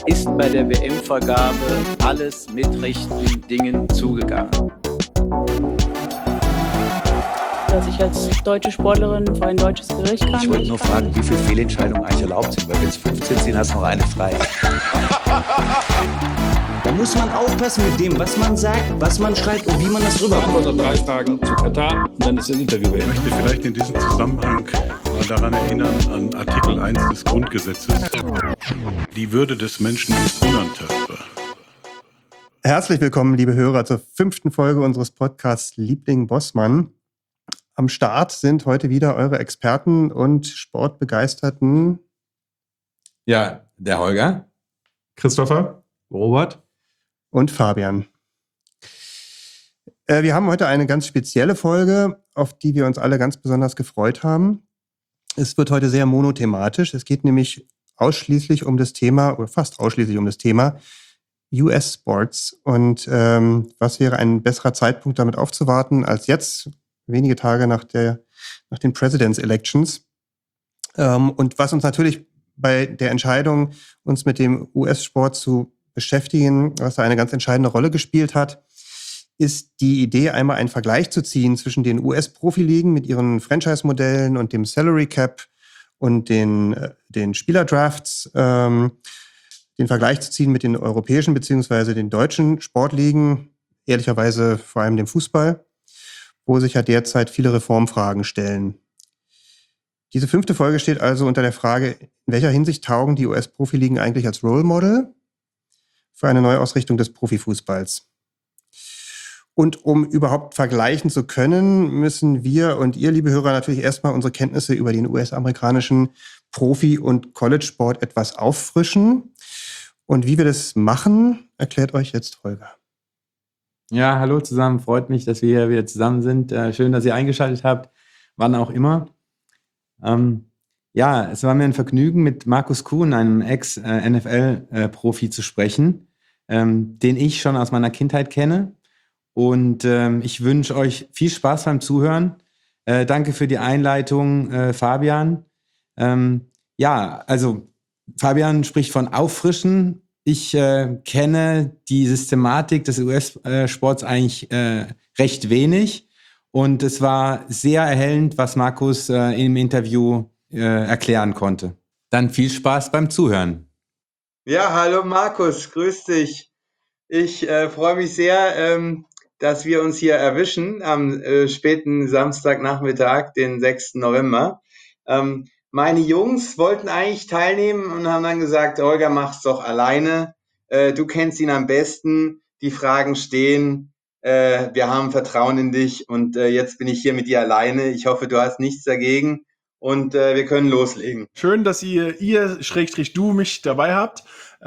ist bei der WM-Vergabe alles mit rechten Dingen zugegangen. Dass ich als deutsche Sportlerin vor ein deutsches Gericht kann. Ich wollte nur fragen, wie viele Fehlentscheidungen eigentlich erlaubt sind, weil wenn es 15 sind, hast du noch eine frei. Da muss man aufpassen mit dem, was man sagt, was man schreibt und wie man das rüberkommt. Vor 3 Tagen zu Katar und dann ist ein Interview beendet. Ich möchte vielleicht in diesem Zusammenhang mal daran erinnern, an Artikel 1 des Grundgesetzes. Die Würde des Menschen ist unantastbar. Herzlich willkommen, liebe Hörer, zur 5. Folge unseres Podcasts Liebling Bossmann. Am Start sind heute wieder eure Experten und Sportbegeisterten. Ja, der Holger, Christopher, Robert und Fabian. Wir haben heute eine ganz spezielle Folge, auf die wir uns alle ganz besonders gefreut haben. Es wird heute sehr monothematisch. Es geht nämlich ausschließlich um das Thema, oder fast ausschließlich um das Thema US-Sports. Und was wäre ein besserer Zeitpunkt, damit aufzuwarten, als jetzt, wenige Tage nach den President's Elections. Und was uns natürlich bei der Entscheidung, uns mit dem US-Sport zu beschäftigen, was da eine ganz entscheidende Rolle gespielt hat, ist die Idee, einmal einen Vergleich zu ziehen zwischen den US-Profiligen mit ihren Franchise-Modellen und dem Salary Cap und den Spielerdrafts, den Vergleich zu ziehen mit den europäischen bzw. den deutschen Sportligen, ehrlicherweise vor allem dem Fußball, wo sich ja derzeit viele Reformfragen stellen. Diese 5. Folge steht also unter der Frage, in welcher Hinsicht taugen die US-Profiligen eigentlich als Role Model für eine Neuausrichtung des Profifußballs. Und um überhaupt vergleichen zu können, müssen wir und ihr, liebe Hörer, natürlich erstmal unsere Kenntnisse über den US-amerikanischen Profi- und College-Sport etwas auffrischen. Und wie wir das machen, erklärt euch jetzt Holger. Ja, hallo zusammen, freut mich, dass wir hier wieder zusammen sind. Schön, dass ihr eingeschaltet habt, wann auch immer. Ja, es war mir ein Vergnügen, mit Markus Kuhn, einem Ex-NFL-Profi, zu sprechen, den ich schon aus meiner Kindheit kenne. Und ich wünsche euch viel Spaß beim Zuhören. Danke für die Einleitung, Fabian. Ja, also Fabian spricht von Auffrischen. Ich kenne die Systematik des US-Sports eigentlich recht wenig. Und es war sehr erhellend, was Markus im Interview erklären konnte. Dann viel Spaß beim Zuhören. Ja, hallo Markus, grüß dich. Ich freue mich sehr, dass wir uns hier erwischen am späten Samstagnachmittag, den 6. November. Meine Jungs wollten eigentlich teilnehmen und haben dann gesagt, Holger, mach's doch alleine. Du kennst ihn am besten, die Fragen stehen. Wir haben Vertrauen in dich und jetzt bin ich hier mit dir alleine. Ich hoffe, du hast nichts dagegen und wir können loslegen. Schön, dass ihr/du mich dabei habt.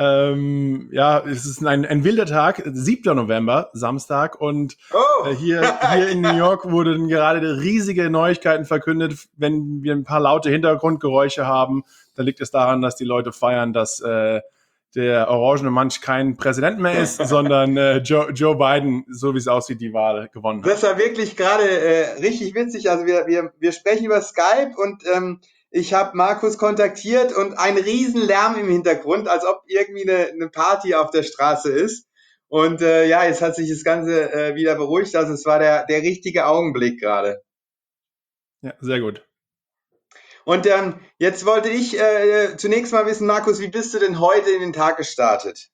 Ja, es ist ein wilder Tag, 7. November, Samstag, und hier in New York wurden gerade riesige Neuigkeiten verkündet. Wenn wir ein paar laute Hintergrundgeräusche haben, dann liegt es daran, dass die Leute feiern, dass der orangene Mensch kein Präsident mehr ist, sondern Joe Biden, so wie es aussieht, die Wahl gewonnen hat. Das war wirklich gerade richtig witzig. Also wir sprechen über Skype und ich habe Markus kontaktiert und ein riesen Lärm im Hintergrund, als ob irgendwie eine Party auf der Straße ist. Und ja, jetzt hat sich das Ganze wieder beruhigt. Also es war der richtige Augenblick gerade. Ja, sehr gut. Und jetzt wollte ich zunächst mal wissen, Markus, wie bist du denn heute in den Tag gestartet?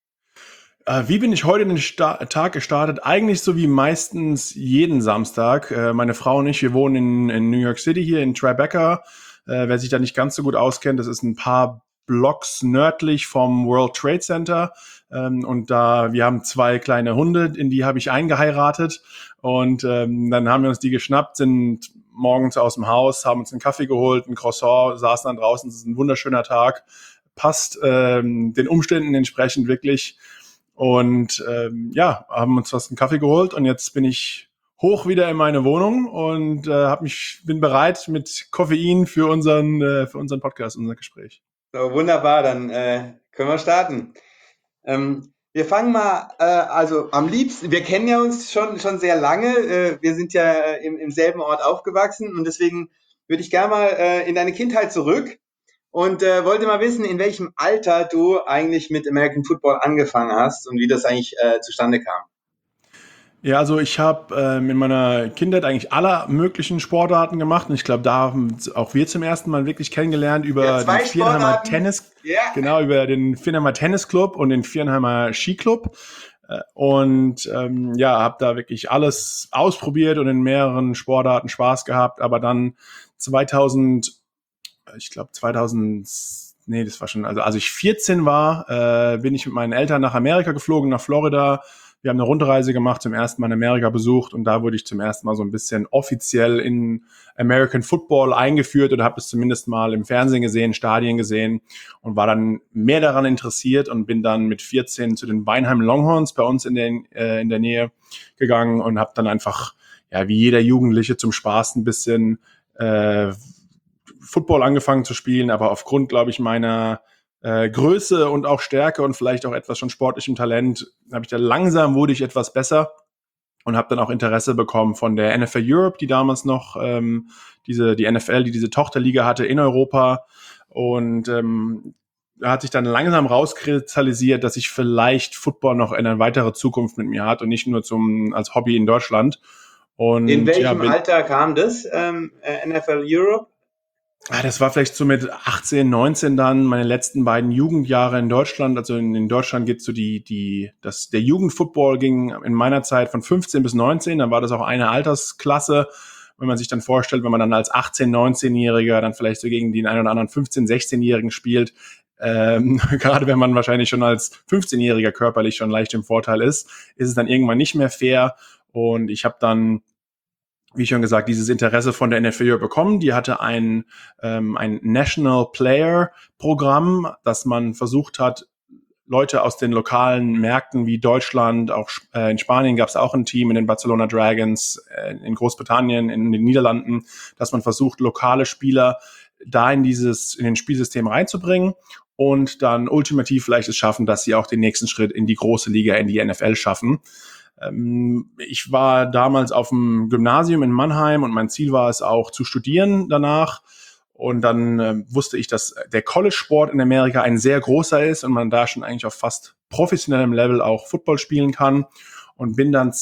Wie bin ich heute in den Tag gestartet? Eigentlich so wie meistens jeden Samstag. Meine Frau und ich, wir wohnen in New York City, hier in Tribeca. Wer sich da nicht ganz so gut auskennt, das ist ein paar Blocks nördlich vom World Trade Center. Und wir haben 2 kleine Hunde, in die habe ich eingeheiratet. Und dann haben wir uns die geschnappt, sind morgens aus dem Haus, haben uns einen Kaffee geholt, ein Croissant, saßen dann draußen. Es ist ein wunderschöner Tag, passt den Umständen entsprechend wirklich. Und ja, haben uns einen Kaffee geholt und jetzt bin ich hoch wieder in meine Wohnung und bin bereit mit Koffein für unseren Podcast, unser Gespräch. So, wunderbar, dann können wir starten. Wir fangen mal, also am liebsten, wir kennen ja uns schon sehr lange, wir sind ja im selben Ort aufgewachsen und deswegen würde ich gerne mal in deine Kindheit zurück und wollte mal wissen, in welchem Alter du eigentlich mit American Football angefangen hast und wie das eigentlich zustande kam. Ja, also ich habe in meiner Kindheit eigentlich alle möglichen Sportarten gemacht und ich glaube, da haben auch wir zum ersten Mal wirklich kennengelernt über den Vierenheimer Tennis, genau, über den Vierenheimer Tennisclub und den Vierenheimer Skiclub. Und habe da wirklich alles ausprobiert und in mehreren Sportarten Spaß gehabt, aber dann 2000, nee, das war schon, also als ich 14 war, bin ich mit meinen Eltern nach Amerika geflogen, nach Florida. Wir haben eine Rundreise gemacht, zum ersten Mal in Amerika besucht und da wurde ich zum ersten Mal so ein bisschen offiziell in American Football eingeführt oder habe es zumindest mal im Fernsehen gesehen, Stadien gesehen und war dann mehr daran interessiert und bin dann mit 14 zu den Weinheim Longhorns bei uns in der Nähe gegangen und habe dann einfach, ja, wie jeder Jugendliche zum Spaß ein bisschen Football angefangen zu spielen, aber aufgrund, glaube ich, meiner Größe und auch Stärke und vielleicht auch etwas schon sportlichem Talent wurde ich etwas besser und habe dann auch Interesse bekommen von der NFL Europe, die damals noch die NFL, die diese Tochterliga hatte in Europa und da hat sich dann langsam rauskristallisiert, dass ich vielleicht Football noch in eine weitere Zukunft mit mir hat und nicht nur als Hobby in Deutschland. Und in welchem Alter kam das, NFL Europe? Das war vielleicht so mit 18, 19 dann meine letzten beiden Jugendjahre in Deutschland. Also in Deutschland geht so der Jugendfootball ging in meiner Zeit von 15 bis 19. Dann war das auch eine Altersklasse. Wenn man sich dann vorstellt, wenn man dann als 18, 19-Jähriger dann vielleicht so gegen den einen oder anderen 15, 16-Jährigen spielt, gerade wenn man wahrscheinlich schon als 15-Jähriger körperlich schon leicht im Vorteil ist es dann irgendwann nicht mehr fair. Und ich habe dann, wie schon gesagt, dieses Interesse von der NFL bekommen. Die hatte ein National Player Programm, dass man versucht hat, Leute aus den lokalen Märkten wie Deutschland, auch in Spanien gab es auch ein Team, in den Barcelona Dragons, in Großbritannien, in den Niederlanden, dass man versucht, lokale Spieler da in den Spielsystem reinzubringen und dann ultimativ vielleicht es schaffen, dass sie auch den nächsten Schritt in die große Liga, in die NFL schaffen. Ich war damals auf dem Gymnasium in Mannheim und mein Ziel war es auch zu studieren danach. Und dann wusste ich, dass der College-Sport in Amerika ein sehr großer ist und man da schon eigentlich auf fast professionellem Level auch Football spielen kann. Und bin dann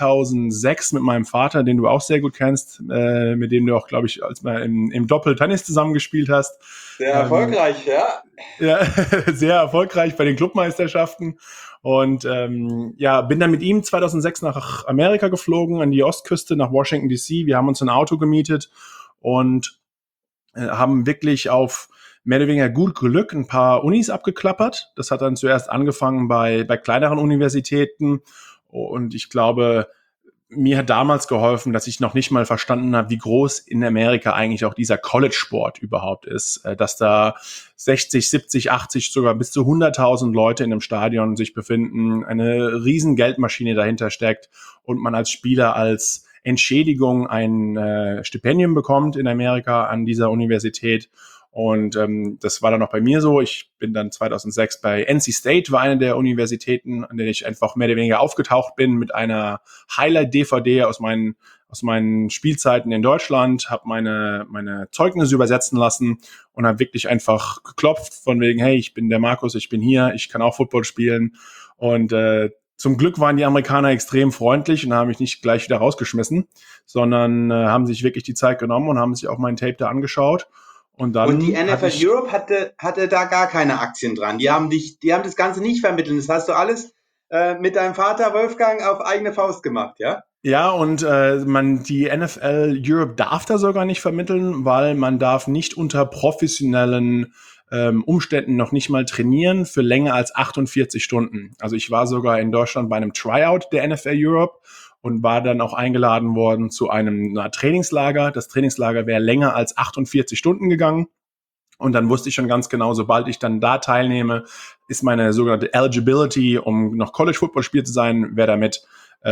2006 mit meinem Vater, den du auch sehr gut kennst, mit dem du auch, glaube ich, als mal im Doppel-Tennis zusammengespielt hast. Sehr erfolgreich, ja. Ja, sehr erfolgreich bei den Clubmeisterschaften. Und bin dann mit ihm 2006 nach Amerika geflogen, an die Ostküste, nach Washington D.C. Wir haben uns ein Auto gemietet und haben wirklich auf mehr oder weniger gut Glück ein paar Unis abgeklappert. Das hat dann zuerst angefangen bei kleineren Universitäten. Und ich glaube, mir hat damals geholfen, dass ich noch nicht mal verstanden habe, wie groß in Amerika eigentlich auch dieser College-Sport überhaupt ist. Dass da 60, 70, 80, sogar bis zu 100.000 Leute in einem Stadion sich befinden, eine riesen Geldmaschine dahinter steckt und man als Spieler als Entschädigung ein Stipendium bekommt in Amerika an dieser Universität. Und das war dann auch bei mir so. Ich bin dann 2006 bei NC State, war eine der Universitäten, an der ich einfach mehr oder weniger aufgetaucht bin mit einer Highlight-DVD aus meinen Spielzeiten in Deutschland, habe meine Zeugnisse übersetzen lassen und habe wirklich einfach geklopft von wegen, hey, ich bin der Markus, ich bin hier, ich kann auch Football spielen. Und zum Glück waren die Amerikaner extrem freundlich und haben mich nicht gleich wieder rausgeschmissen, sondern haben sich wirklich die Zeit genommen und haben sich auch mein Tape da angeschaut. Und die NFL Europe hatte da gar keine Aktien dran. Die haben das Ganze nicht vermittelt. Das hast du alles mit deinem Vater Wolfgang auf eigene Faust gemacht, ja? Ja, und die NFL Europe darf da sogar nicht vermitteln, weil man darf nicht unter professionellen Umständen noch nicht mal trainieren für länger als 48 Stunden. Also ich war sogar in Deutschland bei einem Tryout der NFL Europe und war dann auch eingeladen worden zu einem Trainingslager. Das Trainingslager wäre länger als 48 Stunden gegangen. Und dann wusste ich schon ganz genau, sobald ich dann da teilnehme, ist meine sogenannte Eligibility, um noch College-Football-Spieler zu sein, wäre damit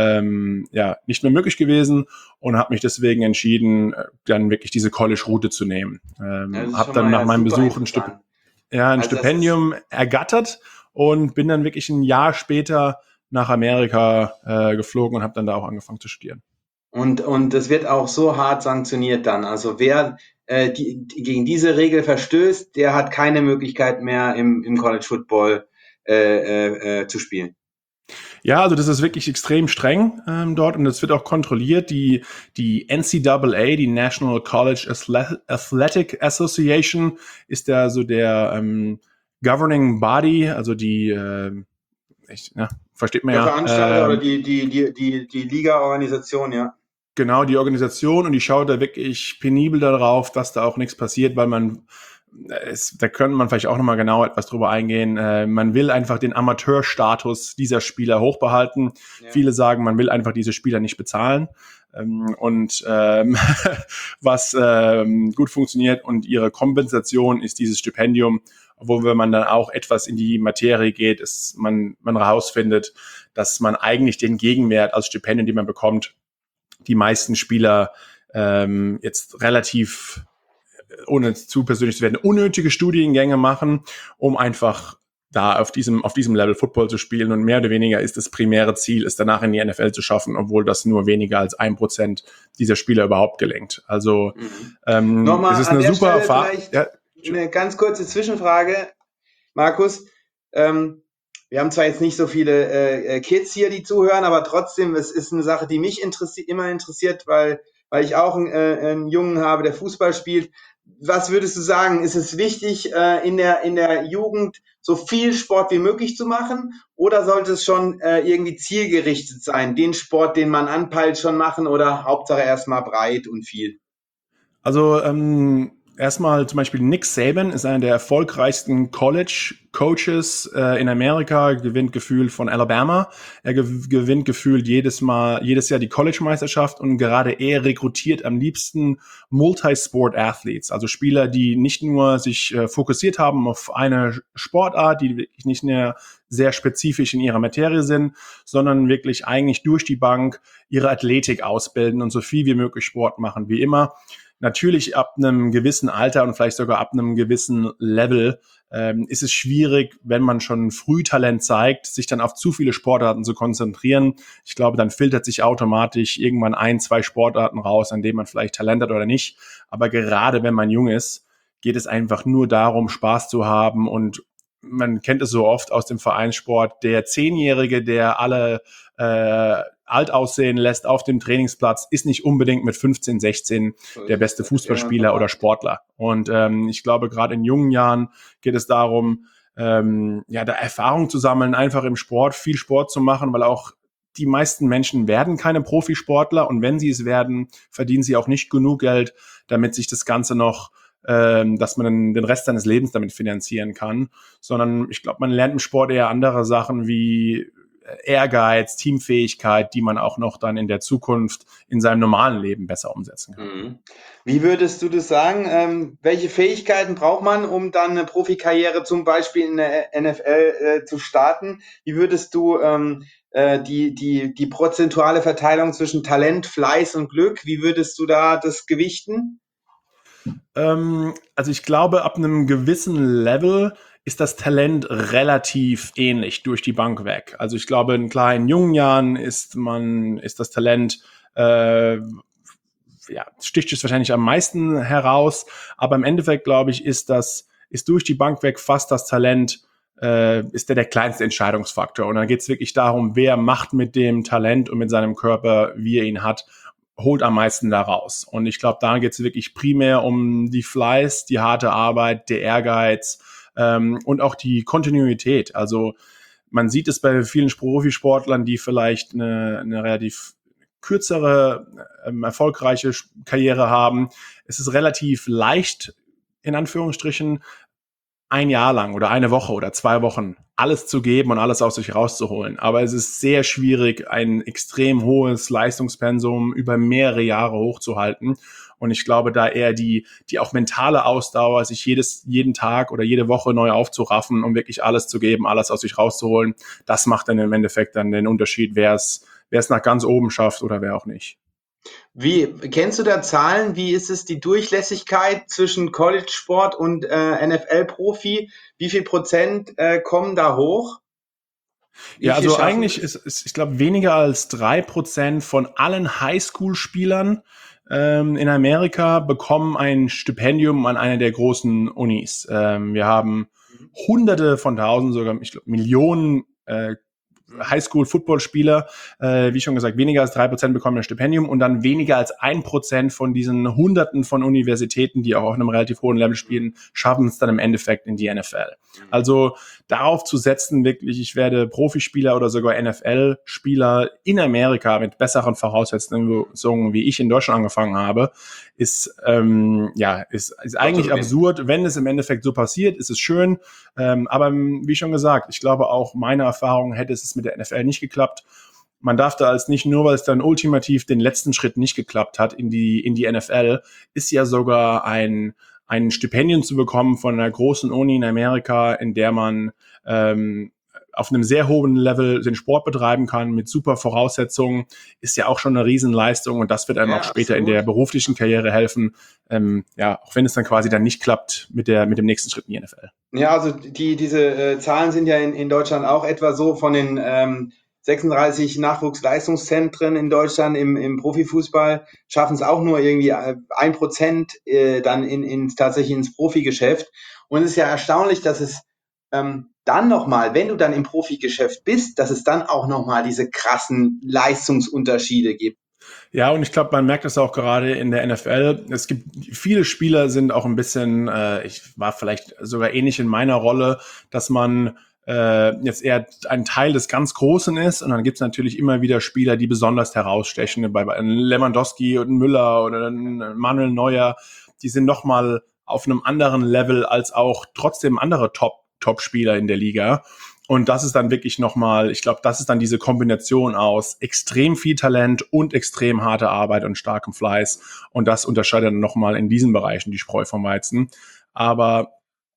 nicht mehr möglich gewesen und habe mich deswegen entschieden, dann wirklich diese College-Route zu nehmen. Habe dann nach meinem Besuch ein Stipendium ergattert und bin dann wirklich ein Jahr später nach Amerika geflogen und habe dann da auch angefangen zu studieren. Und das wird auch so hart sanktioniert dann. Also wer gegen diese Regel verstößt, der hat keine Möglichkeit mehr im College Football zu spielen. Ja, also das ist wirklich extrem streng dort und das wird auch kontrolliert. Die NCAA, die National College Athletic Association, ist der Governing Body, also versteht man Der ja. Veranstalter oder die Liga-Organisation, ja. Genau, die Organisation, und die schaut da wirklich penibel darauf, dass da auch nichts passiert, weil da könnte man vielleicht auch nochmal genau etwas drüber eingehen. Man will einfach den Amateurstatus dieser Spieler hochbehalten. Ja. Viele sagen, man will einfach diese Spieler nicht bezahlen. Was gut funktioniert und ihre Kompensation ist dieses Stipendium, wo, wenn man dann auch etwas in die Materie geht, man herausfindet, dass man eigentlich den Gegenwert als Stipendium, den man bekommt, die meisten Spieler jetzt relativ, ohne zu persönlich zu werden, unnötige Studiengänge machen, um einfach da auf diesem Level Football zu spielen, und mehr oder weniger ist das primäre Ziel, es danach in die NFL zu schaffen, obwohl das nur weniger als 1% dieser Spieler überhaupt gelingt. Also Nochmal es ist an eine der super Stelle Erfahrung. vielleicht Ja. eine ganz kurze Zwischenfrage, Markus. Wir haben zwar jetzt nicht so viele Kids hier, die zuhören, aber trotzdem, es ist eine Sache, die mich immer interessiert, weil ich auch einen Jungen habe, der Fußball spielt. Was würdest du sagen, ist es wichtig, in der Jugend so viel Sport wie möglich zu machen, oder sollte es schon irgendwie zielgerichtet sein, den Sport, den man anpeilt, schon machen, oder Hauptsache erstmal breit und viel? Also erstmal zum Beispiel Nick Saban ist einer der erfolgreichsten College-Coaches in Amerika, gewinnt gefühlt von Alabama. Er gewinnt gefühlt jedes Jahr die College-Meisterschaft, und gerade er rekrutiert am liebsten Multisport-Athletes, also Spieler, die nicht nur sich fokussiert haben auf eine Sportart, die wirklich nicht mehr sehr spezifisch in ihrer Materie sind, sondern wirklich eigentlich durch die Bank ihre Athletik ausbilden und so viel wie möglich Sport machen, wie immer. Natürlich ab einem gewissen Alter und vielleicht sogar ab einem gewissen Level ist es schwierig, wenn man schon früh Talent zeigt, sich dann auf zu viele Sportarten zu konzentrieren. Ich glaube, dann filtert sich automatisch irgendwann 1-2 Sportarten raus, an denen man vielleicht Talent hat oder nicht. Aber gerade wenn man jung ist, geht es einfach nur darum, Spaß zu haben. Und man kennt es so oft aus dem Vereinssport, der 10-Jährige, der alle alt aussehen lässt auf dem Trainingsplatz, ist nicht unbedingt mit 15, 16 der beste Fußballspieler oder Sportler. Und ich glaube, gerade in jungen Jahren geht es darum, da Erfahrung zu sammeln, einfach im Sport, viel Sport zu machen, weil auch die meisten Menschen werden keine Profisportler, und wenn sie es werden, verdienen sie auch nicht genug Geld, damit sich das Ganze noch dass man den Rest seines Lebens damit finanzieren kann, sondern ich glaube, man lernt im Sport eher andere Sachen wie Ehrgeiz, Teamfähigkeit, die man auch noch dann in der Zukunft in seinem normalen Leben besser umsetzen kann. Wie würdest du das sagen? Welche Fähigkeiten braucht man, um dann eine Profikarriere zum Beispiel in der NFL zu starten? Wie würdest du die prozentuale Verteilung zwischen Talent, Fleiß und Glück, wie würdest du da das gewichten? Also ich glaube, ab einem gewissen Level ist das Talent relativ ähnlich durch die Bank weg. Also ich glaube, in kleinen jungen Jahren ist das Talent, sticht es wahrscheinlich am meisten heraus, aber im Endeffekt, glaube ich, ist durch die Bank weg fast das Talent, ist der kleinste Entscheidungsfaktor. Und dann geht es wirklich darum, wer macht mit dem Talent und mit seinem Körper, wie er ihn hat, holt am meisten da raus. Und ich glaube, da geht es wirklich primär um die Fleiß, die harte Arbeit, der Ehrgeiz und auch die Kontinuität. Also man sieht es bei vielen Profisportlern, die vielleicht eine relativ kürzere, erfolgreiche Karriere haben. Es ist relativ leicht, in Anführungsstrichen, ein Jahr lang oder eine Woche oder 2 Wochen alles zu geben und alles aus sich rauszuholen. Aber es ist sehr schwierig, ein extrem hohes Leistungspensum über mehrere Jahre hochzuhalten. Und ich glaube, da eher die auch mentale Ausdauer, sich jeden Tag oder jede Woche neu aufzuraffen, um wirklich alles zu geben, alles aus sich rauszuholen, das macht dann im Endeffekt dann den Unterschied, wer es nach ganz oben schafft oder wer auch nicht. Kennst du da Zahlen? Wie ist es die Durchlässigkeit zwischen College-Sport und NFL-Profi? Wie viel Prozent kommen da hoch? Ja, viel also schaffen eigentlich ist ich glaube, weniger als 3% von allen Highschool-Spielern in Amerika bekommen ein Stipendium an einer der großen Unis. Wir haben Hunderte von Tausend, sogar ich glaube Millionen Highschool-Football-Spieler, wie schon gesagt, weniger als 3% bekommen ein Stipendium und dann weniger als 1% von diesen Hunderten von Universitäten, die auch auf einem relativ hohen Level spielen, schaffen es dann im Endeffekt in die NFL. Also darauf zu setzen, wirklich, ich werde Profispieler oder sogar NFL-Spieler in Amerika mit besseren Voraussetzungen, wie ich in Deutschland angefangen habe, ist eigentlich absurd. Wenn es im Endeffekt so passiert, ist es schön. Aber wie schon gesagt, ich glaube auch, meine Erfahrung hätte es mit der NFL nicht geklappt. Man darf da als nicht, nur weil es dann ultimativ den letzten Schritt nicht geklappt hat in die NFL, ist ja sogar ein Stipendium zu bekommen von einer großen Uni in Amerika, in der man auf einem sehr hohen Level den Sport betreiben kann, mit super Voraussetzungen, ist ja auch schon eine Riesenleistung und das wird einem auch später in der beruflichen Karriere helfen, auch wenn es dann quasi dann nicht klappt mit dem nächsten Schritt in die NFL. Ja, also diese Zahlen sind ja in Deutschland auch etwa so von den 36 Nachwuchsleistungszentren in Deutschland im Profifußball schaffen es auch nur irgendwie 1% dann tatsächlich ins Profigeschäft. Und es ist ja erstaunlich, dass es dann nochmal, wenn du dann im Profigeschäft bist, dass es dann auch nochmal diese krassen Leistungsunterschiede gibt. Ja, und ich glaube, man merkt das auch gerade in der NFL. Es gibt viele Spieler, sind auch ein bisschen, ich war vielleicht sogar ähnlich in meiner Rolle, dass man jetzt eher ein Teil des ganz Großen ist und dann gibt es natürlich immer wieder Spieler, die besonders herausstechen, bei Lewandowski und Müller oder Manuel Neuer, die sind nochmal auf einem anderen Level als auch trotzdem andere Top-Spieler in der Liga. Und das ist dann wirklich nochmal, ich glaube, das ist dann diese Kombination aus extrem viel Talent und extrem harte Arbeit und starkem Fleiß. Und das unterscheidet dann nochmal in diesen Bereichen die Spreu vom Weizen. Aber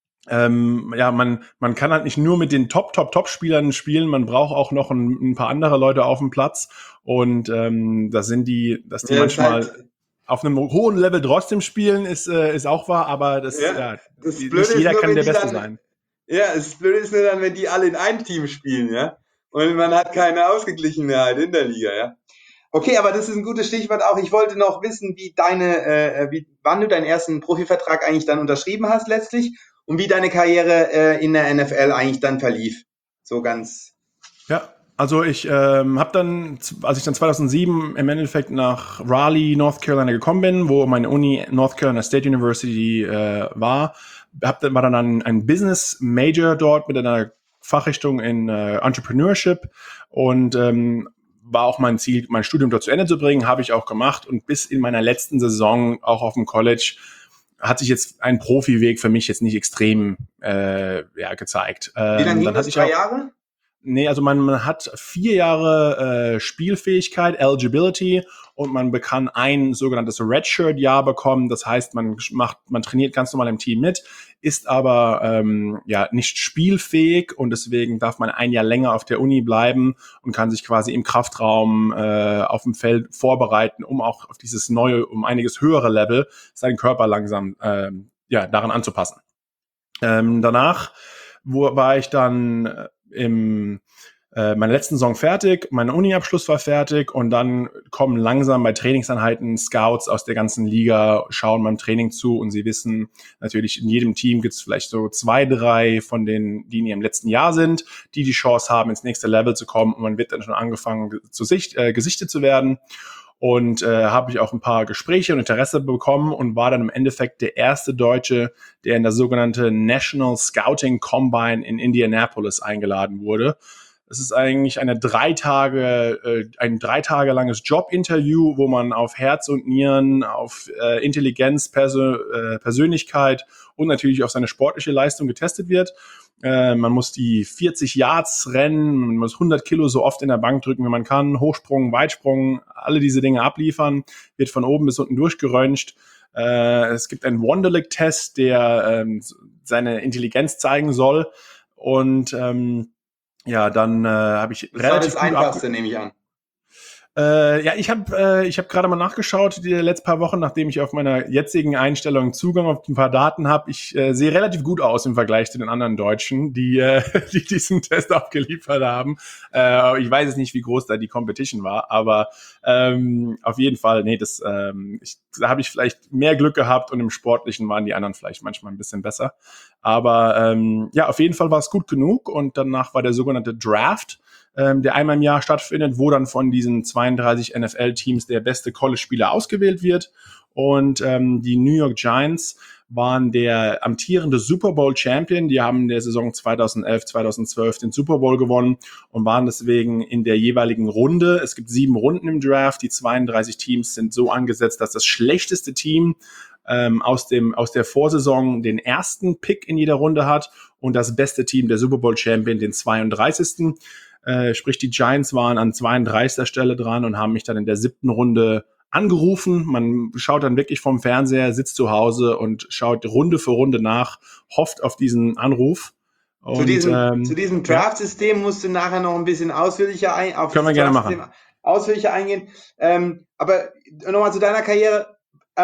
man kann halt nicht nur mit den Top-Spielern spielen, man braucht auch noch ein paar andere Leute auf dem Platz. Und dass die manchmal auf einem hohen Level trotzdem spielen, ist auch wahr, aber nicht jeder kann der Beste sein. Ja, das Blöde ist nur dann, wenn die alle in einem Team spielen, ja. Und man hat keine Ausgeglichenheit in der Liga, ja. Okay, aber das ist ein gutes Stichwort auch. Ich wollte noch wissen, wann du deinen ersten Profivertrag eigentlich dann unterschrieben hast letztlich und wie deine Karriere in der NFL eigentlich dann verlief. So ganz. Ja, also ich habe dann, als ich dann 2007 im Endeffekt nach Raleigh, North Carolina gekommen bin, wo meine Uni North Carolina State University war dann ein Business Major dort mit einer Fachrichtung in Entrepreneurship und war auch mein Ziel, mein Studium dort zu Ende zu bringen, habe ich auch gemacht und bis in meiner letzten Saison auch auf dem College hat sich jetzt ein Profiweg für mich jetzt nicht extrem gezeigt. Wie lange ging das? 3 Jahre? Nee, also man hat 4 Jahre Spielfähigkeit, Eligibility und man kann ein sogenanntes Redshirt-Jahr bekommen. Das heißt, man trainiert ganz normal im Team mit, ist aber nicht spielfähig und deswegen darf man ein Jahr länger auf der Uni bleiben und kann sich quasi im Kraftraum auf dem Feld vorbereiten, um auch auf dieses neue, um einiges höhere Level seinen Körper langsam daran anzupassen. Danach war ich dann meine letzten Saison fertig, mein Uni-Abschluss war fertig und dann kommen langsam bei Trainingseinheiten Scouts aus der ganzen Liga, schauen beim Training zu und sie wissen natürlich, in jedem Team gibt es vielleicht so 2, 3 von denen, die in ihrem letzten Jahr sind, die Chance haben, ins nächste Level zu kommen und man wird dann schon angefangen, gesichtet zu werden. Und habe ich auch ein paar Gespräche und Interesse bekommen und war dann im Endeffekt der erste Deutsche, der in das sogenannte National Scouting Combine in Indianapolis eingeladen wurde. Es ist eigentlich ein 3 Tage langes Jobinterview, wo man auf Herz und Nieren, auf Intelligenz, Persönlichkeit und natürlich auf seine sportliche Leistung getestet wird. Man muss die 40 Yards rennen, man muss 100 Kilo so oft in der Bank drücken, wie man kann, Hochsprung, Weitsprung, alle diese Dinge abliefern, wird von oben bis unten durchgeröntgt. Es gibt einen Wonderlic-Test, der seine Intelligenz zeigen soll und dann habe ich relativ das war das Einfachste, nehme ich an. Ja, ich hab gerade mal nachgeschaut, die letzten paar Wochen, nachdem ich auf meiner jetzigen Einstellung Zugang auf ein paar Daten habe. Ich sehe relativ gut aus im Vergleich zu den anderen Deutschen, die diesen Test abgeliefert haben. Ich weiß jetzt nicht, wie groß da die Competition war, aber auf jeden Fall, nee, da habe ich vielleicht mehr Glück gehabt und im Sportlichen waren die anderen vielleicht manchmal ein bisschen besser. Aber ja, auf jeden Fall war es gut genug und danach war der sogenannte Draft, der einmal im Jahr stattfindet, wo dann von diesen 32 NFL-Teams der beste College-Spieler ausgewählt wird. Und die New York Giants waren der amtierende Super Bowl-Champion. Die haben in der Saison 2011, 2012 den Super Bowl gewonnen und waren deswegen in der jeweiligen Runde. Es gibt 7 Runden im Draft. Die 32 Teams sind so angesetzt, dass das schlechteste Team aus der Vorsaison den ersten Pick in jeder Runde hat und das beste Team, der Super Bowl-Champion, den 32. Sprich, die Giants waren an 32. Stelle dran und haben mich dann in der 7. Runde angerufen. Man schaut dann wirklich vom Fernseher, sitzt zu Hause und schaut Runde für Runde nach, hofft auf diesen Anruf. Und, zu diesem Draft-System musst du nachher noch ein bisschen ausführlicher können wir gerne machen. Ausführlicher eingehen. Aber nochmal zu deiner Karriere.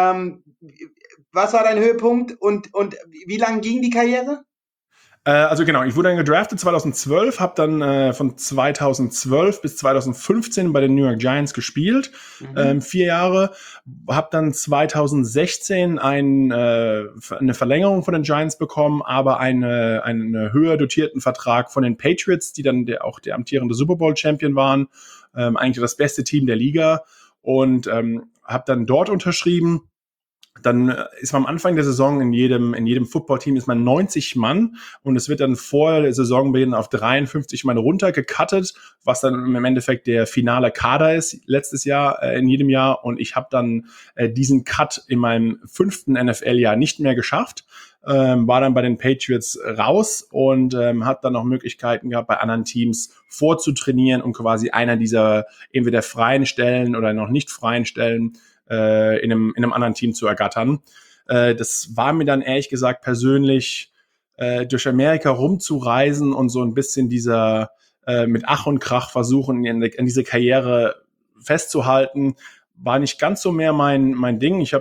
Was war dein Höhepunkt und wie lang ging die Karriere? Also genau, ich wurde dann gedraftet 2012, habe dann von 2012 bis 2015 bei den New York Giants gespielt, 4 Jahre, habe dann 2016 eine Verlängerung von den Giants bekommen, aber einen höher dotierten Vertrag von den Patriots, die dann auch der amtierende Super Bowl Champion waren, eigentlich das beste Team der Liga und habe dann dort unterschrieben. Dann ist man am Anfang der Saison in jedem Footballteam ist man 90 Mann und es wird dann vor der Saisonbeginn auf 53 Mann runtergecuttet, was dann im Endeffekt der finale Kader ist letztes Jahr in jedem Jahr und ich habe dann diesen Cut in meinem 5. NFL-Jahr nicht mehr geschafft, war dann bei den Patriots raus und hat dann noch Möglichkeiten gehabt, bei anderen Teams vorzutrainieren und quasi einer dieser entweder freien Stellen oder noch nicht freien Stellen in einem anderen Team zu ergattern. Das war mir dann ehrlich gesagt persönlich, durch Amerika rumzureisen und so ein bisschen dieser mit Ach und Krach versuchen, in diese Karriere festzuhalten, war nicht ganz so mehr mein Ding. Ich habe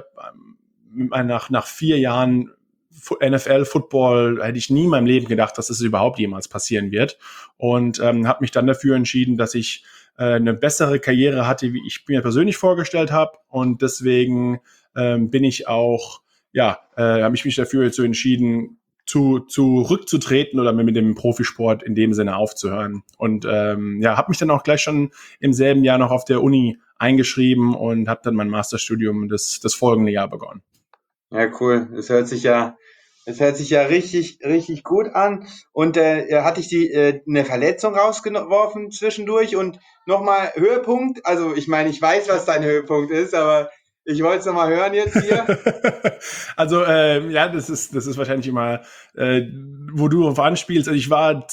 nach 4 Jahren NFL-Football hätte ich nie in meinem Leben gedacht, dass es überhaupt jemals passieren wird und habe mich dann dafür entschieden, dass ich eine bessere Karriere hatte, wie ich mir persönlich vorgestellt habe und deswegen bin ich auch, habe ich mich dafür jetzt so entschieden, zurückzutreten oder mit dem Profisport in dem Sinne aufzuhören und habe mich dann auch gleich schon im selben Jahr noch auf der Uni eingeschrieben und habe dann mein Masterstudium das folgende Jahr begonnen. Ja, cool. Es hört sich ja richtig, richtig gut an. Und hatte ich eine Verletzung rausgeworfen zwischendurch und nochmal Höhepunkt. Also ich meine, ich weiß, was dein Höhepunkt ist, aber ich wollte es nochmal hören jetzt hier. Also das ist wahrscheinlich immer, wo du auf anspielst. Also ich war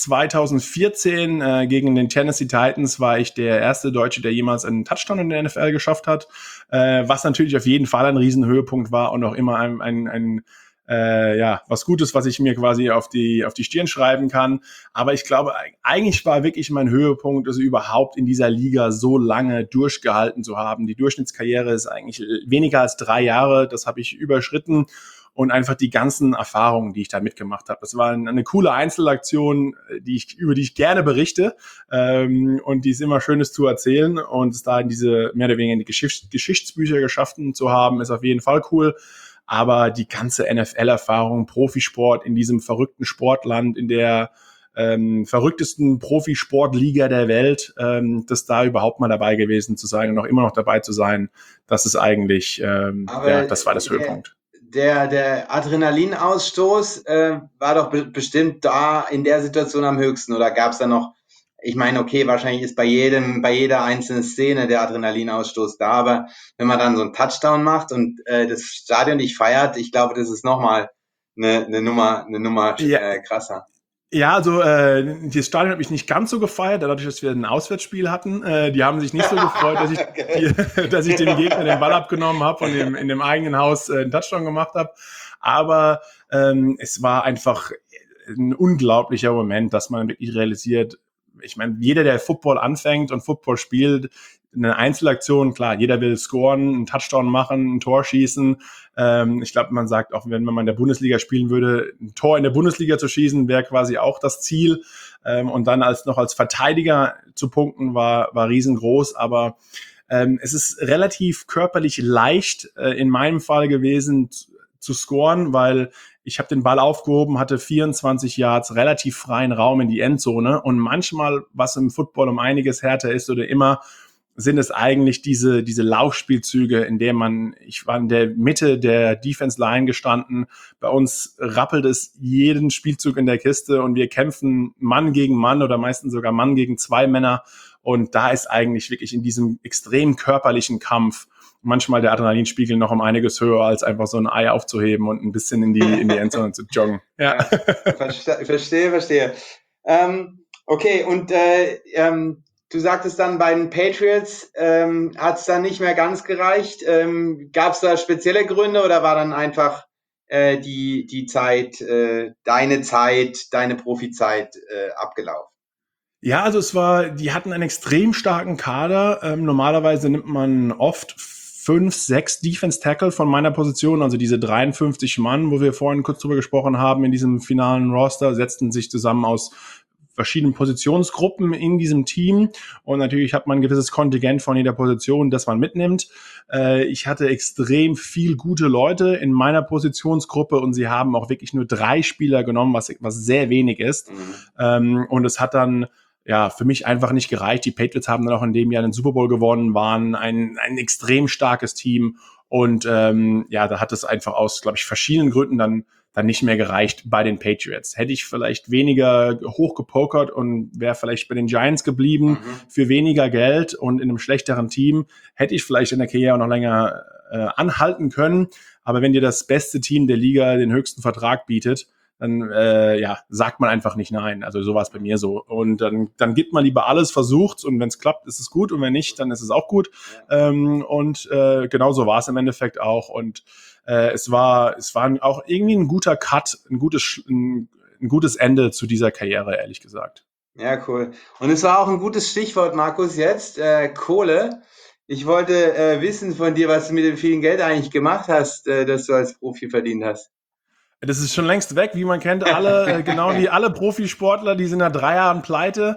2014 gegen den Tennessee Titans, war ich der erste Deutsche, der jemals einen Touchdown in der NFL geschafft hat, was natürlich auf jeden Fall ein Riesenhöhepunkt war und auch immer ein was Gutes, was ich mir quasi auf die Stirn schreiben kann. Aber ich glaube, eigentlich war wirklich mein Höhepunkt, also überhaupt in dieser Liga so lange durchgehalten zu haben. Die Durchschnittskarriere ist eigentlich weniger als 3 Jahre. Das habe ich überschritten. Und einfach die ganzen Erfahrungen, die ich da mitgemacht habe. Das war eine coole Einzelaktion, über die ich gerne berichte. Und die ist immer Schönes zu erzählen. Und es da in diese mehr oder weniger in die Geschichtsbücher geschaffen zu haben, ist auf jeden Fall cool. Aber die ganze NFL-Erfahrung, Profisport in diesem verrückten Sportland, in der verrücktesten Profisportliga der Welt, das da überhaupt mal dabei gewesen zu sein und auch immer noch dabei zu sein, das ist eigentlich, das war das Höhepunkt. Der Adrenalinausstoß war doch bestimmt da in der Situation am höchsten, oder gab es da noch, ich meine, okay, wahrscheinlich ist bei jeder einzelnen Szene der Adrenalinausstoß da, aber wenn man dann so einen Touchdown macht und das Stadion dich feiert, ich glaube, das ist nochmal eine Nummer krasser. Ja, also das Stadion hat mich nicht ganz so gefeiert, dadurch, dass wir ein Auswärtsspiel hatten. Die haben sich nicht so gefreut, dass ich dem Gegner den Ball abgenommen habe und in dem eigenen Haus einen Touchdown gemacht habe. Aber es war einfach ein unglaublicher Moment, dass man wirklich realisiert, ich meine, jeder, der Football anfängt und Football spielt, eine Einzelaktion, klar, jeder will scoren, einen Touchdown machen, ein Tor schießen. Ich glaube, man sagt auch, wenn man in der Bundesliga spielen würde, ein Tor in der Bundesliga zu schießen, wäre quasi auch das Ziel. Und dann noch als Verteidiger zu punkten, war riesengroß. Aber es ist relativ körperlich leicht in meinem Fall gewesen zu scoren, weil ich habe den Ball aufgehoben, hatte 24 Yards, relativ freien Raum in die Endzone. Und manchmal, was im Football um einiges härter ist oder immer, sind es eigentlich diese Laufspielzüge, in der ich war in der Mitte der Defense Line gestanden. Bei uns rappelt es jeden Spielzug in der Kiste und wir kämpfen Mann gegen Mann oder meistens sogar Mann gegen zwei Männer. Und da ist eigentlich wirklich in diesem extrem körperlichen Kampf manchmal der Adrenalinspiegel noch um einiges höher, als einfach so ein Ei aufzuheben und ein bisschen in die Endzone zu joggen. Ja. Verstehe. Okay, und du sagtest dann bei den Patriots, hat es dann nicht mehr ganz gereicht. Gab es da spezielle Gründe oder war dann einfach die Zeit, deine Profizeit abgelaufen? Ja, also die hatten einen extrem starken Kader. Normalerweise nimmt man oft 5, 6 Defense Tackle von meiner Position, also diese 53 Mann, wo wir vorhin kurz drüber gesprochen haben, in diesem finalen Roster, setzten sich zusammen aus verschiedenen Positionsgruppen in diesem Team und natürlich hat man ein gewisses Kontingent von jeder Position, das man mitnimmt. Ich hatte extrem viel gute Leute in meiner Positionsgruppe und sie haben auch wirklich nur 3 Spieler genommen, was sehr wenig ist. Und es hat dann für mich einfach nicht gereicht. Die Patriots haben dann auch in dem Jahr den Super Bowl gewonnen, waren ein extrem starkes Team und da hat es einfach aus, glaube ich, verschiedenen Gründen dann nicht mehr gereicht bei den Patriots. Hätte ich vielleicht weniger hochgepokert und wäre vielleicht bei den Giants geblieben für weniger Geld und in einem schlechteren Team, hätte ich vielleicht in der Karriere noch länger anhalten können. Aber wenn dir das beste Team der Liga den höchsten Vertrag bietet, dann sagt man einfach nicht nein. Also so war es bei mir so. Und dann gibt man lieber alles, versucht und wenn es klappt, ist es gut und wenn nicht, dann ist es auch gut. Genau so war es im Endeffekt auch. Und es war auch irgendwie ein guter Cut, ein gutes Ende zu dieser Karriere, ehrlich gesagt. Ja, cool. Und es war auch ein gutes Stichwort, Markus, jetzt, Kohle. Ich wollte wissen von dir, was du mit dem vielen Geld eigentlich gemacht hast, das du als Profi verdient hast. Das ist schon längst weg, wie man kennt, genau wie alle Profisportler, die sind nach 3 Jahren pleite.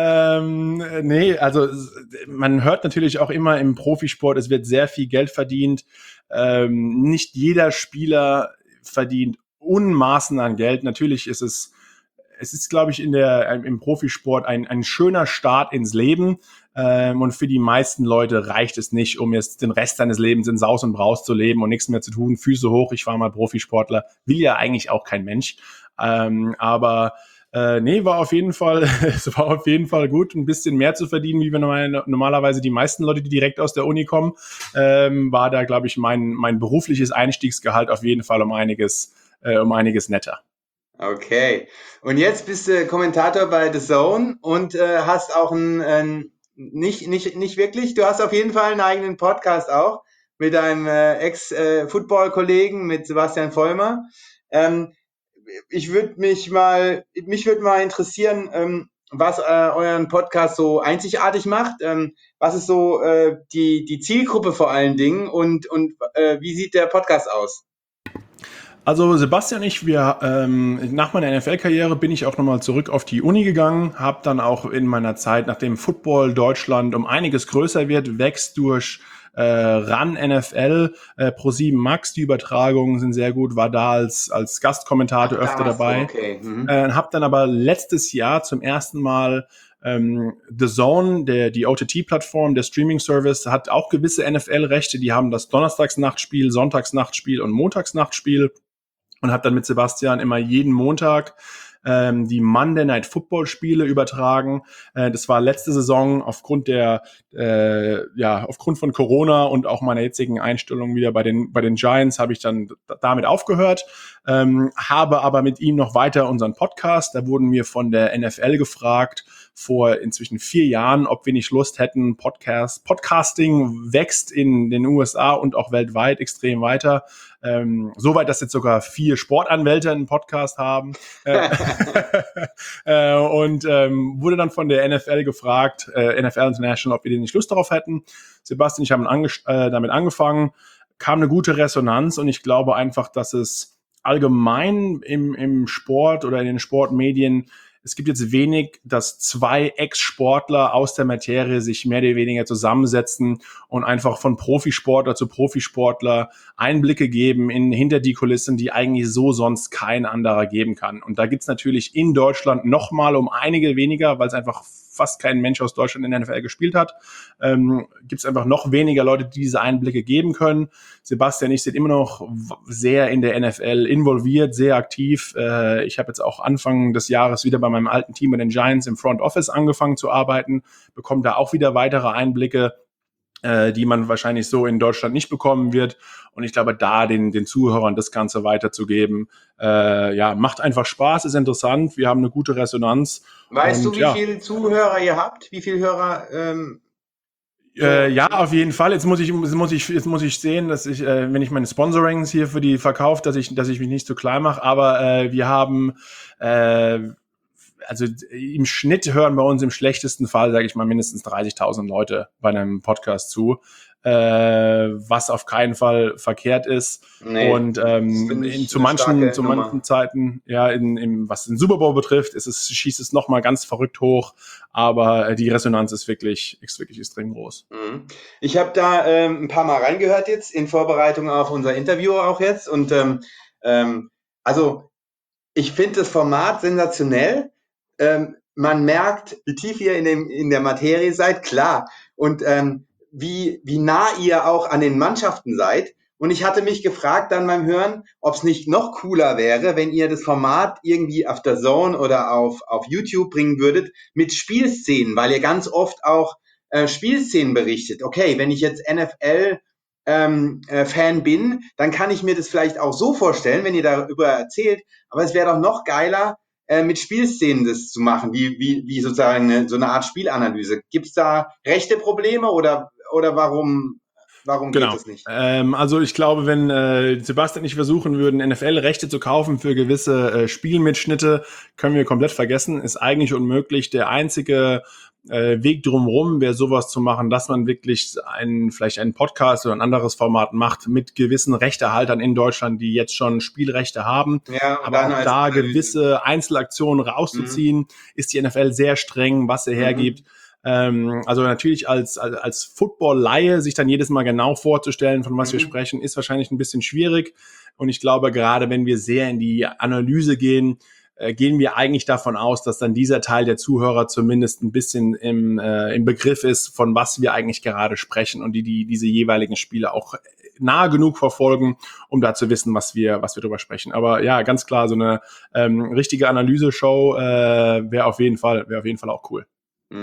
Also man hört natürlich auch immer im Profisport, es wird sehr viel Geld verdient. Nicht jeder Spieler verdient Unmaßen an Geld. Natürlich ist es glaube ich, im Profisport ein schöner Start ins Leben. Und für die meisten Leute reicht es nicht, um jetzt den Rest seines Lebens in Saus und Braus zu leben und nichts mehr zu tun. Füße hoch, ich war mal Profisportler. Will ja eigentlich auch kein Mensch. War auf jeden Fall, es war auf jeden Fall gut, ein bisschen mehr zu verdienen, wie wir normalerweise die meisten Leute, die direkt aus der Uni kommen. War da, glaube ich, mein berufliches Einstiegsgehalt auf jeden Fall um einiges netter. Okay. Und jetzt bist du Kommentator bei The Zone und hast auch nicht wirklich, du hast auf jeden Fall einen eigenen Podcast auch mit deinem Ex-Football-Kollegen, mit Sebastian Vollmer. Mich würde mal interessieren, was euren Podcast so einzigartig macht. Was ist so die Zielgruppe vor allen Dingen und wie sieht der Podcast aus? Also Sebastian und ich, nach meiner NFL-Karriere bin ich auch nochmal zurück auf die Uni gegangen, habe dann auch in meiner Zeit, nachdem Football Deutschland um einiges größer wird, wächst durch RAN NFL, Pro7 Max, die Übertragungen sind sehr gut, war da als Gastkommentator öfter dabei. Okay. Habe dann aber letztes Jahr zum ersten Mal The Zone, die OTT-Plattform, der Streaming-Service, hat auch gewisse NFL-Rechte, die haben das Donnerstagsnachtspiel, Sonntagsnachtspiel und Montagsnachtspiel. Und habe dann mit Sebastian immer jeden Montag die Monday Night Football Spiele übertragen. Das war letzte Saison aufgrund von Corona und auch meiner jetzigen Einstellung wieder bei den Giants habe ich dann damit aufgehört, habe aber mit ihm noch weiter unseren Podcast. Da wurden wir von der NFL gefragt vor inzwischen 4 Jahren, ob wir nicht Lust hätten. Podcasting wächst in den USA und auch weltweit extrem weiter. Soweit, dass jetzt sogar 4 Sportanwälte einen Podcast haben. und wurde dann von der NFL gefragt, NFL International, ob wir denn nicht Lust darauf hätten. Sebastian und ich haben damit angefangen, kam eine gute Resonanz und ich glaube einfach, dass es allgemein im Sport oder in den Sportmedien, es gibt jetzt wenig, dass zwei Ex-Sportler aus der Materie sich mehr oder weniger zusammensetzen und einfach von Profisportler zu Profisportler Einblicke geben hinter die Kulissen, die eigentlich so sonst kein anderer geben kann. Und da gibt's natürlich in Deutschland nochmal um einige weniger, weil es einfach fast kein Mensch aus Deutschland in der NFL gespielt hat, gibt es einfach noch weniger Leute, die diese Einblicke geben können. Sebastian und ich sind immer noch sehr in der NFL involviert, sehr aktiv. Ich habe jetzt auch Anfang des Jahres wieder bei meinem alten Team bei den Giants im Front Office angefangen zu arbeiten, bekomme da auch wieder weitere Einblicke, die man wahrscheinlich so in Deutschland nicht bekommen wird. Und ich glaube, da den Zuhörern das Ganze weiterzugeben, macht einfach Spaß, ist interessant. Wir haben eine gute Resonanz. Weißt du, wie viele Zuhörer ihr habt? Wie viele Hörer? Ja, auf jeden Fall. Jetzt muss ich sehen, dass ich, wenn ich meine Sponsorings hier für die verkaufe, dass ich mich nicht zu klein mache. Aber wir haben also im Schnitt hören bei uns im schlechtesten Fall, sage ich mal, mindestens 30.000 Leute bei einem Podcast zu, was auf keinen Fall verkehrt ist. Nee, und zu manchen Zeiten, ja, was den Super Bowl betrifft, schießt es nochmal ganz verrückt hoch, aber die Resonanz ist wirklich extrem groß. Ich habe da ein paar Mal reingehört jetzt, in Vorbereitung auf unser Interview auch jetzt. Und also ich finde das Format sensationell. Man merkt, wie tief ihr in der Materie seid, klar. Und wie nah ihr auch an den Mannschaften seid. Und ich hatte mich gefragt dann beim Hören, ob es nicht noch cooler wäre, wenn ihr das Format irgendwie auf der Zone oder auf YouTube bringen würdet mit Spielszenen, weil ihr ganz oft auch Spielszenen berichtet. Okay, wenn ich jetzt NFL Fan bin, dann kann ich mir das vielleicht auch so vorstellen, wenn ihr darüber erzählt. Aber es wäre doch noch geiler, mit Spielszenen das zu machen, wie sozusagen so eine Art Spielanalyse. Gibt es da rechte Probleme oder warum geht das nicht? Also ich glaube, wenn Sebastian und ich versuchen würden, NFL-Rechte zu kaufen für gewisse Spielmitschnitte, können wir komplett vergessen. Ist eigentlich unmöglich. Der einzige Weg drumherum wäre sowas zu machen, dass man wirklich vielleicht einen Podcast oder ein anderes Format macht mit gewissen Rechtehaltern in Deutschland, die jetzt schon Spielrechte haben. Ja, aber auch da gewisse Einzelaktionen rauszuziehen, ist die NFL sehr streng, was sie hergibt. Also natürlich als Football-Laie sich dann jedes Mal genau vorzustellen, von was wir sprechen, ist wahrscheinlich ein bisschen schwierig. Und ich glaube, gerade wenn wir sehr in die Analyse gehen wir eigentlich davon aus, dass dann dieser Teil der Zuhörer zumindest ein bisschen im Begriff ist, von was wir eigentlich gerade sprechen und die diese jeweiligen Spiele auch nahe genug verfolgen, um da zu wissen, was wir drüber sprechen. Aber ja, ganz klar, so eine richtige Analyse-Show wäre auf jeden Fall auch cool.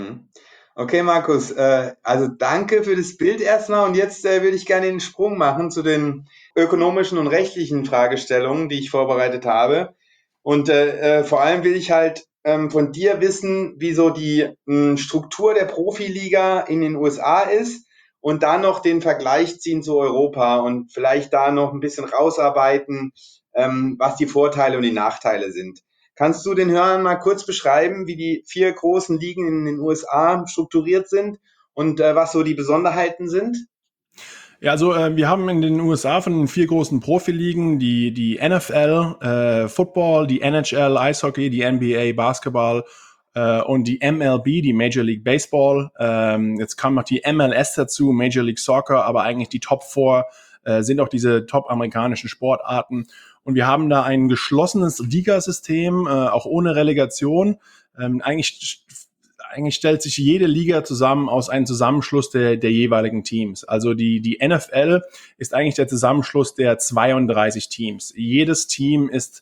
Okay, Markus, also danke für das Bild erstmal und jetzt würde ich gerne den Sprung machen zu den ökonomischen und rechtlichen Fragestellungen, die ich vorbereitet habe. Und vor allem will ich halt von dir wissen, wie so die Struktur der Profiliga in den USA ist und dann noch den Vergleich ziehen zu Europa und vielleicht da noch ein bisschen rausarbeiten, was die Vorteile und die Nachteile sind. Kannst du den Hörern mal kurz beschreiben, wie die 4 großen Ligen in den USA strukturiert sind und was so die Besonderheiten sind? Ja, also wir haben in den USA von den 4 großen Profiligen die NFL, Football, die NHL, Eishockey, die NBA, Basketball und die MLB, die Major League Baseball. Jetzt kam noch die MLS dazu, Major League Soccer, aber eigentlich die Top 4 sind auch diese top-amerikanischen Sportarten. Und wir haben da ein geschlossenes Ligasystem, auch ohne Relegation. Eigentlich stellt sich jede Liga zusammen aus einem Zusammenschluss der jeweiligen Teams. Also die NFL ist eigentlich der Zusammenschluss der 32 Teams. Jedes Team ist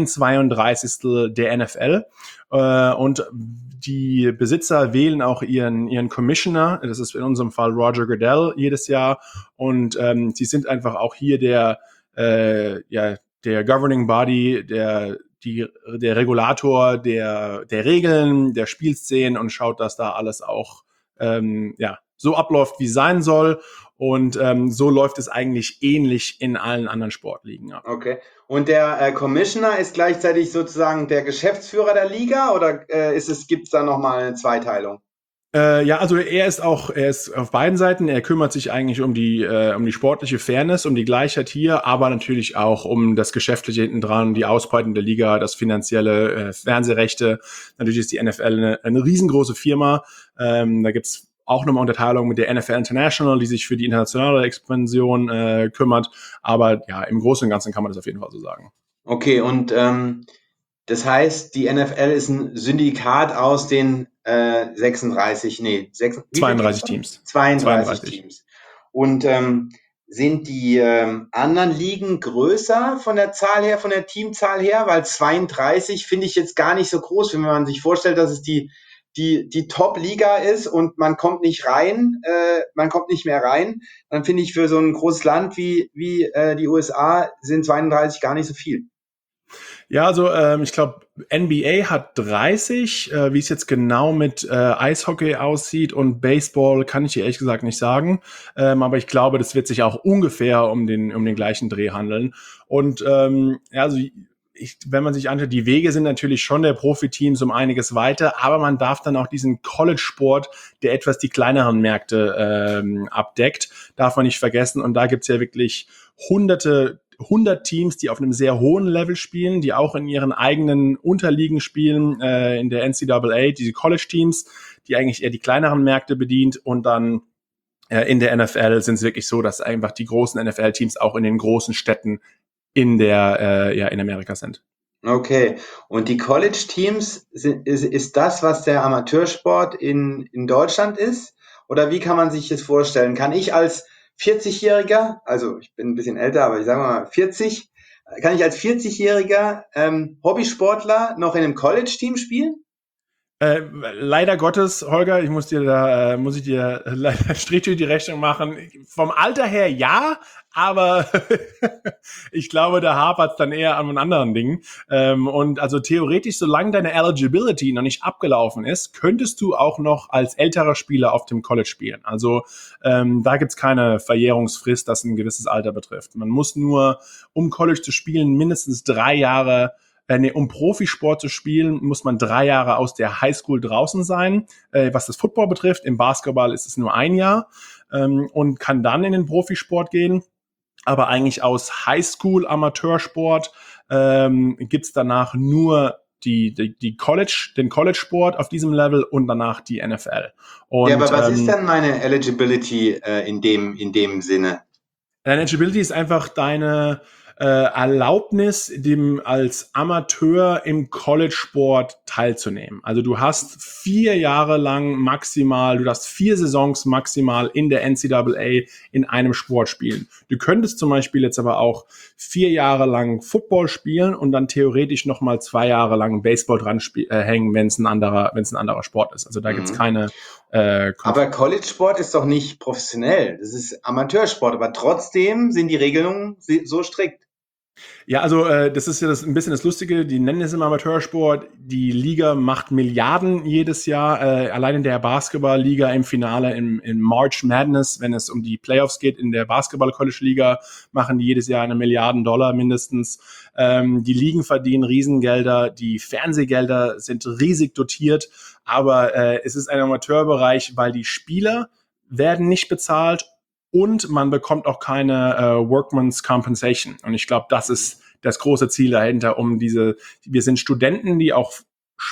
1/32 der NFL und die Besitzer wählen auch ihren Commissioner. Das ist in unserem Fall Roger Goodell jedes Jahr und sie sind einfach auch hier der Governing Body, der Regulator der Regeln, der Spielszenen und schaut, dass da alles auch so abläuft, wie es sein soll. Und so läuft es eigentlich ähnlich in allen anderen Sportligen ab. Okay. Und der Commissioner ist gleichzeitig sozusagen der Geschäftsführer der Liga oder gibt es da nochmal eine Zweiteilung? Ja, also er ist auf beiden Seiten. Er kümmert sich eigentlich um die sportliche Fairness, um die Gleichheit hier, aber natürlich auch um das Geschäftliche hinten dran, die Ausbreitung der Liga, das finanzielle, Fernsehrechte. Natürlich ist die NFL eine riesengroße Firma. Da gibt's auch nochmal Unterteilung mit der NFL International, die sich für die internationale Expansion kümmert. Aber ja, im Großen und Ganzen kann man das auf jeden Fall so sagen. Okay, und das heißt, die NFL ist ein Syndikat aus den 32 Teams. 32 Teams. Und sind die anderen Ligen größer von der Zahl her, von der Teamzahl her? Weil 32 finde ich jetzt gar nicht so groß, wenn man sich vorstellt, dass es die Top-Liga ist und man kommt nicht mehr rein, dann finde ich für so ein großes Land wie die USA sind 32 gar nicht so viel. Ja, also ich glaube, NBA hat 30, wie es jetzt genau mit Eishockey aussieht und Baseball kann ich dir ehrlich gesagt nicht sagen, aber ich glaube, das wird sich auch ungefähr um den gleichen Dreh handeln. Und also wenn man sich anschaut, die Wege sind natürlich schon der Profiteams um einiges weiter, aber man darf dann auch diesen College-Sport, der etwas die kleineren Märkte abdeckt, darf man nicht vergessen. Und da gibt's ja wirklich 100 Teams, die auf einem sehr hohen Level spielen, die auch in ihren eigenen Unterligen spielen, in der NCAA, diese College-Teams, die eigentlich eher die kleineren Märkte bedient. Und dann in der NFL sind es wirklich so, dass einfach die großen NFL-Teams auch in den großen Städten in Amerika sind. Okay. Und die College-Teams, ist das, was der Amateursport in Deutschland ist? Oder wie kann man sich das vorstellen? Kann ich als 40-Jähriger, also ich bin ein bisschen älter, aber ich sage mal 40, kann ich als 40-Jähriger Hobbysportler noch in einem College-Team spielen? Leider Gottes, Holger, muss ich dir leider Strich durch die Rechnung machen. Vom Alter her ja, aber ich glaube, da hapert es dann eher an anderen Dingen. Und also theoretisch, solange deine Eligibility noch nicht abgelaufen ist, könntest du auch noch als älterer Spieler auf dem College spielen. Also da gibt's keine Verjährungsfrist, das ein gewisses Alter betrifft. Man muss nur, um College zu spielen, mindestens 3 Jahre um Profisport zu spielen, muss man 3 Jahre aus der Highschool draußen sein. Was das Football betrifft, im Basketball ist es nur 1 Jahr und kann dann in den Profisport gehen. Aber eigentlich aus Highschool-Amateursport gibt's danach nur den College-Sport auf diesem Level und danach die NFL. Und, ja, aber was ist denn meine Eligibility in dem Sinne? Deine Eligibility ist einfach deine Erlaubnis, dem als Amateur im College-Sport teilzunehmen. Also du hast 4 Jahre lang maximal, du darfst 4 Saisons maximal in der NCAA in einem Sport spielen. Du könntest zum Beispiel jetzt aber auch 4 Jahre lang Football spielen und dann theoretisch nochmal 2 Jahre lang Baseball dran hängen, wenn es ein anderer Sport ist. Also da gibt's keine aber College-Sport ist doch nicht professionell. Das ist Amateursport, aber trotzdem sind die Regelungen so strikt. Ja, also das ist ja ein bisschen das Lustige, die nennen es immer Amateursport, die Liga macht Milliarden jedes Jahr, allein in der Basketball-Liga im Finale, im March Madness, wenn es um die Playoffs geht, in der Basketball-College-Liga machen die jedes Jahr $1 Milliarden mindestens. Die Ligen verdienen Riesengelder, die Fernsehgelder sind riesig dotiert, aber es ist ein Amateurbereich, weil die Spieler werden nicht bezahlt und man bekommt auch keine Workman's Compensation. Und ich glaube, das ist das große Ziel dahinter, wir sind Studenten, die auch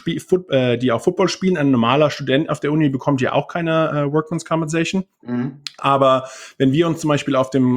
Football spielen. Ein normaler Student auf der Uni bekommt ja auch keine Workman's Compensation. Mhm. Aber wenn wir uns zum Beispiel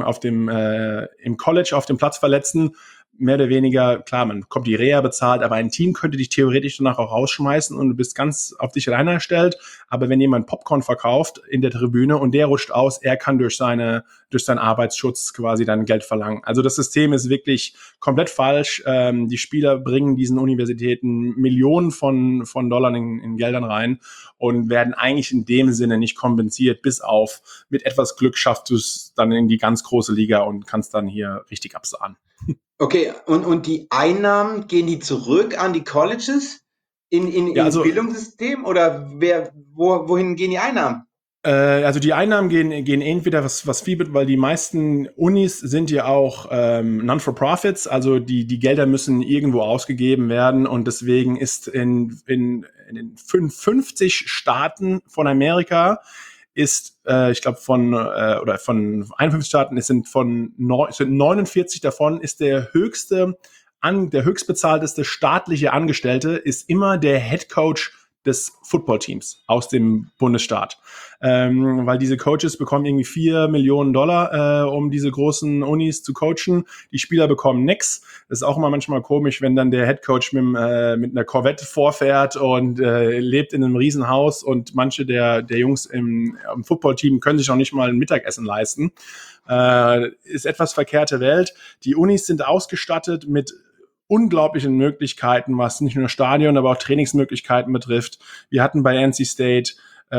im College auf dem Platz verletzen, mehr oder weniger, klar, man bekommt die Reha bezahlt, aber ein Team könnte dich theoretisch danach auch rausschmeißen und du bist ganz auf dich alleine gestellt. Aber wenn jemand Popcorn verkauft in der Tribüne und der rutscht aus, er kann durch seinen Arbeitsschutz quasi dann Geld verlangen. Also das System ist wirklich komplett falsch. Die Spieler bringen diesen Universitäten Millionen von Dollar in Geldern rein und werden eigentlich in dem Sinne nicht kompensiert, bis auf mit etwas Glück schaffst du es dann in die ganz große Liga und kannst dann hier richtig absahen. Okay, und die Einnahmen, gehen die zurück an die Colleges ins Bildungssystem oder wohin gehen die Einnahmen? Also die Einnahmen gehen entweder was viel, weil die meisten Unis sind ja auch Non-for-Profits, also die Gelder müssen irgendwo ausgegeben werden und deswegen ist in den 50 Staaten von Amerika ist, ich glaube von 51 Staaten sind 49 davon ist der höchstbezahlteste staatliche Angestellte ist immer der Head Coach des Footballteams aus dem Bundesstaat. Weil diese Coaches bekommen irgendwie $4 Millionen, um diese großen Unis zu coachen. Die Spieler bekommen nix. Das ist auch immer manchmal komisch, wenn dann der Headcoach mit einer Corvette vorfährt und lebt in einem Riesenhaus und manche der Jungs im Footballteam können sich noch nicht mal ein Mittagessen leisten. Ist etwas verkehrte Welt. Die Unis sind ausgestattet mit unglaublichen Möglichkeiten, was nicht nur Stadion, aber auch Trainingsmöglichkeiten betrifft. Wir hatten bei NC State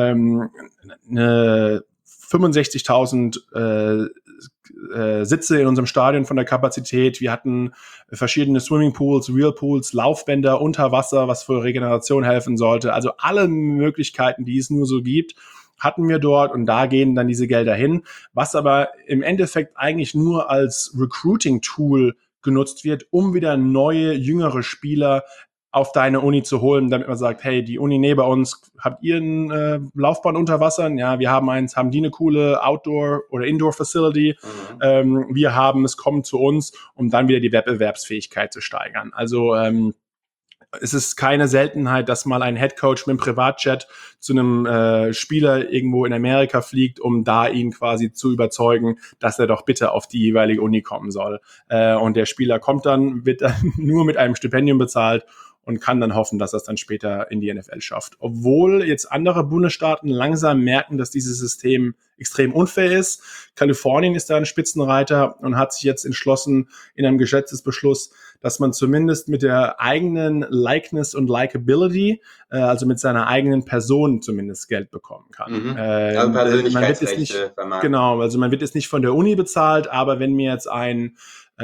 65.000 Sitze in unserem Stadion von der Kapazität. Wir hatten verschiedene Swimmingpools, Wheelpools, Laufbänder unter Wasser, was für Regeneration helfen sollte. Also alle Möglichkeiten, die es nur so gibt, hatten wir dort und da gehen dann diese Gelder hin, was aber im Endeffekt eigentlich nur als Recruiting-Tool genutzt wird, um wieder neue, jüngere Spieler auf deine Uni zu holen, damit man sagt, hey, die Uni neben uns, habt ihr ein Laufbahn unter Wasser? Ja, wir haben eins. Haben die eine coole Outdoor- oder Indoor-Facility? Wir haben es, kommen zu uns, um dann wieder die Wettbewerbsfähigkeit zu steigern. Also es ist keine Seltenheit, dass mal ein Headcoach mit einem Privatjet zu einem Spieler irgendwo in Amerika fliegt, um da ihn quasi zu überzeugen, dass er doch bitte auf die jeweilige Uni kommen soll. Und der Spieler kommt dann, wird dann nur mit einem Stipendium bezahlt und kann dann hoffen, dass er es dann später in die NFL schafft. Obwohl jetzt andere Bundesstaaten langsam merken, dass dieses System extrem unfair ist. Kalifornien ist da ein Spitzenreiter und hat sich jetzt entschlossen in einem Gesetzesbeschluss, dass man zumindest mit der eigenen Likeness und Likability, also mit seiner eigenen Person zumindest Geld bekommen kann. Also Persönlichkeitsrechte. Genau, also man wird jetzt nicht von der Uni bezahlt, aber wenn mir jetzt ein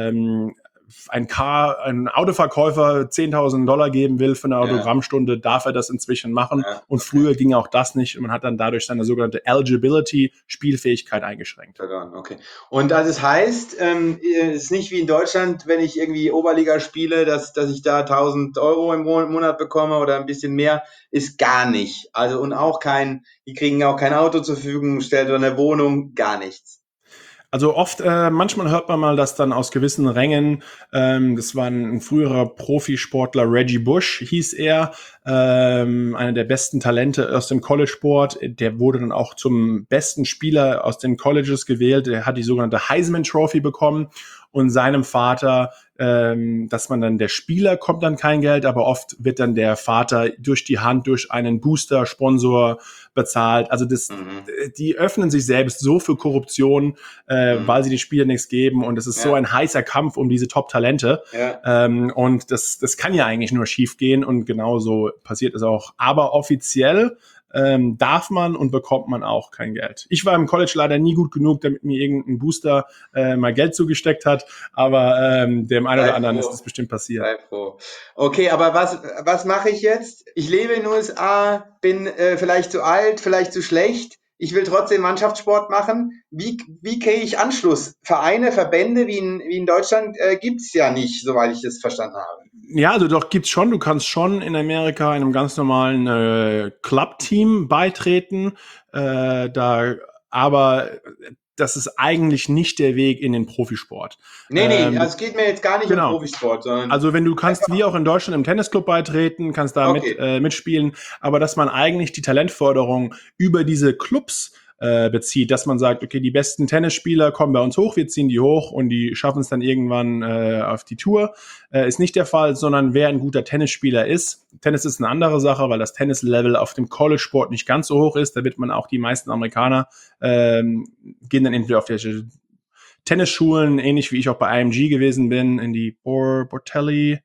Autoverkäufer $10.000 geben will für eine Autogrammstunde, darf er das inzwischen machen. Ja, und früher ging auch das nicht und man hat dann dadurch seine sogenannte Eligibility, Spielfähigkeit eingeschränkt. Okay. Und also es heißt, es ist nicht wie in Deutschland, wenn ich irgendwie Oberliga spiele, dass ich da 1.000 Euro im Monat bekomme oder ein bisschen mehr, ist gar nicht. Also und auch die kriegen auch kein Auto zur Verfügung gestellt oder eine Wohnung, gar nichts. Also oft, manchmal hört man mal, dass dann aus gewissen Rängen, das war ein früherer Profisportler, Reggie Bush hieß er, einer der besten Talente aus dem College-Sport, der wurde dann auch zum besten Spieler aus den Colleges gewählt, der hat die sogenannte Heisman Trophy bekommen und seinem Vater, dass man dann, der Spieler kommt dann kein Geld, aber oft wird dann der Vater durch die Hand, durch einen Booster-Sponsor bezahlt. Also die öffnen sich selbst so für Korruption, weil sie den Spielern nichts geben und es ist so ein heißer Kampf um diese Top-Talente. Ja. Und das kann ja eigentlich nur schief gehen und genauso passiert es auch. Aber offiziell darf man und bekommt man auch kein Geld. Ich war im College leider nie gut genug, damit mir irgendein Booster mal Geld zugesteckt hat, aber dem einen oder anderen ist das bestimmt passiert. Okay, aber was mache ich jetzt? Ich lebe in den USA, bin vielleicht zu alt, vielleicht zu schlecht. Ich will trotzdem Mannschaftssport machen. Wie kriege ich Anschluss? Vereine, Verbände wie in Deutschland gibt's ja nicht, soweit ich das verstanden habe. Ja, also doch gibt's schon. Du kannst schon in Amerika einem ganz normalen Club-Team beitreten. Aber das ist eigentlich nicht der Weg in den Profisport. Nee, also es geht mir jetzt gar nicht um Profisport, sondern... Also wenn du kannst wie auch in Deutschland im Tennisclub beitreten, kannst da mitspielen, aber dass man eigentlich die Talentförderung über diese Clubs bezieht, dass man sagt, okay, die besten Tennisspieler kommen bei uns hoch, wir ziehen die hoch und die schaffen es dann irgendwann auf die Tour, ist nicht der Fall, sondern wer ein guter Tennisspieler ist. Tennis ist eine andere Sache, weil das Tennislevel auf dem College-Sport nicht ganz so hoch ist, da wird man auch, die meisten Amerikaner gehen dann entweder auf die Tennisschulen, ähnlich wie ich auch bei IMG gewesen bin, in die Bollettieri,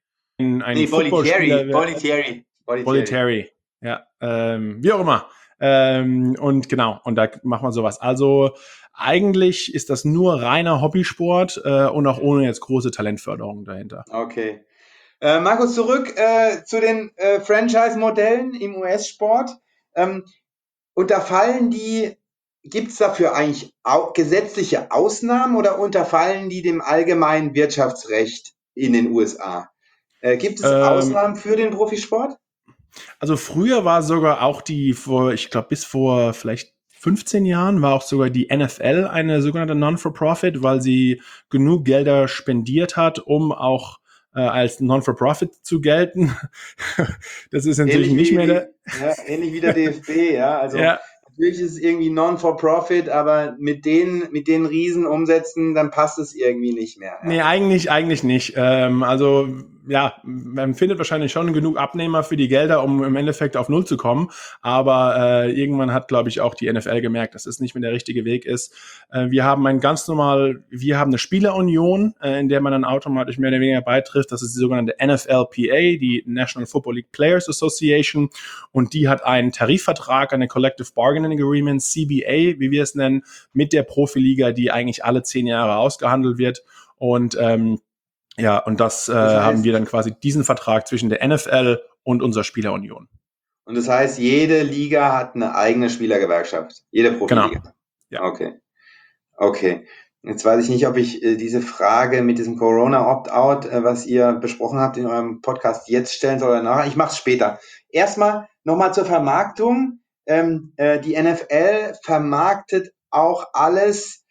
ja, wie auch immer. Und genau, und da macht man sowas. Also eigentlich ist das nur reiner Hobbysport und auch ohne jetzt große Talentförderung dahinter. Okay. Markus, zurück zu den Franchise-Modellen im US-Sport. Unterfallen die gibt es dafür eigentlich gesetzliche Ausnahmen oder unterfallen die dem allgemeinen Wirtschaftsrecht in den USA? Gibt es Ausnahmen für den Profisport? Also früher war sogar auch ich glaube bis vor vielleicht 15 Jahren war auch sogar die NFL eine sogenannte Non-for-Profit, weil sie genug Gelder spendiert hat, um auch als Non-for-Profit zu gelten. Das ist natürlich Ähnlich nicht wie, mehr ähnlich wie der DFB, ja. Also ja. natürlich ist es irgendwie Non-for-Profit, aber mit den Riesenumsätzen, dann passt es irgendwie nicht mehr. Ja. Nee, eigentlich nicht. Also ja, man findet wahrscheinlich schon genug Abnehmer für die Gelder, um im Endeffekt auf Null zu kommen. Aber irgendwann hat, glaube ich, auch die NFL gemerkt, dass es nicht mehr der richtige Weg ist. Wir haben wir haben eine Spielerunion, in der man dann automatisch mehr oder weniger beitritt. Das ist die sogenannte NFLPA, die National Football League Players Association. Und die hat einen Tarifvertrag, eine Collective Bargaining Agreement, CBA, wie wir es nennen, mit der Profiliga, die eigentlich alle 10 Jahre ausgehandelt wird. Und das heißt, haben wir dann quasi diesen Vertrag zwischen der NFL und unserer Spielerunion. Und das heißt, jede Liga hat eine eigene Spielergewerkschaft. Jede Profiliga. Genau. Ja. Okay. Jetzt weiß ich nicht, ob ich diese Frage mit diesem Corona-Opt-out, was ihr besprochen habt in eurem Podcast, jetzt stellen soll oder nachher. Ich mache es später. Erstmal nochmal zur Vermarktung. Die NFL vermarktet auch alles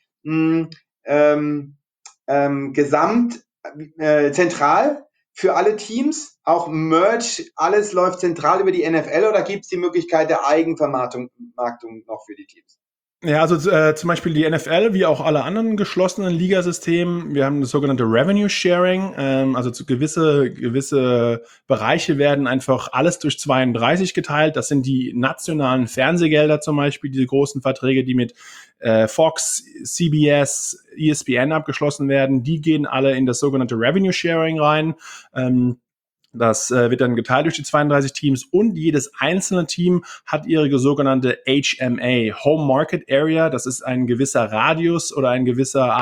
zentral für alle Teams, auch Merch, alles läuft zentral über die NFL oder gibt es die Möglichkeit der Eigenvermarktung noch für die Teams? Ja, also zum Beispiel die NFL, wie auch alle anderen geschlossenen Ligasystemen, wir haben das sogenannte Revenue Sharing, also gewisse Bereiche werden einfach alles durch 32 geteilt. Das sind die nationalen Fernsehgelder zum Beispiel, diese großen Verträge, die mit Fox, CBS, ESPN abgeschlossen werden, die gehen alle in das sogenannte Revenue Sharing rein. Das wird dann geteilt durch die 32 Teams und jedes einzelne Team hat ihre sogenannte HMA, Home Market Area. Das ist ein gewisser Radius oder eine gewisse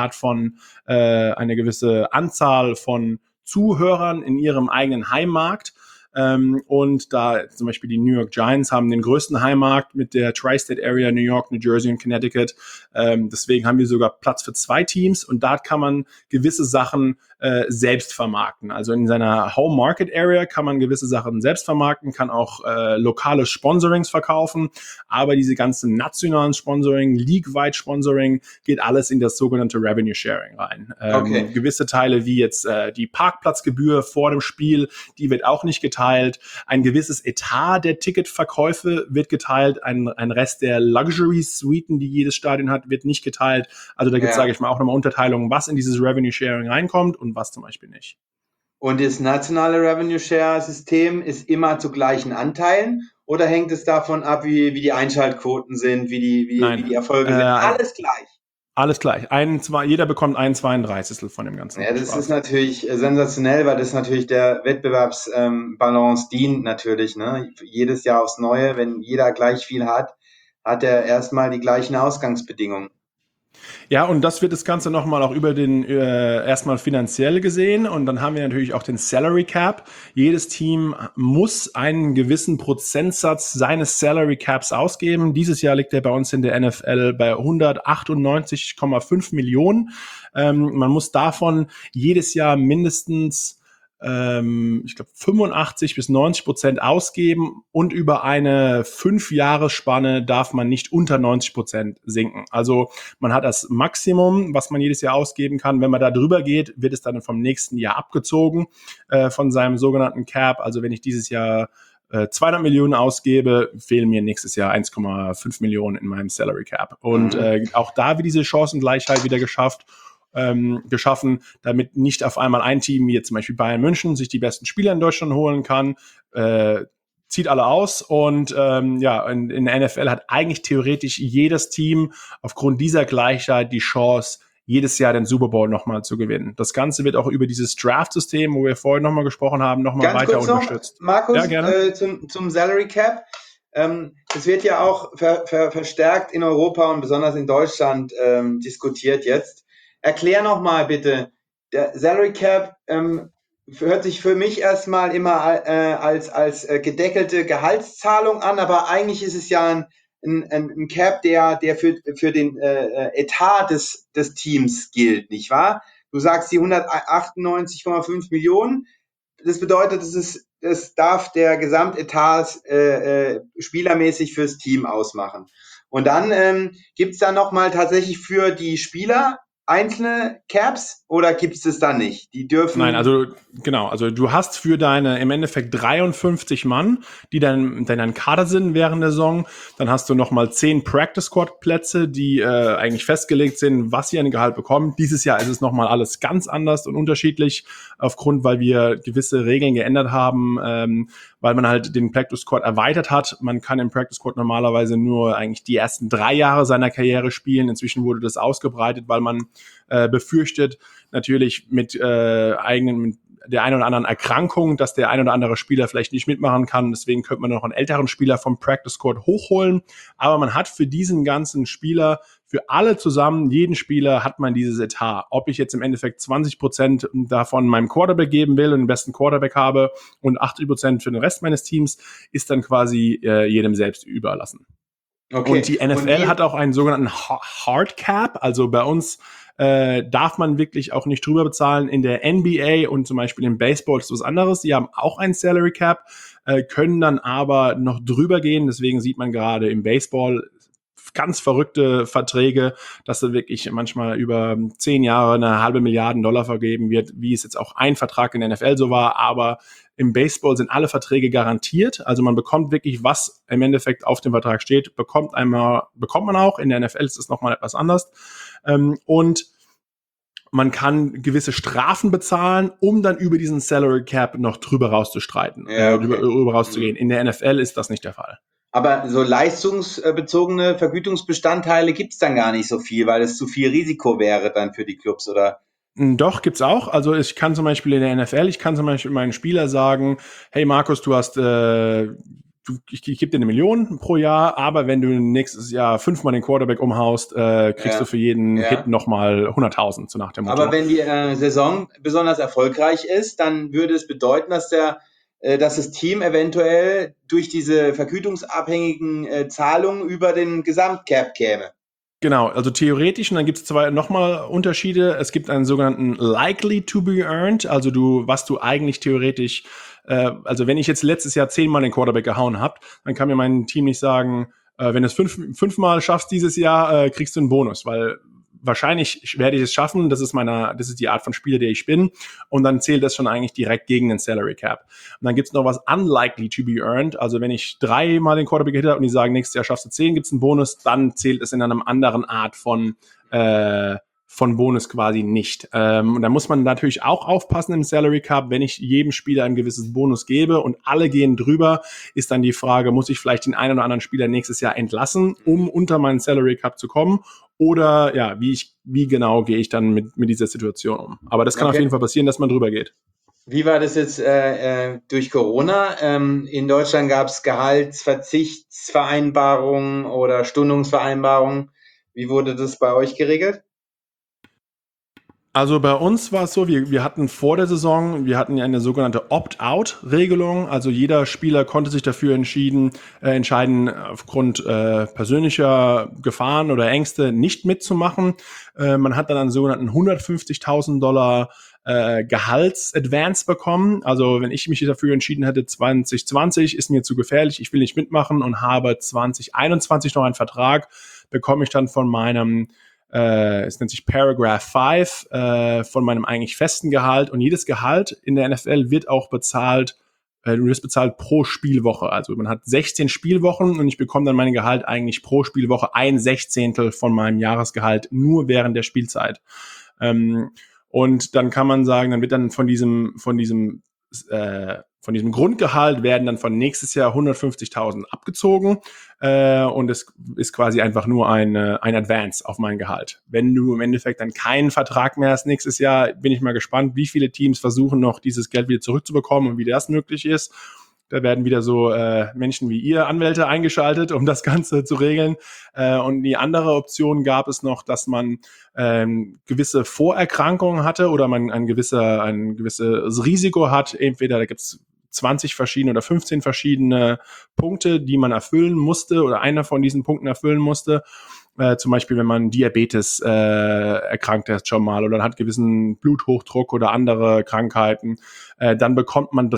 Anzahl von Zuhörern in ihrem eigenen Heimmarkt. Und da zum Beispiel die New York Giants haben den größten Heimmarkt mit der Tri-State Area, New York, New Jersey und Connecticut. Deswegen haben wir sogar Platz für 2 Teams und da kann man gewisse Sachen selbst vermarkten. Also in seiner Home Market Area kann man gewisse Sachen selbst vermarkten, kann auch lokale Sponsorings verkaufen, aber diese ganzen nationalen Sponsoring, League-wide Sponsoring, geht alles in das sogenannte Revenue Sharing rein. Gewisse Teile wie jetzt die Parkplatzgebühr vor dem Spiel, die wird auch nicht geteilt. Ein gewisses Etat der Ticketverkäufe wird geteilt. Ein Rest der Luxury-Suiten, die jedes Stadion hat, wird nicht geteilt. Also da gibt es, sage ich mal, auch nochmal Unterteilungen, was in dieses Revenue Sharing reinkommt und was zum Beispiel nicht. Und das nationale Revenue Share System ist immer zu gleichen Anteilen oder hängt es davon ab, wie die Einschaltquoten sind, wie die Erfolge sind? Alles gleich. Alles gleich. Jeder bekommt 1/32 von dem ganzen. Ja, das ist natürlich sensationell, weil das natürlich der Wettbewerbsbalance dient natürlich. Ne? Jedes Jahr aufs Neue, wenn jeder gleich viel hat, hat er erstmal die gleichen Ausgangsbedingungen. Ja, und das wird das Ganze nochmal auch über den erstmal finanziell gesehen und dann haben wir natürlich auch den Salary Cap. Jedes Team muss einen gewissen Prozentsatz seines Salary Caps ausgeben. Dieses Jahr liegt er bei uns in der NFL bei 198,5 Millionen. Man muss davon jedes Jahr mindestens ich glaube 85-90% ausgeben und über eine 5-Jahres-Spanne darf man nicht unter 90% sinken. Also man hat das Maximum, was man jedes Jahr ausgeben kann. Wenn man da drüber geht, wird es dann vom nächsten Jahr abgezogen von seinem sogenannten Cap. Also wenn ich dieses Jahr 200 Millionen ausgebe, fehlen mir nächstes Jahr 1,5 Millionen in meinem Salary Cap. Und auch da wird diese Chancengleichheit wieder geschaffen, damit nicht auf einmal ein Team, wie jetzt zum Beispiel Bayern München, sich die besten Spieler in Deutschland holen kann, zieht alle aus und in der NFL hat eigentlich theoretisch jedes Team aufgrund dieser Gleichheit die Chance, jedes Jahr den Super Bowl nochmal zu gewinnen. Das Ganze wird auch über dieses Draft-System, wo wir vorhin nochmal gesprochen haben, nochmal weiter unterstützt. Markus, ja, gerne. Zum Salary Cap. Es wird ja auch verstärkt in Europa und besonders in Deutschland diskutiert jetzt. Erklär nochmal bitte, der Salary Cap hört sich für mich erstmal immer als gedeckelte Gehaltszahlung an, aber eigentlich ist es ja ein Cap, der für den Etat des Teams gilt, nicht wahr? Du sagst die 198,5 Millionen. Das bedeutet, das darf der Gesamtetat spielermäßig fürs Team ausmachen. Und dann gibt's da nochmal tatsächlich für die Spieler einzelne Caps oder gibt's das dann nicht? Die dürfen. Nein, also genau, also du hast für deine im Endeffekt 53 Mann, die dann dein Kader sind während der Saison. Dann hast du nochmal 10 Practice Squad Plätze, die eigentlich festgelegt sind, was sie an Gehalt bekommen. Dieses Jahr ist es nochmal alles ganz anders und unterschiedlich, weil wir gewisse Regeln geändert haben, weil man halt den Practice Squad erweitert hat. Man kann im Practice Squad normalerweise nur eigentlich die ersten 3 Jahre seiner Karriere spielen. Inzwischen wurde das ausgebreitet, weil man befürchtet natürlich mit der einen oder anderen Erkrankung, dass der ein oder andere Spieler vielleicht nicht mitmachen kann. Deswegen könnte man noch einen älteren Spieler vom Practice Squad hochholen. Aber man hat für diesen ganzen Spieler, für alle zusammen, jeden Spieler hat man dieses Etat. Ob ich jetzt im Endeffekt 20% davon meinem Quarterback geben will und den besten Quarterback habe und 80% für den Rest meines Teams, ist dann quasi jedem selbst überlassen. Okay. Und die NFL hat auch einen sogenannten Hard Cap. Also bei uns darf man wirklich auch nicht drüber bezahlen. In der NBA und zum Beispiel im Baseball ist was anderes. Die haben auch einen Salary Cap, können dann aber noch drüber gehen. Deswegen sieht man gerade im Baseball ganz verrückte Verträge, dass da wirklich manchmal über 10 Jahre eine halbe Milliarden $1 vergeben wird, wie es jetzt auch ein Vertrag in der NFL so war. Aber im Baseball sind alle Verträge garantiert. Also man bekommt wirklich, was im Endeffekt auf dem Vertrag steht, bekommt man auch. In der NFL ist es nochmal etwas anders. Und man kann gewisse Strafen bezahlen, um dann über diesen Salary Cap noch drüber rauszustreiten, drüber rauszugehen. In der NFL ist das nicht der Fall. Aber so leistungsbezogene Vergütungsbestandteile gibt's dann gar nicht so viel, weil es zu viel Risiko wäre dann für die Clubs, oder? Doch, gibt's auch. Also ich kann zum Beispiel in der NFL, meinen Spieler sagen, hey Markus, du hast ich gebe dir 1 Million pro Jahr, aber wenn du nächstes Jahr 5-mal den Quarterback umhaust, kriegst du für jeden Hit nochmal 100.000, so nach dem Motto. Aber wenn die Saison besonders erfolgreich ist, dann würde es bedeuten, dass das Team eventuell durch diese vergütungsabhängigen Zahlungen über den Gesamtcap käme. Genau, also theoretisch, und dann gibt es nochmal Unterschiede. Es gibt einen sogenannten likely to be earned, also was du eigentlich theoretisch, also wenn ich jetzt letztes Jahr 10-mal den Quarterback gehauen habe, dann kann mir mein Team nicht sagen, wenn du es 5-mal schaffst dieses Jahr, kriegst du einen Bonus, weil wahrscheinlich werde ich es schaffen, das ist die Art von Spieler, der ich bin, und dann zählt das schon eigentlich direkt gegen den Salary Cap. Und dann gibt's noch was unlikely to be earned, also wenn ich 3-mal den Quarterback gehittet habe und die sagen, nächstes Jahr schaffst du 10, gibt's einen Bonus, dann zählt es in einem anderen Art von Bonus quasi nicht. Und da muss man natürlich auch aufpassen im Salary Cap, wenn ich jedem Spieler ein gewisses Bonus gebe und alle gehen drüber, ist dann die Frage, muss ich vielleicht den einen oder anderen Spieler nächstes Jahr entlassen, um unter meinen Salary Cap zu kommen? Oder ja, wie genau gehe ich dann mit dieser Situation um? Aber das kann auf jeden Fall passieren, dass man drüber geht. Wie war das jetzt durch Corona? In Deutschland gab es Gehaltsverzichtsvereinbarungen oder Stundungsvereinbarungen. Wie wurde das bei euch geregelt? Also bei uns war es so, wir hatten vor der Saison, wir hatten ja eine sogenannte Opt-out-Regelung. Also jeder Spieler konnte sich dafür entscheiden, aufgrund persönlicher Gefahren oder Ängste nicht mitzumachen. Man hat dann einen sogenannten $150.000 Gehalts-Advance bekommen. Also wenn ich mich dafür entschieden hätte, 2020 ist mir zu gefährlich, ich will nicht mitmachen und habe 2021 noch einen Vertrag, bekomme ich dann von meinem es nennt sich Paragraph 5 von meinem eigentlich festen Gehalt, und jedes Gehalt in der NFL wird auch bezahlt, du wirst bezahlt pro Spielwoche. Also man hat 16 Spielwochen und ich bekomme dann mein Gehalt eigentlich pro Spielwoche 1/16 von meinem Jahresgehalt nur während der Spielzeit. Und dann kann man sagen, dann wird dann von diesem Grundgehalt werden dann von nächstes Jahr 150.000 abgezogen und es ist quasi einfach nur ein Advance auf mein Gehalt. Wenn du im Endeffekt dann keinen Vertrag mehr hast nächstes Jahr, bin ich mal gespannt, wie viele Teams versuchen noch dieses Geld wieder zurückzubekommen und wie das möglich ist. Da werden wieder so Menschen wie ihr, Anwälte, eingeschaltet, um das Ganze zu regeln. Und die andere Option gab es noch, dass man gewisse Vorerkrankungen hatte oder man ein gewisses Risiko hat. Entweder da gibt's 20 verschiedene oder 15 verschiedene Punkte, die man erfüllen musste oder einer von diesen Punkten erfüllen musste. Zum Beispiel, wenn man Diabetes erkrankt ist schon mal oder hat gewissen Bluthochdruck oder andere Krankheiten, dann bekommt man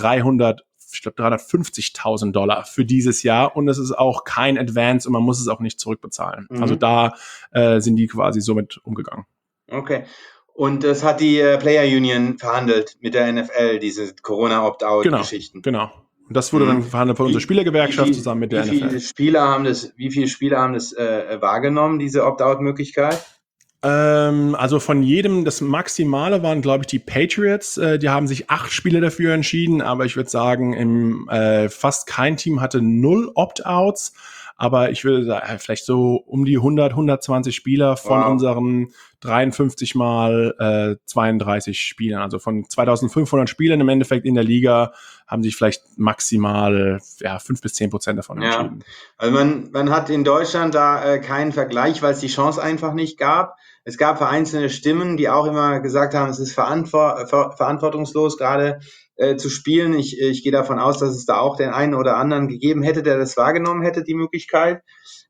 $350.000 für dieses Jahr und es ist auch kein Advance und man muss es auch nicht zurückbezahlen. Also da sind die quasi so mit umgegangen. Okay. Und das hat die Player Union verhandelt mit der NFL, diese Corona-Opt-out-Geschichten. Genau. Und das wurde dann verhandelt von unserer Spielergewerkschaft zusammen mit der NFL. Wie viele Spieler haben das wahrgenommen, diese Opt-out-Möglichkeit? Also von jedem, das Maximale waren, glaube ich, die Patriots. Die haben sich 8 Spieler dafür entschieden, aber ich würde sagen, fast kein Team hatte 0 Opt-outs. Aber ich würde sagen, vielleicht so um die 100, 120 Spieler von unseren 53 mal 32 Spielern. Also von 2500 Spielern im Endeffekt in der Liga haben sich vielleicht maximal 5-10% davon entschieden. Also man hat in Deutschland da keinen Vergleich, weil es die Chance einfach nicht gab. Es gab vereinzelte Stimmen, die auch immer gesagt haben, es ist verantwortungslos, gerade zu spielen. Ich gehe davon aus, dass es da auch den einen oder anderen gegeben hätte, der das wahrgenommen hätte, die Möglichkeit.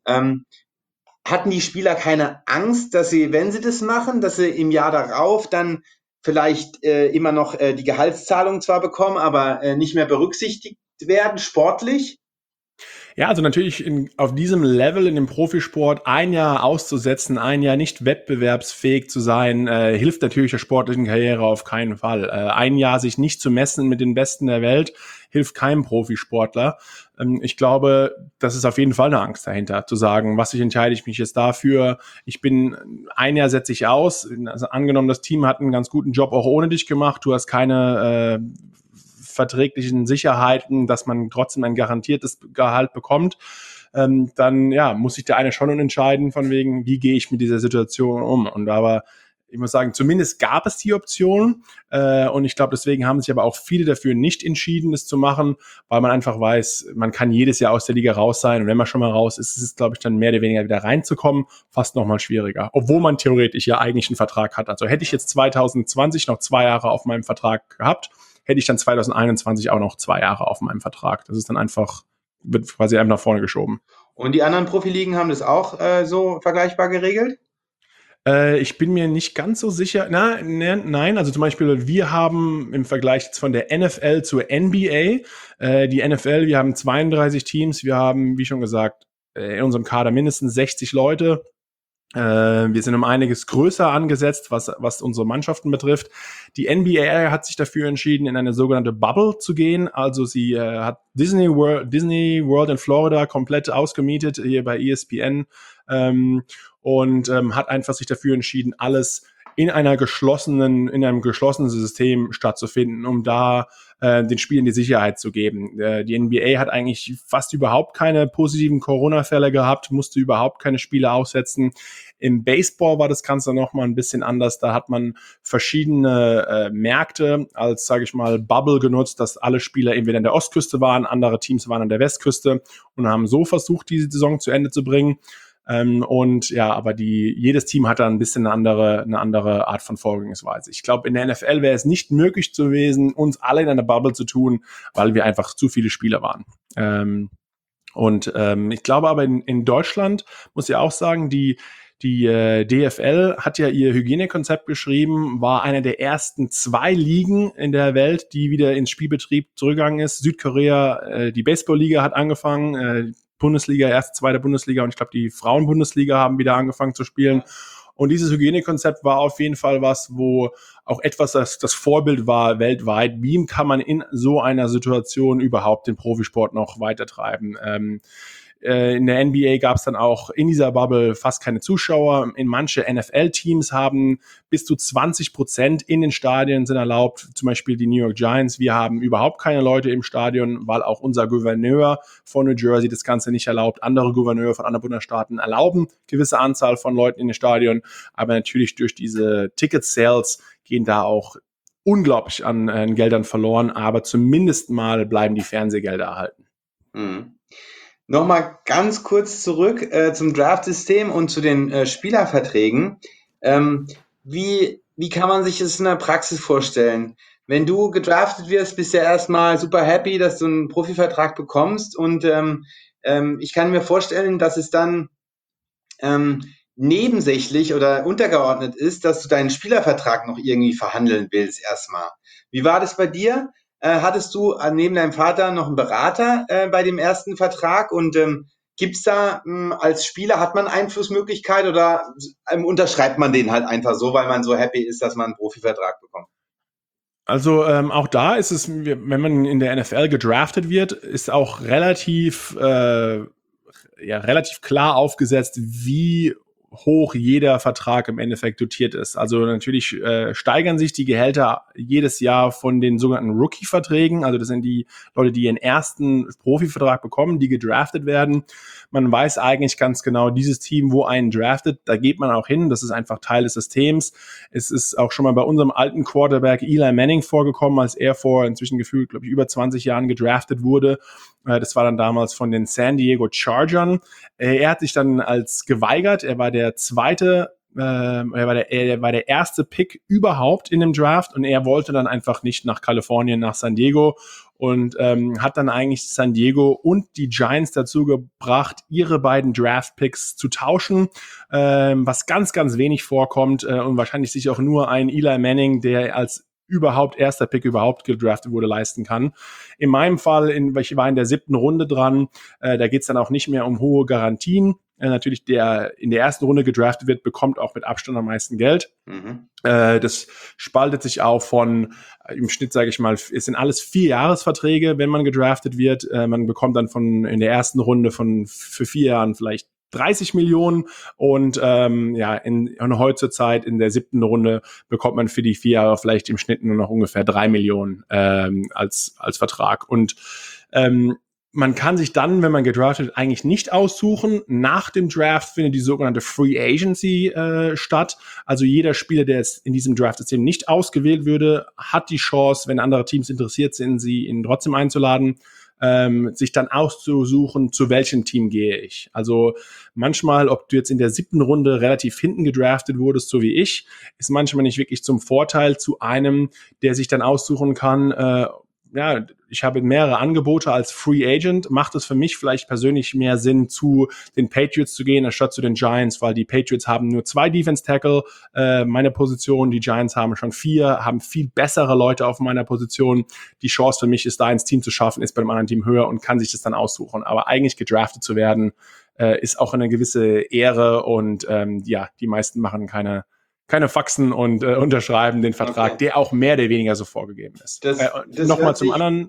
Hatten die Spieler keine Angst, dass sie, wenn sie das machen, dass sie im Jahr darauf dann vielleicht immer noch die Gehaltszahlung zwar bekommen, aber nicht mehr berücksichtigt werden, sportlich? Ja, also natürlich auf diesem Level in dem Profisport ein Jahr auszusetzen, ein Jahr nicht wettbewerbsfähig zu sein, hilft natürlich der sportlichen Karriere auf keinen Fall. Ein Jahr sich nicht zu messen mit den Besten der Welt, hilft keinem Profisportler. Ich glaube, das ist auf jeden Fall eine Angst dahinter, zu sagen, entscheide ich mich jetzt dafür? Ein Jahr setze ich aus. Also angenommen, das Team hat einen ganz guten Job auch ohne dich gemacht, du hast keine verträglichen Sicherheiten, dass man trotzdem ein garantiertes Gehalt bekommt, dann muss sich der eine schon entscheiden, von wegen, wie gehe ich mit dieser Situation um. Und aber ich muss sagen, zumindest gab es die Option und ich glaube, deswegen haben sich aber auch viele dafür nicht entschieden, das zu machen, weil man einfach weiß, man kann jedes Jahr aus der Liga raus sein und wenn man schon mal raus ist, ist es, glaube ich, dann mehr oder weniger wieder reinzukommen, fast nochmal schwieriger, obwohl man theoretisch ja eigentlich einen Vertrag hat. Also hätte ich jetzt 2020 noch 2 Jahre auf meinem Vertrag gehabt, hätte ich dann 2021 auch noch 2 Jahre auf meinem Vertrag. Das ist dann wird quasi einfach nach vorne geschoben. Und die anderen Profiligen haben das auch so vergleichbar geregelt? Ich bin mir nicht ganz so sicher. Nein, also zum Beispiel, wir haben im Vergleich jetzt von der NFL zur NBA, die NFL, wir haben 32 Teams, wir haben, wie schon gesagt, in unserem Kader mindestens 60 Leute. Wir sind um einiges größer angesetzt, was unsere Mannschaften betrifft. Die NBA hat sich dafür entschieden, in eine sogenannte Bubble zu gehen. Also sie hat Disney World in Florida komplett ausgemietet, hier bei ESPN, und hat einfach sich dafür entschieden, alles in einem geschlossenen System stattzufinden, um da den Spielern die Sicherheit zu geben. Die NBA hat eigentlich fast überhaupt keine positiven Corona-Fälle gehabt, musste überhaupt keine Spiele aussetzen. Im Baseball war das Ganze noch mal ein bisschen anders. Da hat man verschiedene Märkte als, sage ich mal, Bubble genutzt, dass alle Spieler entweder an der Ostküste waren, andere Teams waren an der Westküste und haben so versucht, diese Saison zu Ende zu bringen. Aber jedes Team hat da ein bisschen eine andere Art von Vorgehensweise. Ich glaube, in der NFL wäre es nicht möglich gewesen, uns alle in einer Bubble zu tun, weil wir einfach zu viele Spieler waren. Ich glaube aber in Deutschland, muss ich auch sagen, die DFL hat ja ihr Hygienekonzept geschrieben, war eine der ersten 2 Ligen in der Welt, die wieder ins Spielbetrieb zurückgegangen ist. Südkorea, die Baseballliga hat angefangen, Bundesliga, erste, zweite Bundesliga und ich glaube, die Frauenbundesliga haben wieder angefangen zu spielen. Und dieses Hygienekonzept war auf jeden Fall was, wo auch etwas das Vorbild war weltweit. Wie kann man in so einer Situation überhaupt den Profisport noch weitertreiben? In der NBA gab es dann auch in dieser Bubble fast keine Zuschauer. In manche NFL-Teams haben bis zu 20% in den Stadien sind erlaubt. Zum Beispiel die New York Giants. Wir haben überhaupt keine Leute im Stadion, weil auch unser Gouverneur von New Jersey das Ganze nicht erlaubt. Andere Gouverneure von anderen Bundesstaaten erlauben gewisse Anzahl von Leuten in den Stadion. Aber natürlich durch diese Ticket-Sales gehen da auch unglaublich an Geldern verloren. Aber zumindest mal bleiben die Fernsehgelder erhalten. Mhm. Nochmal ganz kurz zurück zum Draft-System und zu den Spielerverträgen. Wie kann man sich das in der Praxis vorstellen? wenn du gedraftet wirst, bist du ja erstmal super happy, dass du einen Profivertrag bekommst und ich kann mir vorstellen, dass es dann nebensächlich oder untergeordnet ist, dass du deinen Spielervertrag noch irgendwie verhandeln willst erstmal. Wie war das bei dir? Hattest du neben deinem Vater noch einen Berater bei dem ersten Vertrag und gibt's da als Spieler, hat man Einflussmöglichkeit oder unterschreibt man den halt einfach so, weil man so happy ist, dass man einen Profivertrag bekommt? Also auch da ist es, wenn man in der NFL gedraftet wird, ist auch relativ klar aufgesetzt, wie hoch jeder Vertrag im Endeffekt dotiert ist. Also natürlich steigern sich die Gehälter jedes Jahr von den sogenannten Rookie-Verträgen. Also das sind die Leute, die ihren ersten Profivertrag bekommen, die gedraftet werden. Man weiß eigentlich ganz genau, dieses Team, wo einen draftet, da geht man auch hin. Das ist einfach Teil des Systems. Es ist auch schon mal bei unserem alten Quarterback Eli Manning vorgekommen, als er vor inzwischen gefühlt, glaube ich, über 20 Jahren gedraftet wurde. Das war dann damals von den San Diego Chargers. Er hat sich dann als geweigert. Er war der erste Pick überhaupt in dem Draft und er wollte dann einfach nicht nach Kalifornien, nach San Diego und hat dann eigentlich San Diego und die Giants dazu gebracht, ihre beiden Draft-Picks zu tauschen, was ganz, ganz wenig vorkommt und wahrscheinlich sich auch nur ein Eli Manning, der als erster Pick überhaupt gedraftet wurde, leisten kann. In meinem Fall, ich war in der 7. Runde dran, da geht's dann auch nicht mehr um hohe Garantien. Natürlich, der in der ersten Runde gedraftet wird, bekommt auch mit Abstand am meisten Geld. Das spaltet sich auf von, im Schnitt sage ich mal, es sind alles 4-Jahresverträge, wenn man gedraftet wird. Man bekommt dann in der ersten Runde für 4 Jahren vielleicht 30 Millionen und heutzutage in der 7. Runde bekommt man für die 4 Jahre vielleicht im Schnitt nur noch ungefähr 3 Millionen als Vertrag. Und man kann sich dann, wenn man gedraftet wird, eigentlich nicht aussuchen. Nach dem Draft findet die sogenannte Free Agency statt. Also jeder Spieler, der jetzt in diesem Draft-System nicht ausgewählt würde, hat die Chance, wenn andere Teams interessiert sind, ihn trotzdem einzuladen, sich dann auszusuchen, zu welchem Team gehe ich. Also manchmal, ob du jetzt in der 7. Runde relativ hinten gedraftet wurdest, so wie ich, ist manchmal nicht wirklich zum Vorteil zu einem, der sich dann aussuchen kann, ich habe mehrere Angebote als Free Agent, macht es für mich vielleicht persönlich mehr Sinn, zu den Patriots zu gehen, anstatt zu den Giants, weil die Patriots haben nur 2 Defense Tackle, meine Position, die Giants haben schon 4, haben viel bessere Leute auf meiner Position. Die Chance für mich ist, da ins Team zu schaffen, ist bei dem anderen Team höher und kann sich das dann aussuchen. Aber eigentlich gedraftet zu werden, ist auch eine gewisse Ehre und die meisten machen keine Faxen und unterschreiben den Vertrag, der auch mehr oder weniger so vorgegeben ist. Nochmal zum anderen.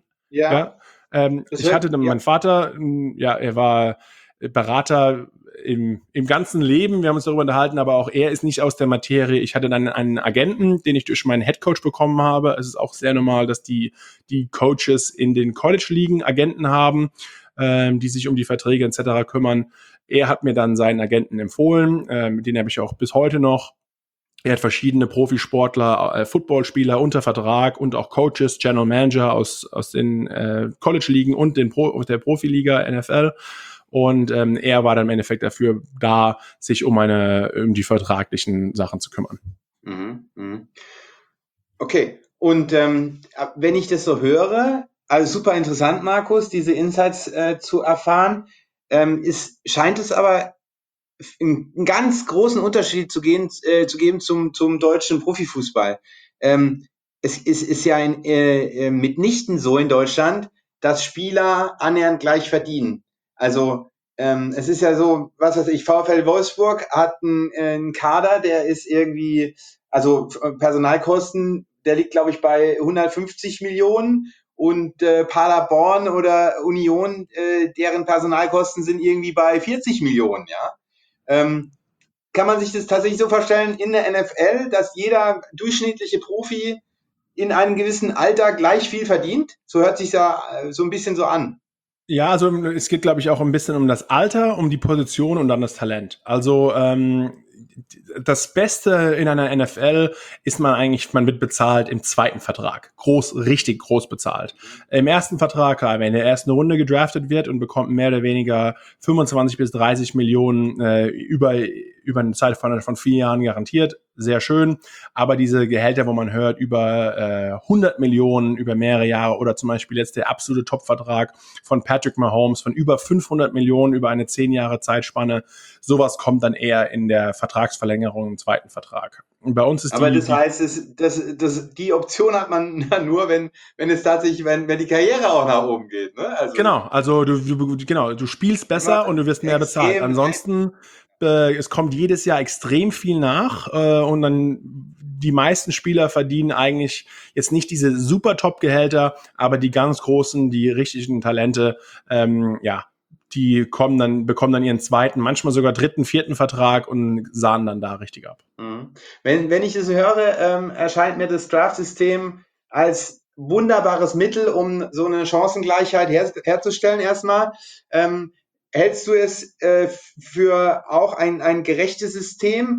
Ich hatte dann meinen Vater, er war Berater im ganzen Leben. Wir haben uns darüber unterhalten, aber auch er ist nicht aus der Materie. Ich hatte dann einen Agenten, den ich durch meinen Headcoach bekommen habe. Es ist auch sehr normal, dass die Coaches in den College-Ligen Agenten haben, die sich um die Verträge etc. kümmern. Er hat mir dann seinen Agenten empfohlen, den habe ich auch bis heute noch. Er hat verschiedene Profisportler, Footballspieler unter Vertrag und auch Coaches, General Manager aus den College-Ligen und der Profiliga NFL. Und er war dann im Endeffekt dafür da, sich um die vertraglichen Sachen zu kümmern. Okay, und wenn ich das so höre, also super interessant, Markus, diese Insights zu erfahren, scheint es aber einen ganz großen Unterschied zu geben zum deutschen Profifußball. Es ist ja mitnichten so in Deutschland, dass Spieler annähernd gleich verdienen. Also es ist ja so, was weiß ich, VfL Wolfsburg hat einen Kader, der ist irgendwie, also Personalkosten, der liegt, glaube ich, bei 150 Millionen und Paderborn oder Union, deren Personalkosten sind irgendwie bei 40 Millionen, ja. Kann man sich das tatsächlich so vorstellen in der NFL, dass jeder durchschnittliche Profi in einem gewissen Alter gleich viel verdient? So hört sich ja so ein bisschen so an. Ja, also es geht, glaube ich, auch ein bisschen um das Alter, um die Position und dann das Talent. Also das Beste in einer NFL ist man wird bezahlt im 2. Vertrag. Richtig groß bezahlt. Im 1. Vertrag, wenn in der ersten Runde gedraftet wird und bekommt mehr oder weniger 25 bis 30 Millionen über eine Zeit von 4 Jahren garantiert, sehr schön, aber diese Gehälter, wo man hört, über 100 Millionen über mehrere Jahre oder zum Beispiel jetzt der absolute Top-Vertrag von Patrick Mahomes von über 500 Millionen über eine 10 Jahre Zeitspanne, sowas kommt dann eher in der Vertragsverlängerung im zweiten Vertrag. Und bei uns ist aber das heißt, die Option hat man nur, wenn die Karriere auch nach oben geht. Ne? Also genau, also du spielst besser und du wirst mehr bezahlt. Ansonsten, es kommt jedes Jahr extrem viel nach und dann die meisten Spieler verdienen eigentlich jetzt nicht diese super Top-Gehälter, aber die ganz großen, die richtigen Talente, die bekommen dann ihren zweiten, manchmal sogar dritten, vierten Vertrag und sahen dann da richtig ab. Wenn ich das höre, erscheint mir das Draft-System als wunderbares Mittel, um so eine Chancengleichheit herzustellen erstmal. Hältst du es für auch ein gerechtes System?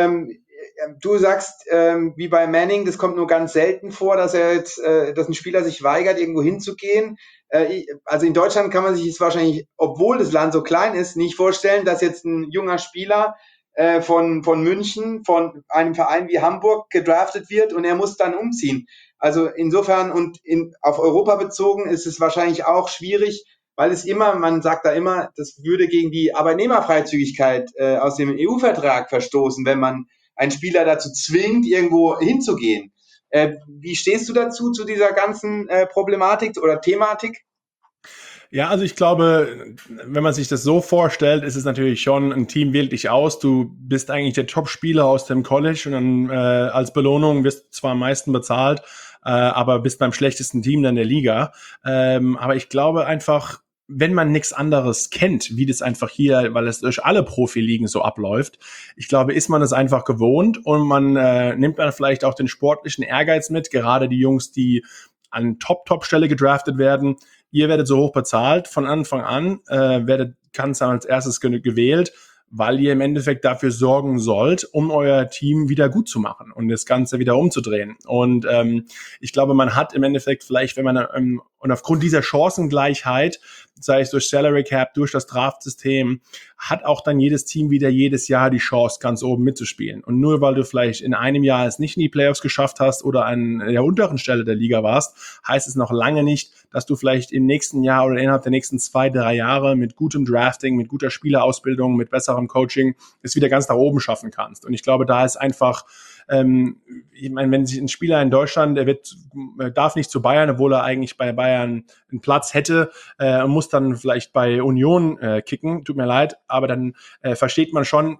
Du sagst, wie bei Manning, das kommt nur ganz selten vor, dass ein Spieler sich weigert, irgendwo hinzugehen. Also in Deutschland kann man sich jetzt wahrscheinlich, obwohl das Land so klein ist, nicht vorstellen, dass jetzt ein junger Spieler von München, von einem Verein wie Hamburg gedraftet wird und er muss dann umziehen. Also insofern und auf Europa bezogen ist es wahrscheinlich auch schwierig, weil man sagt da immer, das würde gegen die Arbeitnehmerfreizügigkeit aus dem EU-Vertrag verstoßen, wenn man einen Spieler dazu zwingt, irgendwo hinzugehen. Wie stehst du dazu, zu dieser ganzen Problematik oder Thematik? Ja, also ich glaube, wenn man sich das so vorstellt, ist es natürlich schon, ein Team wählt dich aus, du bist eigentlich der Top-Spieler aus dem College und dann als Belohnung wirst du zwar am meisten bezahlt, aber bist beim schlechtesten Team dann der Liga. Aber ich glaube einfach, wenn man nichts anderes kennt, wie das einfach hier, weil es durch alle Profiligen so abläuft, ich glaube, ist man es einfach gewohnt und man nimmt dann vielleicht auch den sportlichen Ehrgeiz mit, gerade die Jungs, die an Top-Stelle gedraftet werden. Ihr werdet so hoch bezahlt von Anfang an, werdet ganz als erstes gewählt, weil ihr im Endeffekt dafür sorgen sollt, um euer Team wieder gut zu machen und das Ganze wieder umzudrehen. Und ich glaube, man hat im Endeffekt vielleicht, wenn man und aufgrund dieser Chancengleichheit, sei es durch Salary Cap, durch das Draft-System, hat auch dann jedes Team wieder jedes Jahr die Chance, ganz oben mitzuspielen. Und nur weil du vielleicht in einem Jahr es nicht in die Playoffs geschafft hast oder an der unteren Stelle der Liga warst, heißt es noch lange nicht, dass du vielleicht im nächsten Jahr oder innerhalb der nächsten 2-3 Jahre mit gutem Drafting, mit guter Spielerausbildung, mit besserem Coaching es wieder ganz nach oben schaffen kannst. Und ich glaube, da ist einfach, ich meine, wenn sich ein Spieler in Deutschland, darf nicht zu Bayern, obwohl er eigentlich bei Bayern einen Platz hätte, muss dann vielleicht bei Union kicken, tut mir leid, aber dann versteht man schon,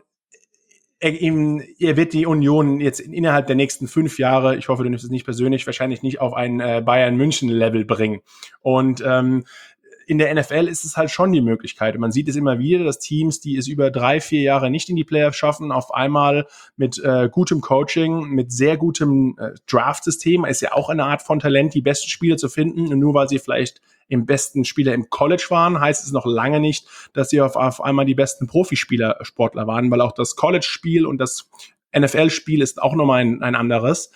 er wird die Union jetzt innerhalb der nächsten 5 Jahre, ich hoffe, du nimmst es nicht persönlich, wahrscheinlich nicht auf ein Bayern-München-Level bringen. Und in der NFL ist es halt schon die Möglichkeit. Man sieht es immer wieder, dass Teams, die es über 3-4 Jahre nicht in die Playoffs schaffen, auf einmal mit gutem Coaching, mit sehr gutem Draft-System, ist ja auch eine Art von Talent, die besten Spieler zu finden. Und nur weil sie vielleicht im besten Spieler im College waren, heißt es noch lange nicht, dass sie auf einmal die besten Sportler waren, weil auch das College-Spiel und das NFL-Spiel ist auch nochmal ein anderes.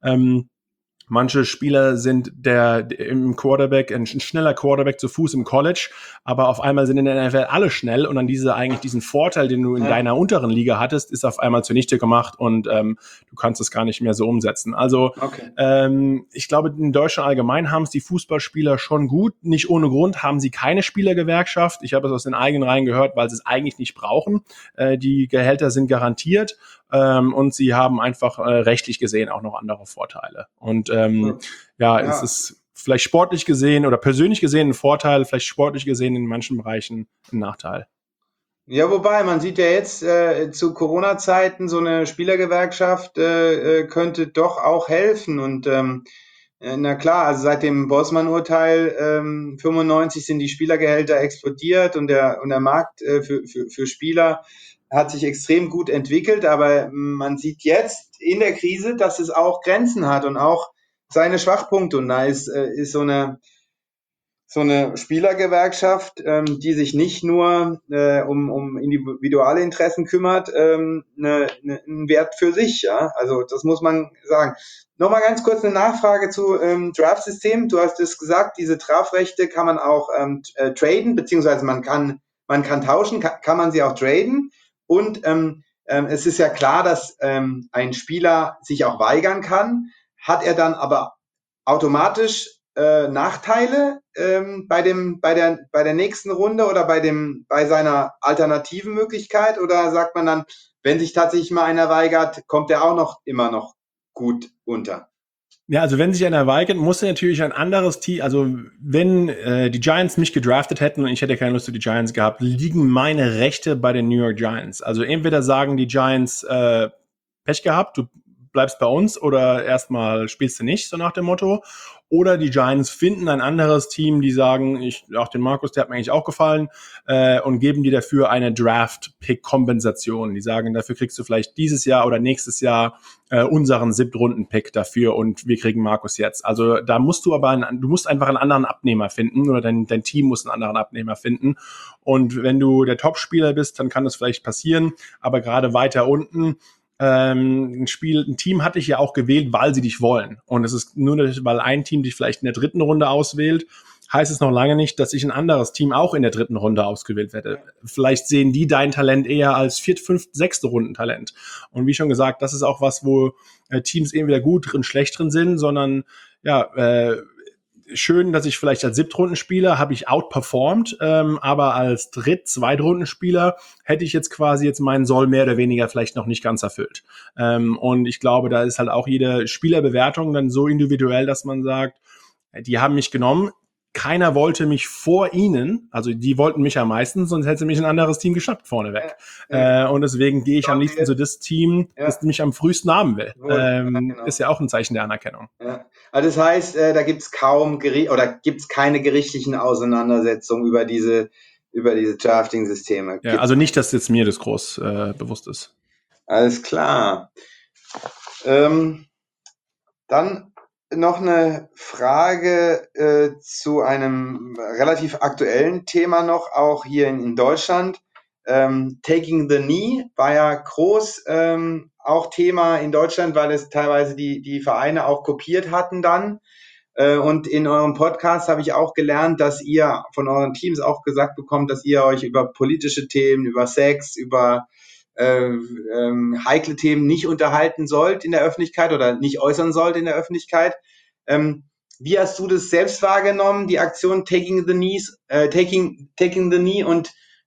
Manche Spieler sind im Quarterback, ein schneller Quarterback zu Fuß im College, aber auf einmal sind in der NFL alle schnell und dann diesen Vorteil, den du in deiner unteren Liga hattest, ist auf einmal zunichte gemacht und du kannst es gar nicht mehr so umsetzen. Also ich glaube, in Deutschland allgemein haben es die Fußballspieler schon gut. Nicht ohne Grund haben sie keine Spielergewerkschaft. Ich habe es aus den eigenen Reihen gehört, weil sie es eigentlich nicht brauchen. Die Gehälter sind garantiert. Und sie haben einfach rechtlich gesehen auch noch andere Vorteile. Und es ist vielleicht sportlich gesehen oder persönlich gesehen ein Vorteil, vielleicht sportlich gesehen in manchen Bereichen ein Nachteil. Ja, wobei, man sieht ja jetzt zu Corona-Zeiten, so eine Spielergewerkschaft könnte doch auch helfen. Und na klar, also seit dem Bossmann-Urteil 95 sind die Spielergehälter explodiert und der Markt für Spieler hat sich extrem gut entwickelt, aber man sieht jetzt in der Krise, dass es auch Grenzen hat und auch seine Schwachpunkte. Und da ist so eine Spielergewerkschaft, die sich nicht nur um individuelle Interessen kümmert, ein Wert für sich. Ja? Also das muss man sagen. Nochmal ganz kurz eine Nachfrage zu Draft-System. Du hast es gesagt, diese Draftrechte kann man auch traden, beziehungsweise man kann tauschen, kann man sie auch traden. Und Es ist ja klar, dass ein Spieler sich auch weigern kann. Hat er dann aber automatisch Nachteile bei der nächsten Runde oder bei seiner alternativen Möglichkeit? Oder sagt man dann, wenn sich tatsächlich mal einer weigert, kommt er auch immer noch gut unter? Ja, also wenn sich einer weigert, muss er natürlich ein anderes Team, also wenn die Giants mich gedraftet hätten und ich hätte keine Lust auf die Giants gehabt, liegen meine Rechte bei den New York Giants. Also entweder sagen die Giants, Pech gehabt, du bleibst bei uns oder erstmal spielst du nicht, so nach dem Motto. Oder die Giants finden ein anderes Team, die sagen, auch den Markus, der hat mir eigentlich auch gefallen, und geben dir dafür eine Draft-Pick-Kompensation. Die sagen, dafür kriegst du vielleicht dieses Jahr oder nächstes Jahr unseren 7. Runden-Pick dafür und wir kriegen Markus jetzt. Also da musst du aber, du musst einfach einen anderen Abnehmer finden oder dein Team muss einen anderen Abnehmer finden. Und wenn du der Top-Spieler bist, dann kann das vielleicht passieren, aber gerade weiter unten, ein Team hatte ich ja auch gewählt, weil sie dich wollen. Und es ist nur, weil ein Team dich vielleicht in der 3. Runde auswählt, heißt es noch lange nicht, dass ich ein anderes Team auch in der 3. Runde ausgewählt werde. Vielleicht sehen die dein Talent eher als 4., 5., 6. Rundentalent. Und wie schon gesagt, das ist auch was, wo Teams entweder gut drin, schlecht drin sind, sondern schön, dass ich vielleicht als 7. Rundenspieler habe ich outperformed, aber als 2. Rundenspieler hätte ich jetzt quasi meinen Soll mehr oder weniger vielleicht noch nicht ganz erfüllt. Und ich glaube, da ist halt auch jede Spielerbewertung dann so individuell, dass man sagt, die haben mich genommen, keiner wollte mich vor ihnen, also die wollten mich am meisten, sonst hätte mich ein anderes Team geschnappt vorneweg. Und deswegen gehe ich am liebsten zu das Team, das mich am frühsten haben will. Genau. Ist ja auch ein Zeichen der Anerkennung. Ja. Also das heißt, da gibt's keine gerichtlichen Auseinandersetzungen über diese Drafting-Systeme. Ja, also nicht, dass jetzt mir das groß bewusst ist. Alles klar. Dann noch eine Frage zu einem relativ aktuellen Thema noch, auch hier in Deutschland. Taking the Knee war ja groß auch Thema in Deutschland, weil es teilweise die Vereine auch kopiert hatten dann. Und in eurem Podcast habe ich auch gelernt, dass ihr von euren Teams auch gesagt bekommt, dass ihr euch über politische Themen, über Sex, über heikle Themen nicht unterhalten sollt in der Öffentlichkeit oder nicht äußern sollt in der Öffentlichkeit. Wie hast du das selbst wahrgenommen, die Aktion Taking the Knee und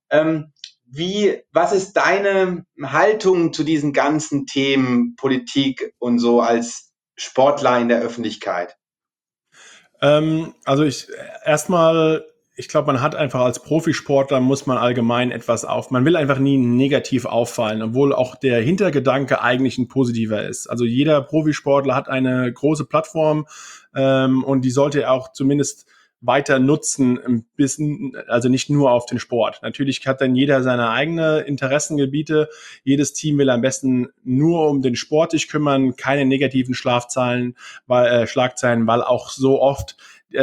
was ist deine Haltung zu diesen ganzen Themen Politik und so als Sportler in der Öffentlichkeit? Also ich glaube, man hat einfach als Profisportler muss man allgemein man will einfach nie negativ auffallen, obwohl auch der Hintergedanke eigentlich ein positiver ist. Also jeder Profisportler hat eine große Plattform und die sollte er auch zumindest weiter nutzen, ein bisschen, also nicht nur auf den Sport. Natürlich hat dann jeder seine eigenen Interessengebiete. Jedes Team will am besten nur um den Sport sich kümmern, keine negativen Schlagzeilen, weil auch so oft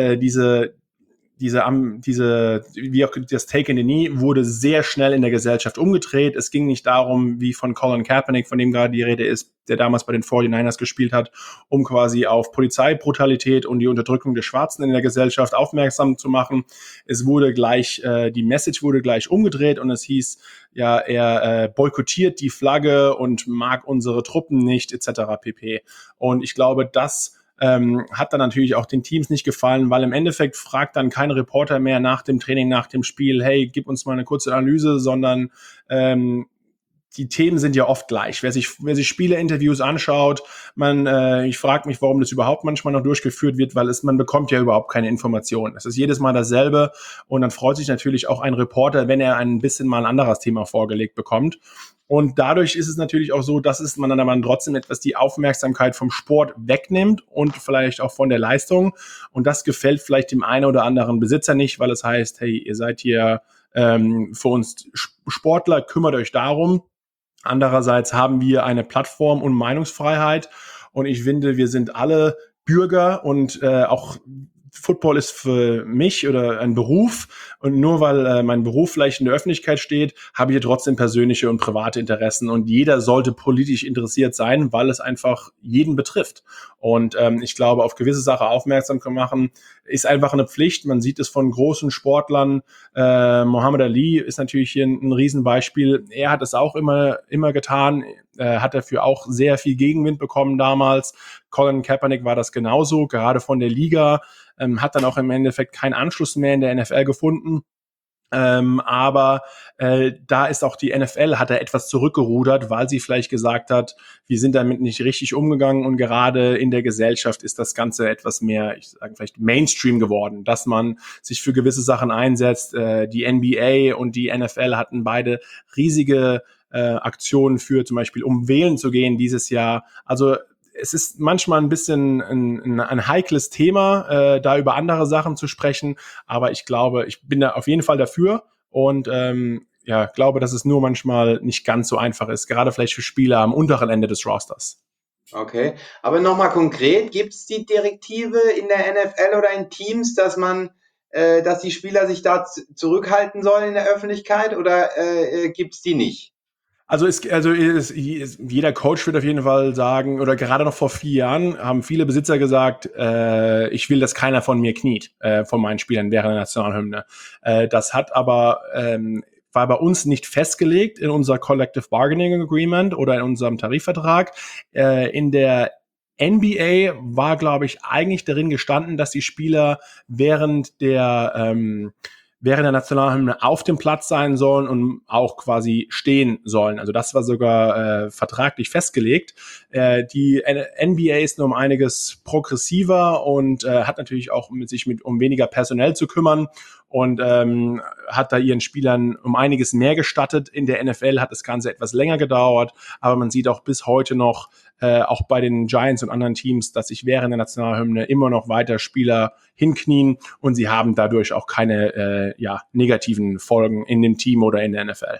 wie auch das Take in the Knee wurde sehr schnell in der Gesellschaft umgedreht. Es ging nicht darum, wie von Colin Kaepernick, von dem gerade die Rede ist, der damals bei den 49ers gespielt hat, um quasi auf Polizeibrutalität und die Unterdrückung der Schwarzen in der Gesellschaft aufmerksam zu machen. Es wurde die Message wurde gleich umgedreht und es hieß, ja, er boykottiert die Flagge und mag unsere Truppen nicht, etc. pp. Und ich glaube, das hat dann natürlich auch den Teams nicht gefallen, weil im Endeffekt fragt dann kein Reporter mehr nach dem Training, nach dem Spiel, hey, gib uns mal eine kurze Analyse, sondern die Themen sind ja oft gleich. Wer sich Spielerinterviews anschaut, ich frage mich, warum das überhaupt manchmal noch durchgeführt wird, weil man bekommt ja überhaupt keine Informationen. Es ist jedes Mal dasselbe und dann freut sich natürlich auch ein Reporter, wenn er ein bisschen mal ein anderes Thema vorgelegt bekommt. Und dadurch ist es natürlich auch so, dass man dann aber trotzdem etwas die Aufmerksamkeit vom Sport wegnimmt und vielleicht auch von der Leistung. Und das gefällt vielleicht dem einen oder anderen Besitzer nicht, weil es heißt, hey, ihr seid hier für uns Sportler, kümmert euch darum. Andererseits haben wir eine Plattform und Meinungsfreiheit. Und ich finde, wir sind alle Bürger und auch Football ist für mich oder ein Beruf und nur weil mein Beruf vielleicht in der Öffentlichkeit steht, habe ich ja trotzdem persönliche und private Interessen und jeder sollte politisch interessiert sein, weil es einfach jeden betrifft. Und ich glaube, auf gewisse Sachen aufmerksam zu machen, ist einfach eine Pflicht. Man sieht es von großen Sportlern. Muhammad Ali ist natürlich hier ein Riesenbeispiel. Er hat es auch immer getan. Hat dafür auch sehr viel Gegenwind bekommen damals. Colin Kaepernick war das genauso, gerade von der Liga. Hat dann auch im Endeffekt keinen Anschluss mehr in der NFL gefunden. Aber da ist auch die NFL, hat er etwas zurückgerudert, weil sie vielleicht gesagt hat, wir sind damit nicht richtig umgegangen und gerade in der Gesellschaft ist das Ganze etwas mehr, ich sage vielleicht Mainstream geworden, dass man sich für gewisse Sachen einsetzt. Die NBA und die NFL hatten beide riesige Aktionen für zum Beispiel, um wählen zu gehen dieses Jahr. Also es ist manchmal ein bisschen ein heikles Thema, da über andere Sachen zu sprechen, aber ich glaube, ich bin da auf jeden Fall dafür und glaube, dass es nur manchmal nicht ganz so einfach ist, gerade vielleicht für Spieler am unteren Ende des Rosters. Okay, aber nochmal konkret, gibt es die Direktive in der NFL oder in Teams, dass die Spieler sich da zurückhalten sollen in der Öffentlichkeit oder gibt es die nicht? Also jeder Coach wird auf jeden Fall sagen, oder gerade noch vor 4 Jahren haben viele Besitzer gesagt, ich will, dass keiner von mir kniet, von meinen Spielern während der Nationalhymne. Das hat aber war bei uns nicht festgelegt in unser Collective Bargaining Agreement oder in unserem Tarifvertrag. In der NBA war, glaube ich, eigentlich darin gestanden, dass die Spieler während der Nationalhymne auf dem Platz sein sollen und auch quasi stehen sollen. Also das war sogar vertraglich festgelegt. Die NBA ist nur um einiges progressiver und hat natürlich auch um weniger personell zu kümmern und hat da ihren Spielern um einiges mehr gestattet. In der NFL hat das Ganze etwas länger gedauert, aber man sieht auch bis heute noch, auch bei den Giants und anderen Teams, dass sich während der Nationalhymne immer noch weiter Spieler hinknien und sie haben dadurch auch keine negativen Folgen in dem Team oder in der NFL.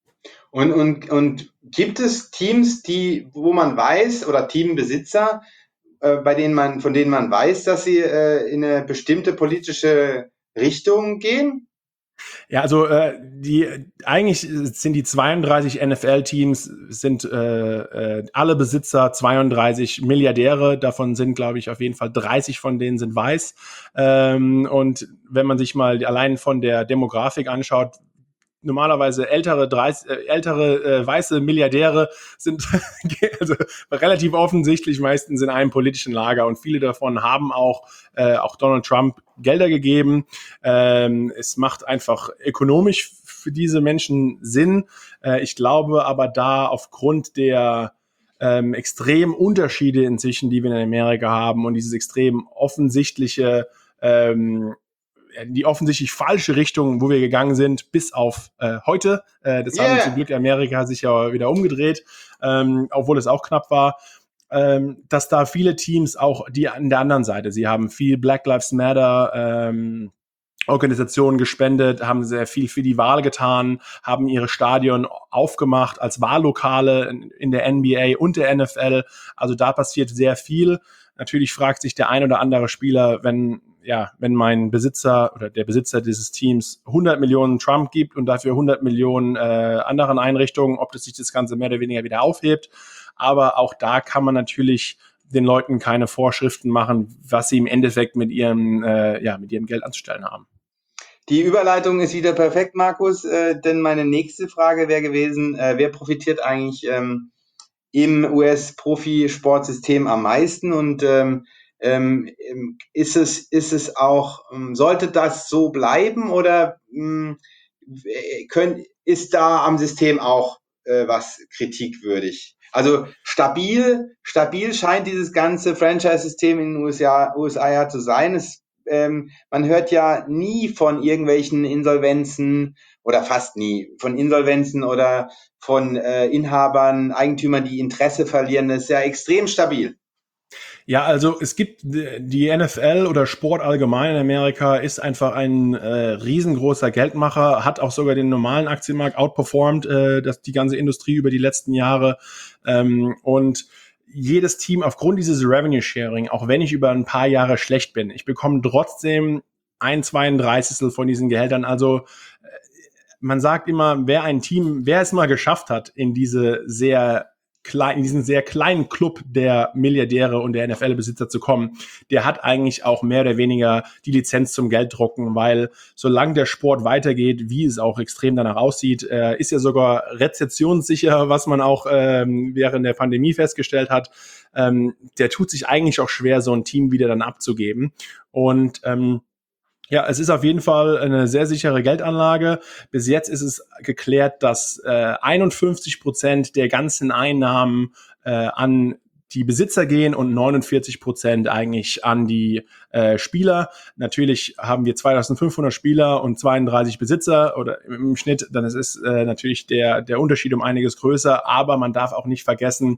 Und gibt es Teams, wo man weiß, oder Teambesitzer, von denen man weiß, dass sie in eine bestimmte politische Richtung gehen? Ja, also eigentlich sind die 32 NFL-Teams sind alle Besitzer 32 Milliardäre. Davon sind, glaube ich, auf jeden Fall 30 von denen sind weiß. Und wenn man sich mal allein von der Demografik anschaut, normalerweise ältere weiße Milliardäre sind also relativ offensichtlich meistens in einem politischen Lager und viele davon haben auch Donald Trump Gelder gegeben. Es macht einfach ökonomisch für diese Menschen Sinn. Ich glaube aber da aufgrund der extremen Unterschiede inzwischen, die wir in Amerika haben und dieses extrem offensichtliche die offensichtlich falsche Richtung, wo wir gegangen sind, bis auf heute. Das haben zum Glück Amerika sich ja wieder umgedreht, obwohl es auch knapp war. Dass da viele Teams auch die an der anderen Seite, sie haben viel Black Lives Matter Organisationen gespendet, haben sehr viel für die Wahl getan, haben ihre Stadion aufgemacht als Wahllokale in der NBA und der NFL. Also da passiert sehr viel. Natürlich fragt sich der ein oder andere Spieler, wenn mein Besitzer oder der Besitzer dieses Teams 100 Millionen Trump gibt und dafür 100 Millionen anderen Einrichtungen, ob das sich das Ganze mehr oder weniger wieder aufhebt. Aber auch da kann man natürlich den Leuten keine Vorschriften machen, was sie im Endeffekt mit ihrem Geld anzustellen haben. Die Überleitung ist wieder perfekt, Markus, denn meine nächste Frage wäre gewesen, wer profitiert eigentlich im US-Profisportsystem am meisten und ist es auch, sollte das so bleiben oder ist da am System auch was kritikwürdig? Also stabil scheint dieses ganze Franchise-System in den USA ja zu sein. Man hört ja nie von irgendwelchen Insolvenzen oder fast nie von Insolvenzen oder von Inhabern, Eigentümern, die Interesse verlieren. Das ist ja extrem stabil. Ja, also es gibt die NFL oder Sport allgemein in Amerika ist einfach ein riesengroßer Geldmacher, hat auch sogar den normalen Aktienmarkt outperformed, die ganze Industrie über die letzten Jahre. Und jedes Team aufgrund dieses Revenue Sharing, auch wenn ich über ein paar Jahre schlecht bin, ich bekomme trotzdem 1/32 von diesen Gehältern. Also man sagt immer, wer es mal geschafft hat, in diesen sehr kleinen Club der Milliardäre und der NFL-Besitzer zu kommen, der hat eigentlich auch mehr oder weniger die Lizenz zum Gelddrucken, weil solange der Sport weitergeht, wie es auch extrem danach aussieht, ist ja sogar rezessionssicher, was man auch während der Pandemie festgestellt hat. Der tut sich eigentlich auch schwer, so ein Team wieder dann abzugeben. Und ja, es ist auf jeden Fall eine sehr sichere Geldanlage. Bis jetzt ist es geklärt, dass 51% der ganzen Einnahmen an die Besitzer gehen und 49% eigentlich an die Spieler. Natürlich haben wir 2500 Spieler und 32 Besitzer oder im Schnitt, dann ist natürlich der Unterschied um einiges größer, aber man darf auch nicht vergessen,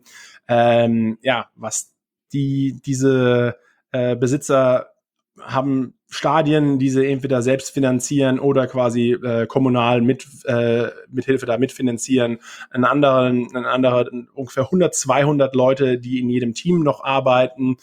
was diese Besitzer haben Stadien, die sie entweder selbst finanzieren oder quasi kommunal mithilfe da mitfinanzieren. Ein anderer ungefähr 100-200 Leute, die in jedem Team noch arbeiten.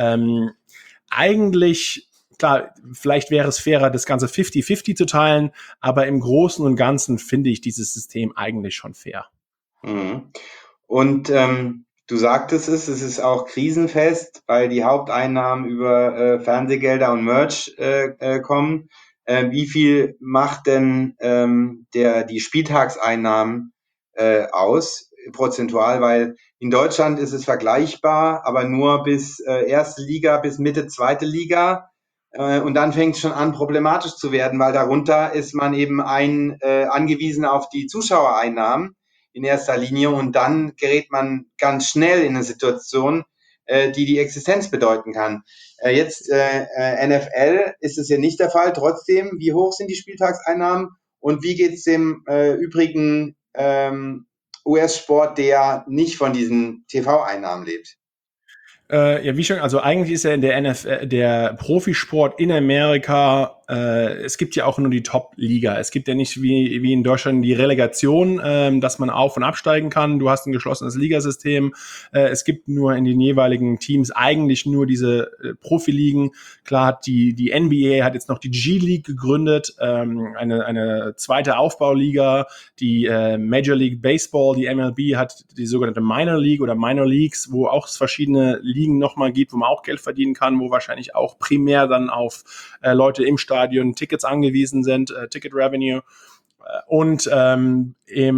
Eigentlich, klar, vielleicht wäre es fairer, das Ganze 50-50 zu teilen, aber im Großen und Ganzen finde ich dieses System eigentlich schon fair. Mhm. Und du sagtest es ist auch krisenfest, weil die Haupteinnahmen über Fernsehgelder und Merch kommen. Wie viel macht denn die Spieltagseinnahmen aus, prozentual? Weil in Deutschland ist es vergleichbar, aber nur bis erste Liga, bis Mitte zweite Liga. Und dann fängt es schon an, problematisch zu werden, weil darunter ist man eben angewiesen auf die Zuschauereinnahmen in erster Linie, und dann gerät man ganz schnell in eine Situation, die Existenz bedeuten kann. Jetzt NFL ist es ja nicht der Fall. Trotzdem, wie hoch sind die Spieltagseinnahmen und wie geht es dem übrigen US-Sport, der nicht von diesen TV-Einnahmen lebt? Ja, wie schon, also eigentlich ist ja in der NFL, der Profisport in Amerika, es gibt ja auch nur die Top-Liga. Es gibt ja nicht wie in Deutschland die Relegation, dass man auf- und absteigen kann. Du hast ein geschlossenes Ligasystem. Es gibt nur in den jeweiligen Teams eigentlich nur diese Profiligen. Klar hat die NBA hat jetzt noch die G-League gegründet, eine zweite Aufbauliga. Die Major League Baseball, die MLB, hat die sogenannte Minor League oder Minor Leagues, wo auch es verschiedene Ligen nochmal gibt, wo man auch Geld verdienen kann, wo wahrscheinlich auch primär dann auf Leute im Stadion Tickets angewiesen sind, Ticket Revenue. Und was haben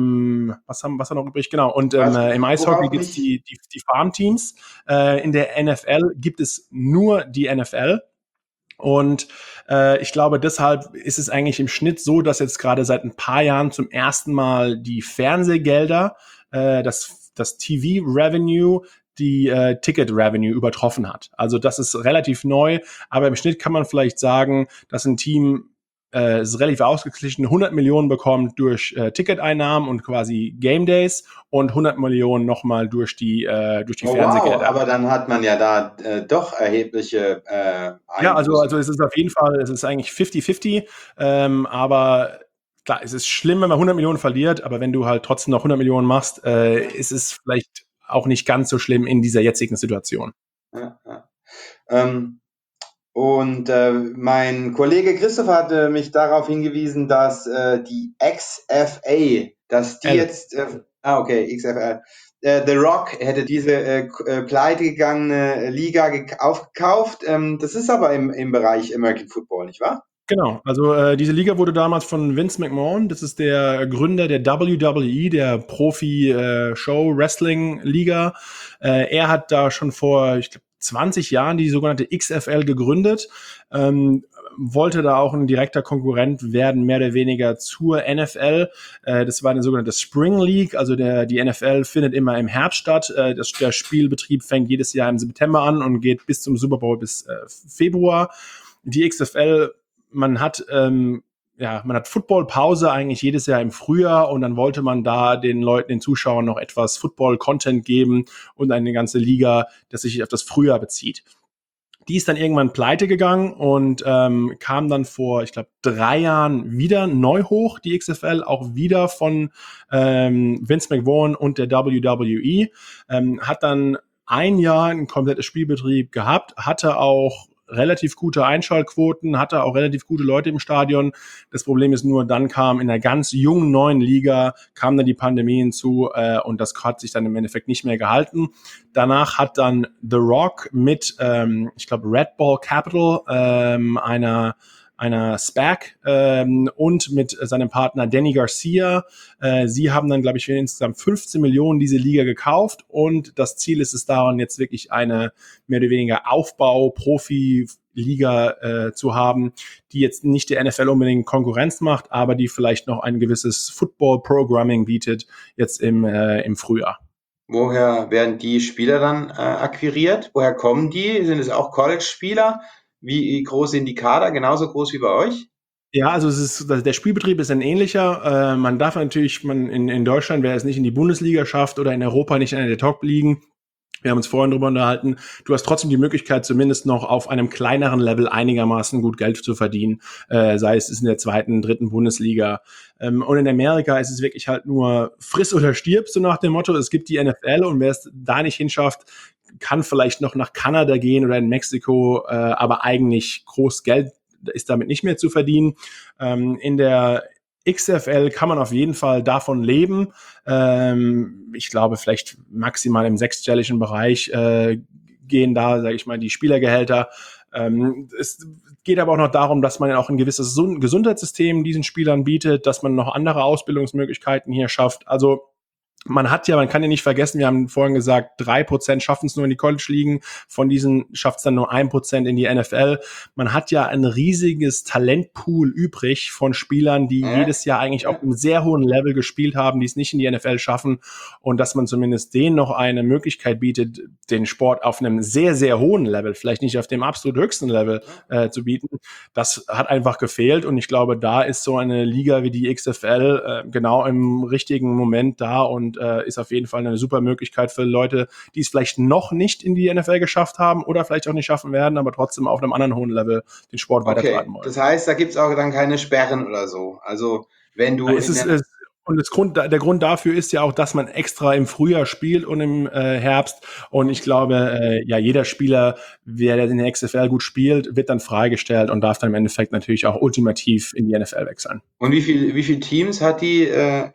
wir noch übrig? Genau. Und im Eishockey gibt es die Farmteams. In der NFL gibt es nur die NFL. Und ich glaube, deshalb ist es eigentlich im Schnitt so, dass jetzt gerade seit ein paar Jahren zum ersten Mal die Fernsehgelder, das TV-Revenue, die Ticket-Revenue übertroffen hat. Also das ist relativ neu, aber im Schnitt kann man vielleicht sagen, dass ein Team ist relativ ausgeglichen 100 Millionen bekommt durch Ticketeinnahmen und quasi Game Days und 100 Millionen nochmal durch die Fernsehgelder. Wow, aber dann hat man ja da doch erhebliche Ja, also es ist auf jeden Fall, es ist eigentlich 50-50, aber klar, es ist schlimm, wenn man 100 Millionen verliert, aber wenn du halt trotzdem noch 100 Millionen machst, ist es vielleicht auch nicht ganz so schlimm in dieser jetzigen Situation. Ja. Mein Kollege Christoph hatte mich darauf hingewiesen, dass die XFA, dass die jetzt, XFL, The Rock hätte diese pleitegegangene Liga aufgekauft. Das ist aber im Bereich American Football, nicht wahr? Genau, also diese Liga wurde damals von Vince McMahon, das ist der Gründer der WWE, der Profi-Show-Wrestling-Liga. Er hat da schon vor, ich glaube, 20 Jahren die sogenannte XFL gegründet, wollte da auch ein direkter Konkurrent werden, mehr oder weniger zur NFL. Das war eine sogenannte Spring League, also die NFL findet immer im Herbst statt. Der Spielbetrieb fängt jedes Jahr im September an und geht bis zum Super Bowl bis Februar. Die XFL, man hat Football-Pause eigentlich jedes Jahr im Frühjahr und dann wollte man da den Zuschauern noch etwas Football-Content geben und eine ganze Liga, das sich auf das Frühjahr bezieht. Die ist dann irgendwann pleite gegangen und kam dann vor, ich glaube, 3 Jahren wieder neu hoch, die XFL, auch wieder von Vince McMahon und der WWE, hat dann ein Jahr einen kompletten Spielbetrieb gehabt, hatte auch relativ gute Einschaltquoten, hatte auch relativ gute Leute im Stadion. Das Problem ist nur, dann kam in einer ganz jungen neuen Liga, kam dann die Pandemie hinzu und das hat sich dann im Endeffekt nicht mehr gehalten. Danach hat dann The Rock mit, ich glaube, Red Bull Capital, einer SPAC und mit seinem Partner Danny Garcia. Sie haben dann, glaube ich, für insgesamt 15 Millionen diese Liga gekauft und das Ziel ist es daran, jetzt wirklich eine mehr oder weniger Aufbau-Profi-Liga zu haben, die jetzt nicht der NFL unbedingt Konkurrenz macht, aber die vielleicht noch ein gewisses Football-Programming bietet, jetzt im Frühjahr. Woher werden die Spieler dann akquiriert? Woher kommen die? Sind es auch College-Spieler? Wie groß sind die Kader? Genauso groß wie bei euch? Ja, also der Spielbetrieb ist ein ähnlicher. Man darf natürlich, in Deutschland, wer es nicht in die Bundesliga schafft oder in Europa nicht in einer der Top-Ligen, wir haben uns vorhin drüber unterhalten, du hast trotzdem die Möglichkeit, zumindest noch auf einem kleineren Level einigermaßen gut Geld zu verdienen, sei es in der zweiten, dritten Bundesliga. Und in Amerika ist es wirklich halt nur friss oder stirb, so nach dem Motto, es gibt die NFL und wer es da nicht hinschafft, kann vielleicht noch nach Kanada gehen oder in Mexiko, aber eigentlich groß Geld ist damit nicht mehr zu verdienen. In der XFL kann man auf jeden Fall davon leben. Ich glaube, vielleicht maximal im sechsstelligen Bereich gehen da, sage ich mal, die Spielergehälter. Es geht aber auch noch darum, dass man auch ein gewisses Gesundheitssystem diesen Spielern bietet, dass man noch andere Ausbildungsmöglichkeiten hier schafft. Also man kann ja nicht vergessen, wir haben vorhin gesagt, 3% schaffen es nur in die College-Ligen, von diesen schafft es dann nur 1% in die NFL. Man hat ja ein riesiges Talentpool übrig von Spielern, die jedes Jahr eigentlich auf einem sehr hohen Level gespielt haben, die es nicht in die NFL schaffen und dass man zumindest denen noch eine Möglichkeit bietet, den Sport auf einem sehr, sehr hohen Level, vielleicht nicht auf dem absolut höchsten Level zu bieten. Das hat einfach gefehlt und ich glaube, da ist so eine Liga wie die XFL genau im richtigen Moment da und ist auf jeden Fall eine super Möglichkeit für Leute, die es vielleicht noch nicht in die NFL geschafft haben oder vielleicht auch nicht schaffen werden, aber trotzdem auf einem anderen hohen Level den Sport weitertreiben wollen. Das heißt, da gibt es auch dann keine Sperren oder so. Also wenn du... Der Grund dafür ist ja auch, dass man extra im Frühjahr spielt und im Herbst. Und ich glaube, jeder Spieler, der in der XFL gut spielt, wird dann freigestellt und darf dann im Endeffekt natürlich auch ultimativ in die NFL wechseln. Und wie viel Teams hat die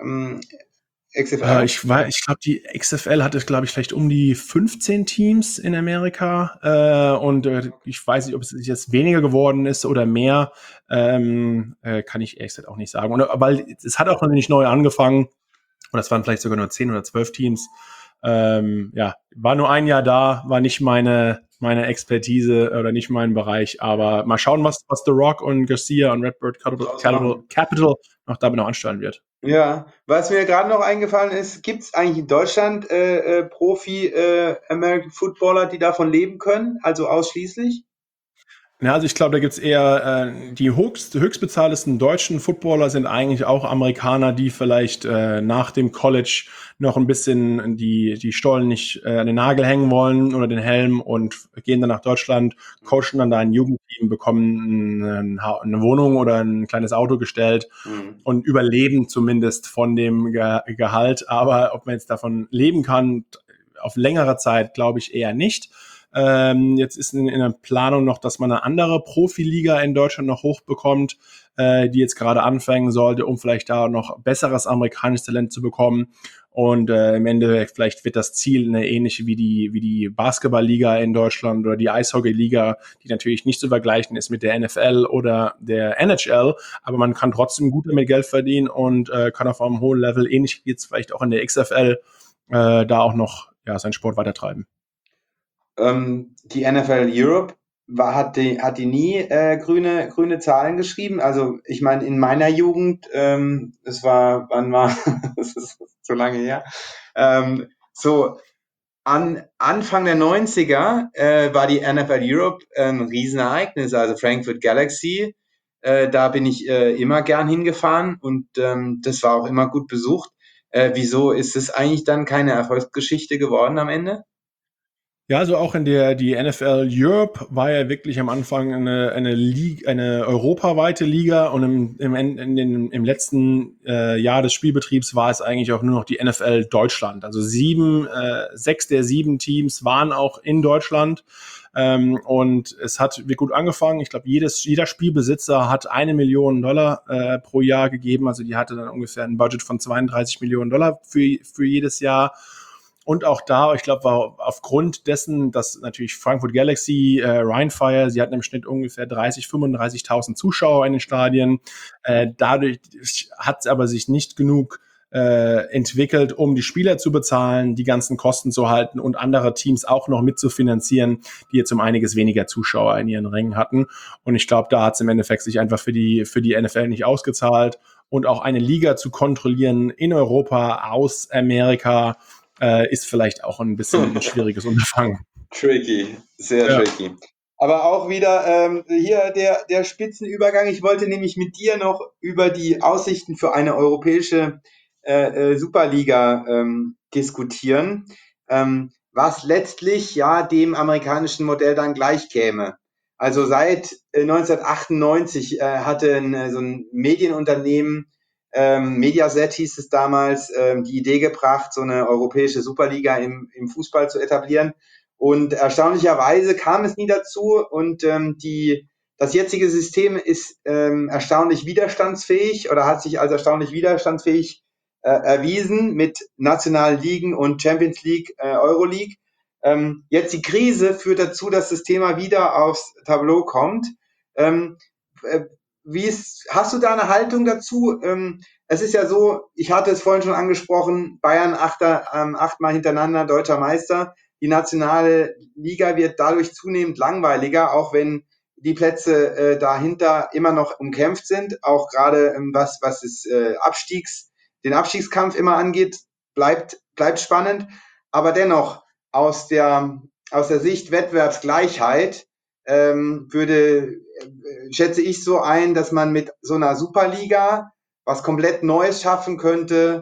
XFL? Ich glaube, die XFL hatte, glaube ich, vielleicht um die 15 Teams in Amerika und ich weiß nicht, ob es jetzt weniger geworden ist oder mehr, kann ich ehrlich gesagt auch nicht sagen. Und, weil es hat auch noch nicht neu angefangen und das waren vielleicht sogar nur 10 oder 12 Teams. War nur ein Jahr da, war nicht meine Expertise oder nicht mein Bereich, aber mal schauen, was The Rock und Garcia und Redbird Capital noch damit noch anstellen wird. Ja, was mir gerade noch eingefallen ist, gibt es eigentlich in Deutschland Profi-American Footballer, die davon leben können, also ausschließlich? Ja, also ich glaube, da gibt's eher die höchstbezahltesten deutschen Footballer sind eigentlich auch Amerikaner, die vielleicht nach dem College noch ein bisschen die Stollen nicht an den Nagel hängen wollen oder den Helm und gehen dann nach Deutschland, coachen dann da ein Jugendteam, bekommen eine Wohnung oder ein kleines Auto gestellt und überleben zumindest von dem Gehalt. Aber ob man jetzt davon leben kann, auf längere Zeit, glaube ich eher nicht. Jetzt ist in der Planung noch, dass man eine andere Profiliga in Deutschland noch hochbekommt, die jetzt gerade anfangen sollte, um vielleicht da noch besseres amerikanisches Talent zu bekommen. Und im Endeffekt vielleicht wird das Ziel eine ähnliche wie die Basketballliga in Deutschland oder die Eishockeyliga, die natürlich nicht zu vergleichen ist mit der NFL oder der NHL, aber man kann trotzdem gut damit Geld verdienen und kann auf einem hohen Level, ähnlich wie jetzt vielleicht auch in der XFL, da auch noch seinen Sport weitertreiben. Die NFL Europe hat die nie grüne Zahlen geschrieben. Also ich meine, in meiner Jugend, das ist so lange her, Anfang der 90er war die NFL Europe ein Riesenereignis, also Frankfurt Galaxy, da bin ich immer gern hingefahren und das war auch immer gut besucht. Wieso ist es eigentlich dann keine Erfolgsgeschichte geworden am Ende? Ja, also auch die NFL Europe war ja wirklich am Anfang eine Liga, eine europaweite Liga, und im letzten Jahr des Spielbetriebs war es eigentlich auch nur noch die NFL Deutschland. Also 6 der 7 Teams waren auch in Deutschland. Und es hat gut angefangen. Ich glaube, jeder Spielbesitzer hat $1 Million pro Jahr gegeben. Also die hatte dann ungefähr ein Budget von $32 Millionen für jedes Jahr. Und auch da, ich glaube, war aufgrund dessen, dass natürlich Frankfurt Galaxy, Rheinfire, sie hatten im Schnitt ungefähr 35.000 Zuschauer in den Stadien. Dadurch hat es aber sich nicht genug entwickelt, um die Spieler zu bezahlen, die ganzen Kosten zu halten und andere Teams auch noch mitzufinanzieren, die jetzt um einiges weniger Zuschauer in ihren Rängen hatten. Und ich glaube, da hat es im Endeffekt sich einfach für die NFL nicht ausgezahlt. Und auch eine Liga zu kontrollieren in Europa, aus Amerika, ist vielleicht auch ein bisschen ein schwieriges Unterfangen. Tricky, sehr tricky. Aber auch wieder hier der Spitzenübergang. Ich wollte nämlich mit dir noch über die Aussichten für eine europäische Superliga diskutieren, was letztlich ja dem amerikanischen Modell dann gleich käme. Also seit 1998 hatte so ein Medienunternehmen, Mediaset hieß es damals, die Idee gebracht, so eine europäische Superliga im Fußball zu etablieren. Und erstaunlicherweise kam es nie dazu, und das jetzige System ist erstaunlich widerstandsfähig oder hat sich als erstaunlich widerstandsfähig erwiesen mit nationalen Ligen und Champions League, Euroleague. Jetzt die Krise führt dazu, dass das Thema wieder aufs Tableau kommt. Hast du da eine Haltung dazu? Es ist ja so, ich hatte es vorhin schon angesprochen, Bayern 8-mal hintereinander deutscher Meister. Die nationale Liga wird dadurch zunehmend langweiliger, auch wenn die Plätze dahinter immer noch umkämpft sind. Auch gerade was den Abstiegskampf immer angeht, bleibt spannend. Aber dennoch, aus der Sicht Wettbewerbsgleichheit schätze ich so ein, dass man mit so einer Superliga was komplett Neues schaffen könnte,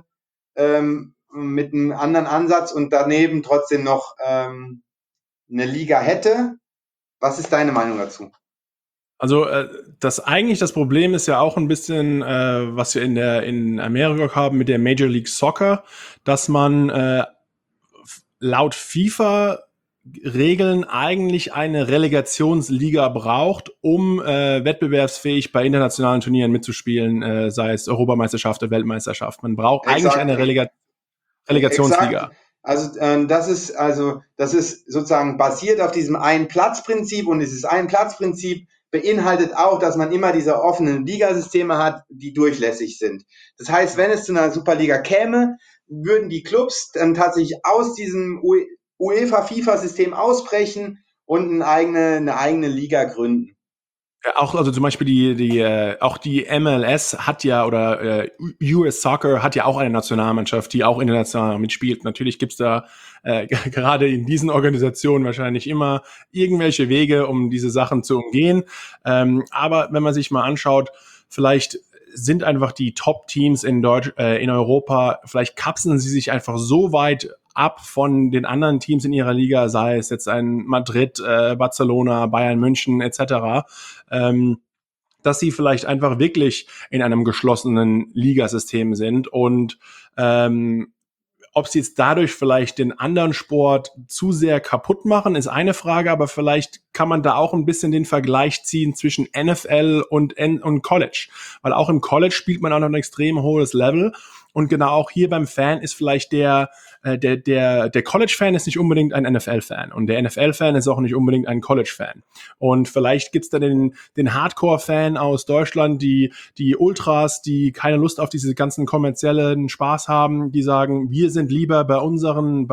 mit einem anderen Ansatz, und daneben trotzdem noch eine Liga hätte. Was ist deine Meinung dazu? Also das Problem ist ja auch ein bisschen, was wir in Amerika haben mit der Major League Soccer, dass man laut FIFA Regeln eigentlich eine Relegationsliga braucht, um wettbewerbsfähig bei internationalen Turnieren mitzuspielen, sei es Europameisterschaft oder Weltmeisterschaft. Man braucht eigentlich eine Relegationsliga. Exakt. Also das ist sozusagen basiert auf diesem Ein-Platz-Prinzip, und dieses Ein-Platz-Prinzip beinhaltet auch, dass man immer diese offenen Ligasysteme hat, die durchlässig sind. Das heißt, wenn es zu einer Superliga käme, würden die Clubs dann tatsächlich aus diesem UEFA-FIFA-System ausbrechen und eine eigene Liga gründen. Auch, also zum Beispiel auch die MLS hat ja, oder US Soccer hat ja auch eine Nationalmannschaft, die auch international mitspielt. Natürlich gibt's da gerade in diesen Organisationen wahrscheinlich immer irgendwelche Wege, um diese Sachen zu umgehen. Aber wenn man sich mal anschaut, vielleicht sind einfach die Top-Teams in Europa, vielleicht kapseln sie sich einfach so weit ab von den anderen Teams in ihrer Liga, sei es jetzt ein Madrid, Barcelona, Bayern München etc., dass sie vielleicht einfach wirklich in einem geschlossenen Ligasystem sind, und ob sie jetzt dadurch vielleicht den anderen Sport zu sehr kaputt machen, ist eine Frage, aber vielleicht kann man da auch ein bisschen den Vergleich ziehen zwischen NFL und College, weil auch im College spielt man auch noch ein extrem hohes Level, und genau auch hier beim Fan ist vielleicht der College-Fan ist nicht unbedingt ein NFL-Fan, und der NFL-Fan ist auch nicht unbedingt ein College-Fan. Und vielleicht gibt's da den Hardcore-Fan aus Deutschland, die Ultras, die keine Lust auf diese ganzen kommerziellen Spaß haben, die sagen, wir sind lieber bei unserem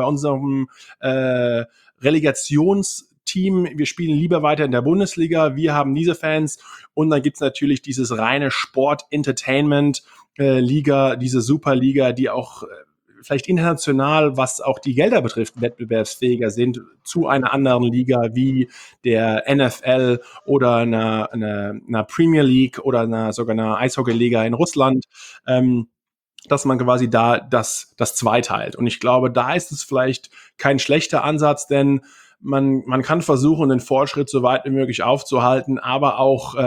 Relegationsteam, wir spielen lieber weiter in der Bundesliga, wir haben diese Fans. Und dann gibt's natürlich dieses reine Sport-Entertainment-Liga, diese Superliga, die auch vielleicht international, was auch die Gelder betrifft, wettbewerbsfähiger sind zu einer anderen Liga wie der NFL oder einer Premier League oder sogar einer Eishockey-Liga in Russland, dass man quasi da das zweiteilt. Und ich glaube, da ist es vielleicht kein schlechter Ansatz, denn man kann versuchen, den Fortschritt so weit wie möglich aufzuhalten, aber auch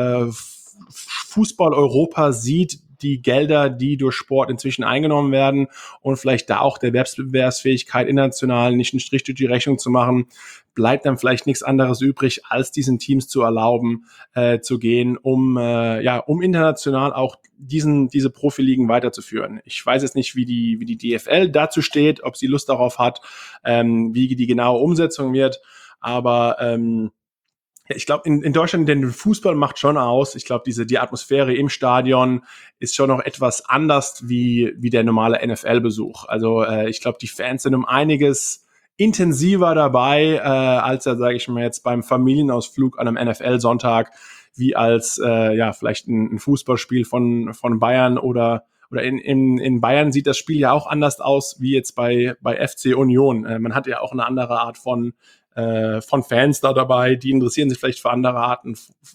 Fußball Europa sieht die Gelder, die durch Sport inzwischen eingenommen werden und vielleicht da auch der Wettbewerbsfähigkeit international nicht einen Strich durch die Rechnung zu machen, bleibt dann vielleicht nichts anderes übrig, als diesen Teams zu erlauben, zu gehen, um international auch diese Profiligen weiterzuführen. Ich weiß jetzt nicht, wie die DFL dazu steht, ob sie Lust darauf hat, wie die genaue Umsetzung wird, aber ich glaube, in Deutschland, denn Fußball macht schon aus. Ich glaube, die Atmosphäre im Stadion ist schon noch etwas anders wie der normale NFL-Besuch. Also ich glaube, die Fans sind um einiges intensiver dabei, als sage ich mal jetzt beim Familienausflug an einem NFL-Sonntag, wie als vielleicht ein Fußballspiel von Bayern oder in Bayern sieht das Spiel ja auch anders aus wie jetzt bei FC Union. Man hat ja auch eine andere Art von Fans da dabei, die interessieren sich vielleicht für andere Arten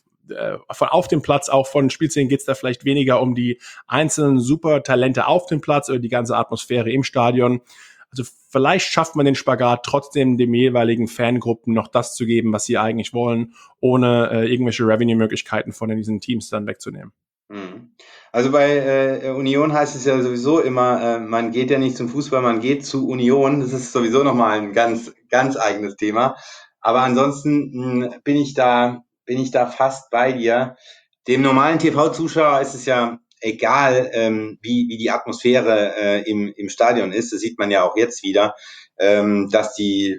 von auf dem Platz, auch von Spielszenen geht es da vielleicht weniger um die einzelnen Supertalente auf dem Platz oder die ganze Atmosphäre im Stadion. Also vielleicht schafft man den Spagat, trotzdem dem jeweiligen Fangruppen noch das zu geben, was sie eigentlich wollen, ohne irgendwelche Revenue-Möglichkeiten von diesen Teams dann wegzunehmen. Also bei Union heißt es ja sowieso immer, man geht ja nicht zum Fußball, man geht zu Union. Das ist sowieso nochmal ein ganz, ganz eigenes Thema. Aber ansonsten bin ich da fast bei dir. Dem normalen TV-Zuschauer ist es ja egal, wie die Atmosphäre im Stadion ist. Das sieht man ja auch jetzt wieder, dass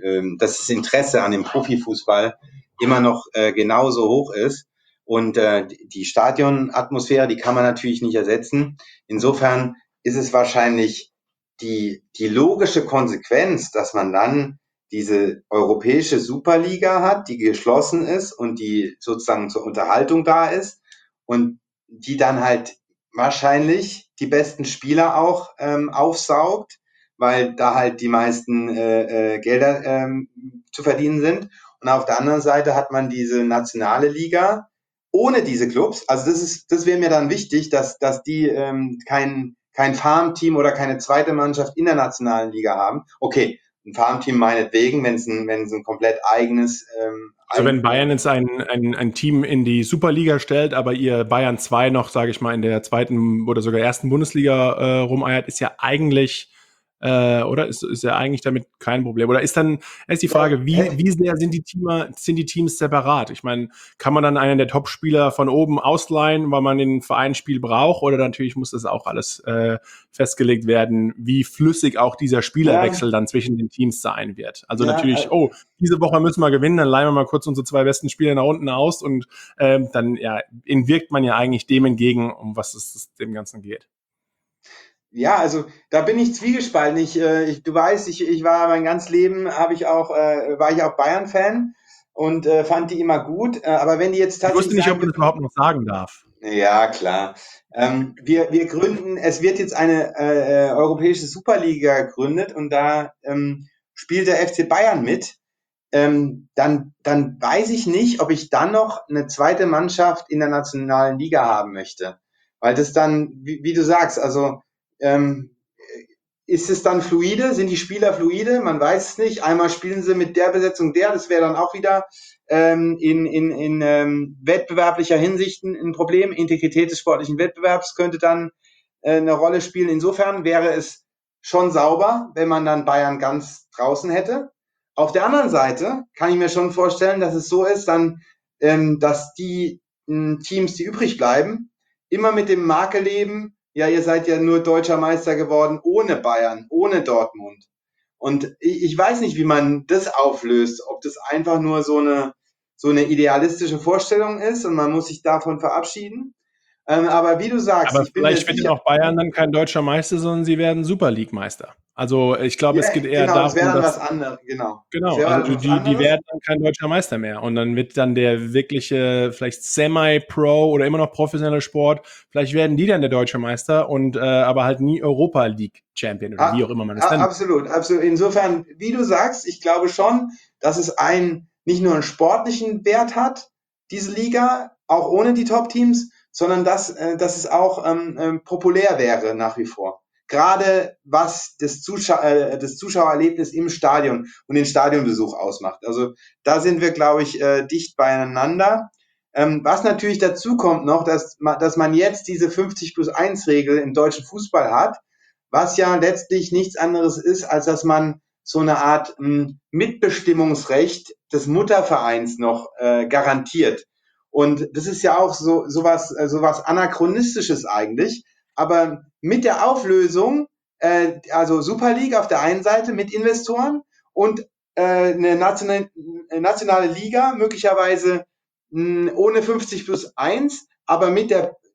das Interesse an dem Profifußball immer noch genauso hoch ist. Und die Stadionatmosphäre, die kann man natürlich nicht ersetzen. Insofern ist es wahrscheinlich die logische Konsequenz, dass man dann diese europäische Superliga hat, die geschlossen ist und die sozusagen zur Unterhaltung da ist und die dann halt wahrscheinlich die besten Spieler auch aufsaugt, weil da halt die meisten Gelder zu verdienen sind. Und auf der anderen Seite hat man diese nationale Liga ohne diese Clubs. Also das wäre mir dann wichtig, dass die kein Farmteam oder keine zweite Mannschaft in der nationalen Liga haben. Okay, ein Farmteam meinetwegen, wenn es ein komplett eigenes also wenn Bayern jetzt ein Team in die Superliga stellt, aber ihr Bayern 2 noch, sage ich mal, in der zweiten oder sogar ersten Bundesliga rumeiert, ist ja eigentlich oder ist ja eigentlich damit kein Problem. Oder ist die Frage, wie sehr sind die Teams separat? Ich meine, kann man dann einen der Top-Spieler von oben ausleihen, weil man den Vereinsspiel braucht? Oder natürlich muss das auch alles festgelegt werden, wie flüssig auch dieser Spielerwechsel dann zwischen den Teams sein wird. Also natürlich, diese Woche müssen wir gewinnen, dann leihen wir mal kurz unsere 2 besten Spieler nach unten aus und dann wirkt man ja eigentlich dem entgegen, um was es dem Ganzen geht. Ja, also da bin ich zwiegespalten. Du weißt, ich war mein ganzes Leben, war ich auch Bayern-Fan und fand die immer gut. Aber wenn die jetzt tatsächlich. Ich wusste nicht, ob man das überhaupt noch sagen darf. Ja, klar. Wir gründen, es wird jetzt eine europäische Superliga gegründet und da spielt der FC Bayern mit. Dann weiß ich nicht, ob ich dann noch eine zweite Mannschaft in der nationalen Liga haben möchte. Weil das dann, wie du sagst, also ist es dann fluide? Sind die Spieler fluide? Man weiß es nicht. Einmal spielen sie mit der Besetzung das wäre dann auch wieder in wettbewerblicher Hinsicht ein Problem. Integrität des sportlichen Wettbewerbs könnte dann eine Rolle spielen. Insofern wäre es schon sauber, wenn man dann Bayern ganz draußen hätte. Auf der anderen Seite kann ich mir schon vorstellen, dass es so ist, dann, dass die Teams, die übrig bleiben, immer mit dem Makel leben, ja, ihr seid ja nur deutscher Meister geworden ohne Bayern, ohne Dortmund. Und ich weiß nicht, wie man das auflöst, ob das einfach nur so eine idealistische Vorstellung ist und man muss sich davon verabschieden. Aber wie du sagst, aber vielleicht wird ja auch Bayern dann kein deutscher Meister, sondern sie werden Super League Meister. Also ich glaube, es geht eher darum, das wäre dann was anderes, genau. Genau, also die werden dann kein deutscher Meister mehr. Und dann wird dann der wirkliche, vielleicht semi-pro oder immer noch professionelle Sport, vielleicht werden die dann der deutsche Meister und aber halt nie Europa League Champion oder wie auch immer man es nennt. Absolut. Insofern, wie du sagst, ich glaube schon, dass es nicht nur einen sportlichen Wert hat, diese Liga, auch ohne die Top-Teams, sondern dass es auch populär wäre nach wie vor. gerade was das Zuschauererlebnis im Stadion und den Stadionbesuch ausmacht. Also da sind wir, glaube ich, dicht beieinander. Was natürlich dazu kommt noch, dass man jetzt diese 50+1-Regel im deutschen Fußball hat, was ja letztlich nichts anderes ist, als dass man so eine Art Mitbestimmungsrecht des Muttervereins noch garantiert. Und das ist ja auch sowas Anachronistisches eigentlich. Aber mit der Auflösung, also Super League auf der einen Seite mit Investoren und eine nationale Liga möglicherweise ohne 50+1, aber mit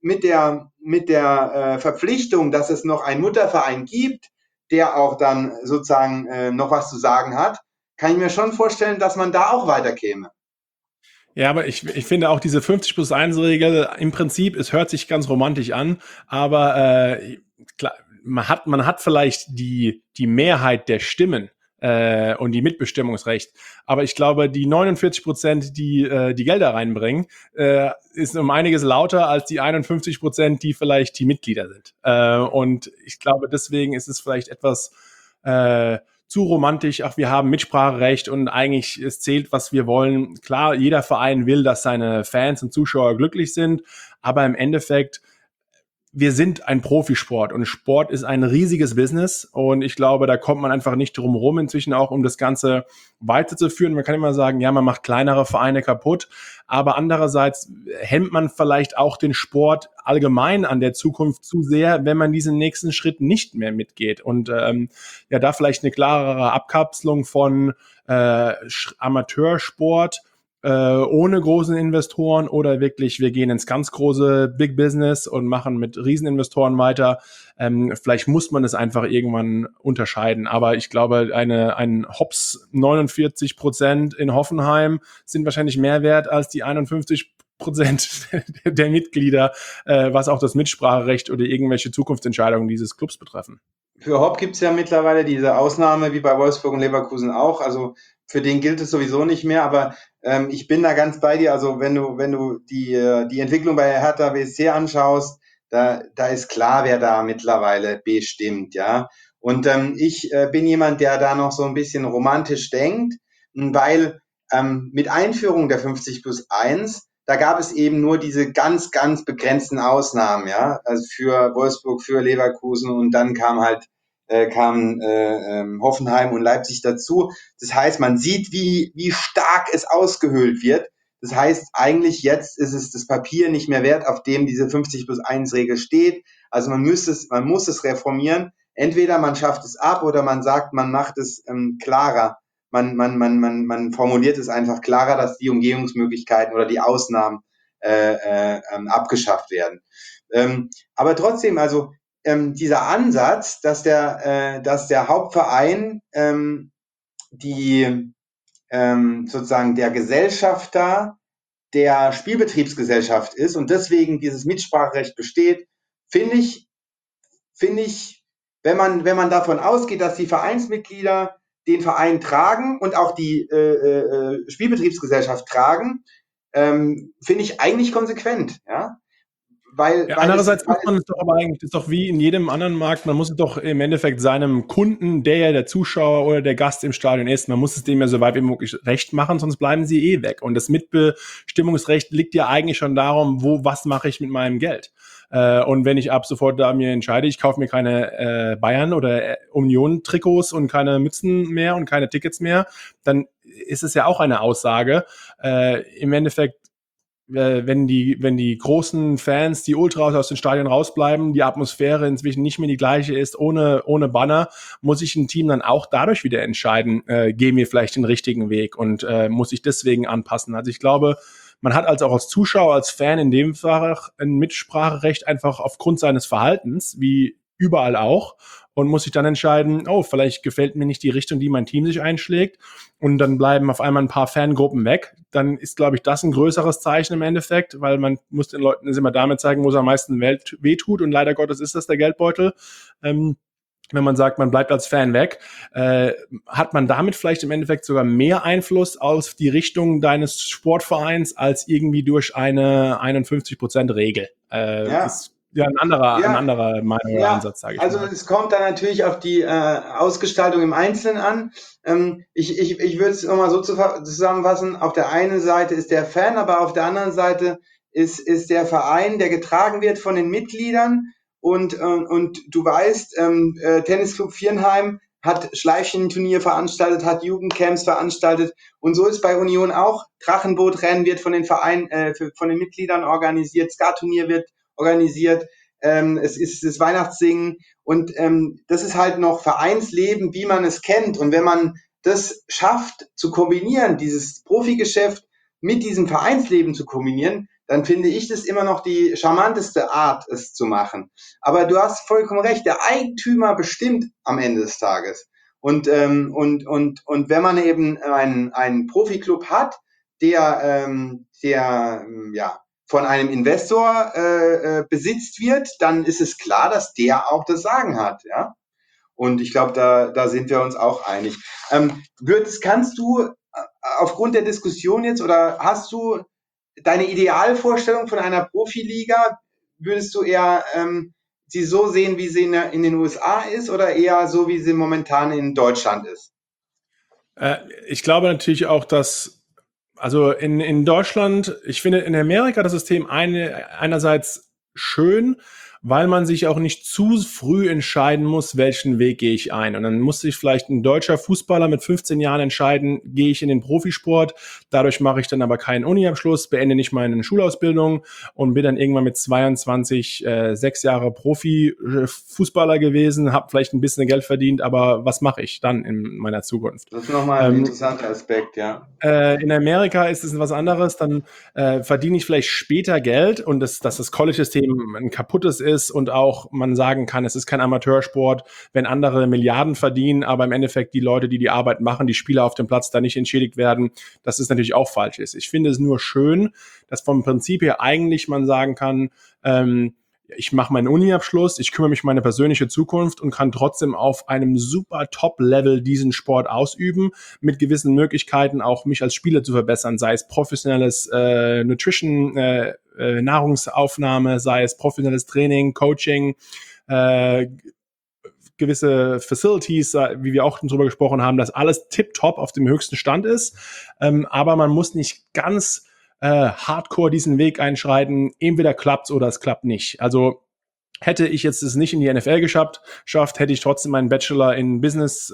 der Verpflichtung, dass es noch einen Mutterverein gibt, der auch dann sozusagen noch was zu sagen hat, kann ich mir schon vorstellen, dass man da auch weiterkäme. Ja, aber ich finde auch diese 50+1-Regel im Prinzip, es hört sich ganz romantisch an, aber klar, man hat vielleicht die Mehrheit der Stimmen und die Mitbestimmungsrecht. Aber ich glaube, die 49%, die Gelder reinbringen, ist um einiges lauter als die 51%, die vielleicht die Mitglieder sind. Und ich glaube, deswegen ist es vielleicht etwas zu romantisch. Ach, wir haben Mitspracherecht und eigentlich es zählt, was wir wollen. Klar, jeder Verein will, dass seine Fans und Zuschauer glücklich sind, aber im Endeffekt wir sind ein Profisport und Sport ist ein riesiges Business und ich glaube, da kommt man einfach nicht drum rum inzwischen auch, um das Ganze weiterzuführen. Man kann immer sagen, ja, man macht kleinere Vereine kaputt, aber andererseits hemmt man vielleicht auch den Sport allgemein an der Zukunft zu sehr, wenn man diesen nächsten Schritt nicht mehr mitgeht und ja, da vielleicht eine klarere Abkapselung von Amateursport ohne großen Investoren oder wirklich, wir gehen ins ganz große Big Business und machen mit Rieseninvestoren weiter. Vielleicht muss man es einfach irgendwann unterscheiden. Aber ich glaube, ein Hops 49% in Hoffenheim sind wahrscheinlich mehr wert als die 51% der Mitglieder, was auch das Mitspracherecht oder irgendwelche Zukunftsentscheidungen dieses Clubs betreffen. Für Hopp gibt es ja mittlerweile diese Ausnahme, wie bei Wolfsburg und Leverkusen auch. Also für den gilt es sowieso nicht mehr, aber ich bin da ganz bei dir. Also wenn du die Entwicklung bei Hertha BSC anschaust, da ist klar, wer da mittlerweile bestimmt, ja. Und ich bin jemand, der da noch so ein bisschen romantisch denkt, weil mit Einführung der 50+1, da gab es eben nur diese ganz, ganz begrenzten Ausnahmen, ja, also für Wolfsburg, für Leverkusen und dann kamen Hoffenheim und Leipzig dazu. Das heißt, man sieht, wie stark es ausgehöhlt wird. Das heißt, eigentlich jetzt ist es das Papier nicht mehr wert, auf dem diese 50+1-Regel steht. Also man muss es reformieren. Entweder man schafft es ab oder man sagt, man macht es klarer. Man formuliert es einfach klarer, dass die Umgehungsmöglichkeiten oder die Ausnahmen abgeschafft werden. Aber trotzdem, also dieser Ansatz, dass der Hauptverein sozusagen der Gesellschafter der Spielbetriebsgesellschaft ist und deswegen dieses Mitspracherecht besteht, finde ich, wenn man davon ausgeht, dass die Vereinsmitglieder den Verein tragen und auch die Spielbetriebsgesellschaft tragen, finde ich eigentlich konsequent, ja. Andererseits muss man es doch aber eigentlich, das ist doch wie in jedem anderen Markt, man muss es doch im Endeffekt seinem Kunden, der ja der Zuschauer oder der Gast im Stadion ist, man muss es dem ja so weit wie möglich recht machen, sonst bleiben sie eh weg. Und das Mitbestimmungsrecht liegt ja eigentlich schon darum, was mache ich mit meinem Geld. Und wenn ich ab sofort da mir entscheide, ich kaufe mir keine Bayern- oder Union-Trikots und keine Mützen mehr und keine Tickets mehr, dann ist es ja auch eine Aussage. Im Endeffekt, wenn die großen Fans, die Ultras aus den Stadien rausbleiben, die Atmosphäre inzwischen nicht mehr die gleiche ist, ohne Banner, muss ich ein Team dann auch dadurch wieder entscheiden, gehen wir vielleicht den richtigen Weg und muss ich deswegen anpassen. Also ich glaube, man hat also auch als Zuschauer, als Fan in dem Fall ein Mitspracherecht einfach aufgrund seines Verhaltens, wie überall auch, und muss sich dann entscheiden, vielleicht gefällt mir nicht die Richtung, die mein Team sich einschlägt, und dann bleiben auf einmal ein paar Fangruppen weg. Dann ist, glaube ich, das ein größeres Zeichen im Endeffekt, weil man muss den Leuten immer damit zeigen, wo es am meisten wehtut, und leider Gottes ist das der Geldbeutel. Wenn man sagt, man bleibt als Fan weg, hat man damit vielleicht im Endeffekt sogar mehr Einfluss auf die Richtung deines Sportvereins als irgendwie durch eine 51%-Regel. Ja. Das ein anderer Meinung oder Ansatz, sage ich also mal. es kommt dann natürlich auf die Ausgestaltung im Einzelnen an. Ich würde es nochmal so zusammenfassen. Auf der einen Seite ist der Fan, aber auf der anderen Seite ist der Verein, der getragen wird von den Mitgliedern. Und du weißt, Tennisclub Viernheim hat Schleifchenturnier veranstaltet, hat Jugendcamps veranstaltet. Und so ist bei Union auch. Drachenbootrennen wird von den von den Mitgliedern organisiert. Skaturnier wird organisiert. Es ist das Weihnachtssingen. Und das ist halt noch Vereinsleben, wie man es kennt. Und wenn man das schafft zu kombinieren, dieses Profigeschäft mit diesem Vereinsleben zu kombinieren, dann finde ich das immer noch die charmanteste Art, es zu machen. Aber du hast vollkommen recht, der Eigentümer bestimmt am Ende des Tages. Und wenn man eben einen Profiklub hat, der von einem Investor besitzt wird, dann ist es klar, dass der auch das Sagen hat, ja. Und ich glaube, da sind wir uns auch einig. Kannst du aufgrund der Diskussion jetzt oder hast du deine Idealvorstellung von einer Profiliga? Würdest du eher sie so sehen, wie sie in den USA ist oder eher so, wie sie momentan in Deutschland ist? Ich glaube natürlich auch, dass, also in Deutschland, ich finde in Amerika das System einerseits schön, weil man sich auch nicht zu früh entscheiden muss, welchen Weg gehe ich ein. Und dann muss sich vielleicht ein deutscher Fußballer mit 15 Jahren entscheiden, gehe ich in den Profisport, dadurch mache ich dann aber keinen Uni-Abschluss, beende nicht meine Schulausbildung und bin dann irgendwann mit 22, 6 Jahre Profi-Fußballer gewesen, habe vielleicht ein bisschen Geld verdient, aber was mache ich dann in meiner Zukunft? Das ist nochmal ein interessanter Aspekt, ja. In Amerika ist es was anderes, dann verdiene ich vielleicht später Geld und dass das College-System ein kaputtes ist und auch man sagen kann, es ist kein Amateursport, wenn andere Milliarden verdienen, aber im Endeffekt die Leute, die die Arbeit machen, die Spieler auf dem Platz da nicht entschädigt werden, dass es natürlich auch falsch ist. Ich finde es nur schön, dass vom Prinzip her eigentlich man sagen kann, ich mache meinen Uni-Abschluss, ich kümmere mich um meine persönliche Zukunft und kann trotzdem auf einem super Top-Level diesen Sport ausüben, mit gewissen Möglichkeiten auch mich als Spieler zu verbessern, sei es professionelles Nutrition, Nahrungsaufnahme, sei es professionelles Training, Coaching, gewisse Facilities, wie wir auch drüber gesprochen haben, dass alles tipptopp auf dem höchsten Stand ist, aber man muss nicht ganz hardcore diesen Weg einschreiten, entweder klappt's oder es klappt nicht. Also hätte ich jetzt es nicht in die NFL geschafft, hätte ich trotzdem meinen Bachelor in Business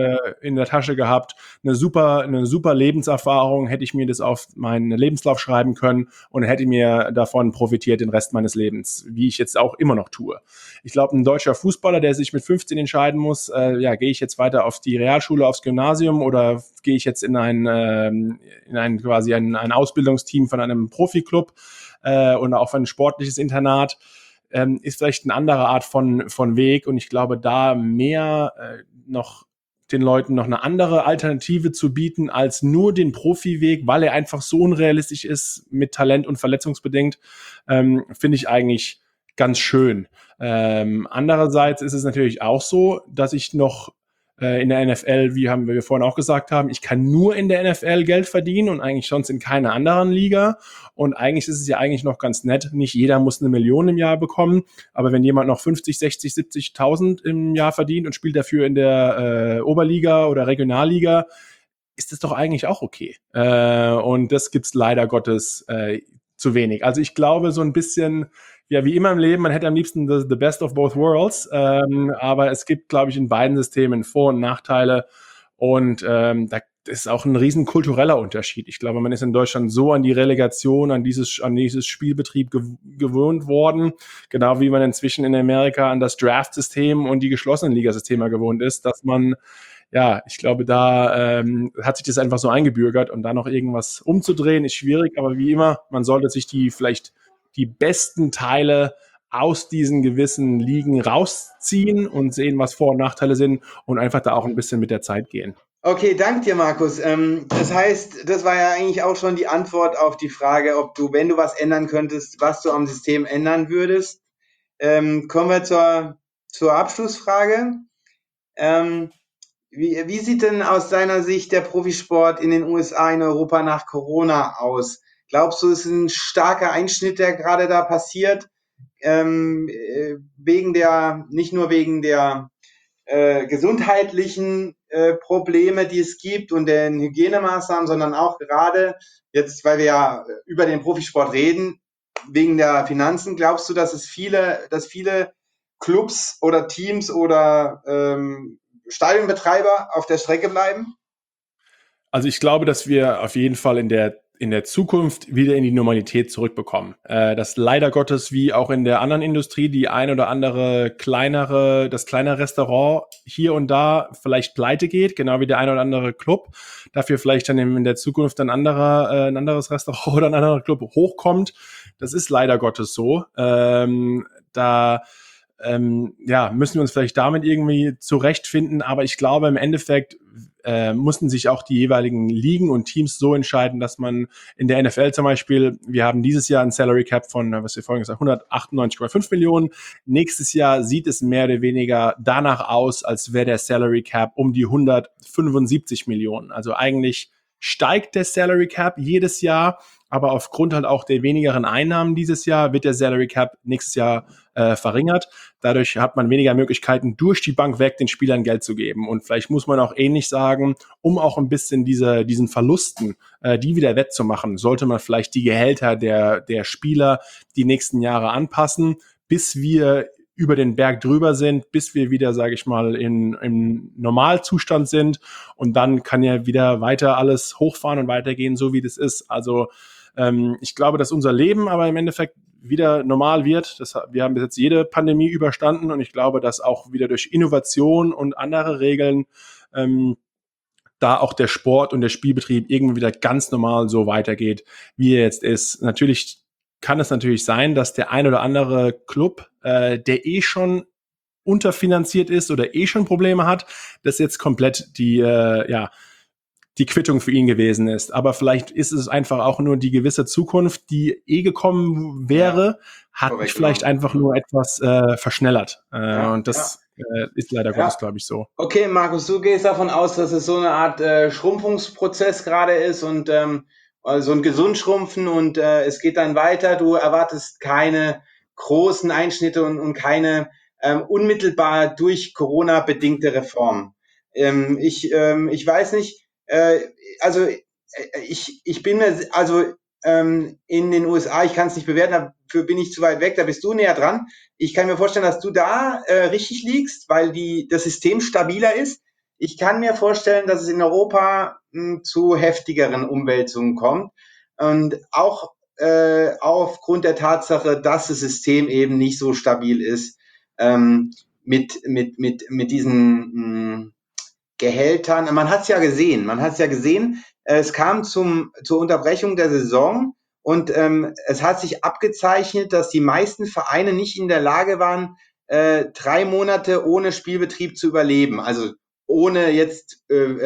in der Tasche gehabt, eine super Lebenserfahrung, hätte ich mir das auf meinen Lebenslauf schreiben können und hätte mir davon profitiert den Rest meines Lebens, wie ich jetzt auch immer noch tue. Ich glaube, ein deutscher Fußballer, der sich mit 15 entscheiden muss, gehe ich jetzt weiter auf die Realschule, aufs Gymnasium oder gehe ich jetzt in ein Ausbildungsteam von einem Profiklub und auf ein sportliches Internat, ist vielleicht eine andere Art von Weg und ich glaube, da mehr noch den Leuten noch eine andere Alternative zu bieten als nur den Profiweg, weil er einfach so unrealistisch ist mit Talent und verletzungsbedingt, finde ich eigentlich ganz schön. Andererseits ist es natürlich auch so, dass ich noch in der NFL, wie wir vorhin auch gesagt haben, ich kann nur in der NFL Geld verdienen und eigentlich sonst in keiner anderen Liga. Und eigentlich ist es ja eigentlich noch ganz nett. Nicht jeder muss 1 Million im Jahr bekommen. Aber wenn jemand noch 50, 60, 70.000 im Jahr verdient und spielt dafür in der Oberliga oder Regionalliga, ist das doch eigentlich auch okay. Und das gibt's leider Gottes zu wenig. Also ich glaube so ein bisschen, ja, wie immer im Leben, man hätte am liebsten the best of both worlds, aber es gibt, glaube ich, in beiden Systemen Vor- und Nachteile und da ist auch ein riesen kultureller Unterschied. Ich glaube, man ist in Deutschland so an die Relegation, an dieses Spielbetrieb gewöhnt worden, genau wie man inzwischen in Amerika an das Draft-System und die geschlossenen Ligasysteme gewohnt ist, dass man, ja, ich glaube, da hat sich das einfach so eingebürgert und da noch irgendwas umzudrehen, ist schwierig, aber wie immer, man sollte sich die besten Teile aus diesen gewissen Ligen rausziehen und sehen, was Vor- und Nachteile sind und einfach da auch ein bisschen mit der Zeit gehen. Okay, danke dir, Markus. Das heißt, das war ja eigentlich auch schon die Antwort auf die Frage, ob du, wenn du was ändern könntest, was du am System ändern würdest. Kommen wir zur Abschlussfrage. Wie sieht denn aus deiner Sicht der Profisport in den USA, in Europa nach Corona aus? Glaubst du, es ist ein starker Einschnitt, der gerade da passiert? nicht nur wegen der gesundheitlichen Probleme, die es gibt und den Hygienemaßnahmen, sondern auch gerade jetzt, weil wir ja über den Profisport reden, wegen der Finanzen. Glaubst du, dass viele Clubs oder Teams oder Stadionbetreiber auf der Strecke bleiben? Also ich glaube, dass wir auf jeden Fall in der Zukunft wieder in die Normalität zurückbekommen. Das leider Gottes, wie auch in der anderen Industrie, die ein oder andere das kleinere Restaurant hier und da vielleicht pleite geht, genau wie der ein oder andere Club. Dafür vielleicht dann in der Zukunft ein anderes Restaurant oder ein anderer Club hochkommt. Das ist leider Gottes so. Müssen wir uns vielleicht damit irgendwie zurechtfinden. Aber ich glaube, im Endeffekt mussten sich auch die jeweiligen Ligen und Teams so entscheiden, dass man in der NFL zum Beispiel, wir haben dieses Jahr ein Salary Cap von, was wir vorhin gesagt haben, 198,5 Millionen. Nächstes Jahr sieht es mehr oder weniger danach aus, als wäre der Salary Cap um die 175 Millionen. Also eigentlich steigt der Salary Cap jedes Jahr, aber aufgrund halt auch der wenigeren Einnahmen dieses Jahr wird der Salary Cap nächstes Jahr verringert. Dadurch hat man weniger Möglichkeiten, durch die Bank weg den Spielern Geld zu geben. Und vielleicht muss man auch ähnlich sagen, um auch ein bisschen diesen Verlusten, die wieder wettzumachen, sollte man vielleicht die Gehälter der Spieler die nächsten Jahre anpassen, bis wir über den Berg drüber sind, bis wir wieder, sage ich mal, im Normalzustand sind. Und dann kann ja wieder weiter alles hochfahren und weitergehen, so wie das ist. Also ich glaube, dass unser Leben aber im Endeffekt wieder normal wird. Wir haben bis jetzt jede Pandemie überstanden und ich glaube, dass auch wieder durch Innovation und andere Regeln da auch der Sport und der Spielbetrieb irgendwie wieder ganz normal so weitergeht, wie er jetzt ist. Natürlich kann es natürlich sein, dass der ein oder andere Club, der schon unterfinanziert ist oder schon Probleme hat, dass jetzt komplett die Quittung für ihn gewesen ist. Aber vielleicht ist es einfach auch nur die gewisse Zukunft, die gekommen wäre, hat sich vielleicht einfach nur etwas verschnellert. Und das ist leider Gottes, glaube ich, so. Okay, Markus, du gehst davon aus, dass es so eine Art Schrumpfungsprozess gerade ist und so ein Gesundschrumpfen und es geht dann weiter. Du erwartest keine großen Einschnitte und keine unmittelbar durch Corona bedingte Reform. Ich weiß nicht, ich bin mir, in den USA, ich kann es nicht bewerten, dafür bin ich zu weit weg, da bist du näher dran. Ich kann mir vorstellen, dass du da richtig liegst, weil das System stabiler ist. Ich kann mir vorstellen, dass es in Europa zu heftigeren Umwälzungen kommt und auch aufgrund der Tatsache, dass das System eben nicht so stabil ist mit diesen Gehältern. Man hat es ja gesehen. Es kam zur Unterbrechung der Saison und es hat sich abgezeichnet, dass die meisten Vereine nicht in der Lage waren, 3 Monate ohne Spielbetrieb zu überleben. Also ohne jetzt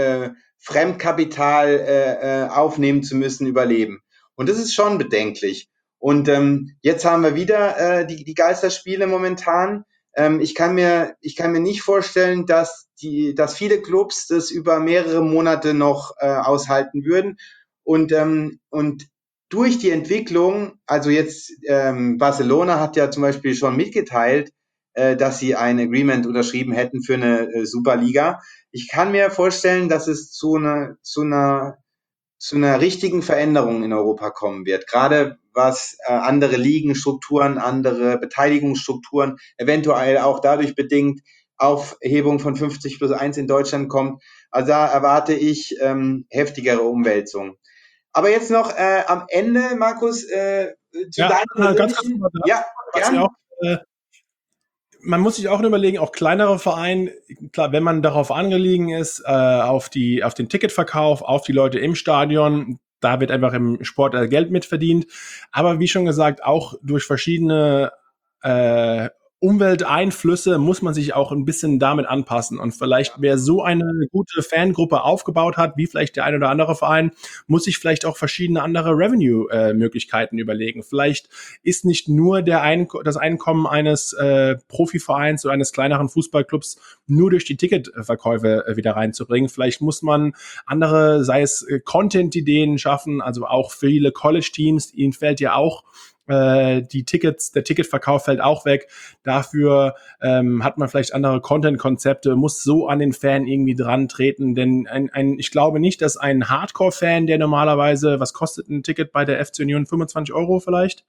Fremdkapital aufnehmen zu müssen, überleben. Und das ist schon bedenklich. Und jetzt haben wir wieder die Geisterspiele momentan. Ich kann mir nicht vorstellen, dass viele Clubs das über mehrere Monate noch aushalten würden. Und durch die Entwicklung, also jetzt Barcelona hat ja zum Beispiel schon mitgeteilt, dass sie ein Agreement unterschrieben hätten für eine Superliga. Ich kann mir vorstellen, dass es zu einer richtigen Veränderung in Europa kommen wird. Gerade was andere Ligenstrukturen, andere Beteiligungsstrukturen, eventuell auch dadurch bedingt Aufhebung von 50+1 in Deutschland kommt. Also da erwarte ich heftigere Umwälzungen. Aber jetzt noch am Ende, Markus, zu deinem persönlichen... Ja, gerne. Man muss sich auch überlegen, auch kleinere Vereine, klar, wenn man darauf angelegen ist, auf den Ticketverkauf, auf die Leute im Stadion, da wird einfach im Sport Geld mitverdient. Aber wie schon gesagt, auch durch verschiedene Umwelteinflüsse muss man sich auch ein bisschen damit anpassen. Und vielleicht, wer so eine gute Fangruppe aufgebaut hat, wie vielleicht der ein oder andere Verein, muss sich vielleicht auch verschiedene andere Revenue-Möglichkeiten überlegen. Vielleicht ist nicht nur das Einkommen eines Profivereins oder eines kleineren Fußballclubs nur durch die Ticketverkäufe wieder reinzubringen. Vielleicht muss man andere, sei es Content-Ideen schaffen, also auch viele College-Teams, ihnen fällt ja auch Die Tickets, der Ticketverkauf fällt auch weg. Dafür hat man vielleicht andere Content-Konzepte, muss so an den Fan irgendwie dran treten, denn ich glaube nicht, dass ein Hardcore-Fan, der normalerweise, was kostet ein Ticket bei der FC Union? 25 € vielleicht?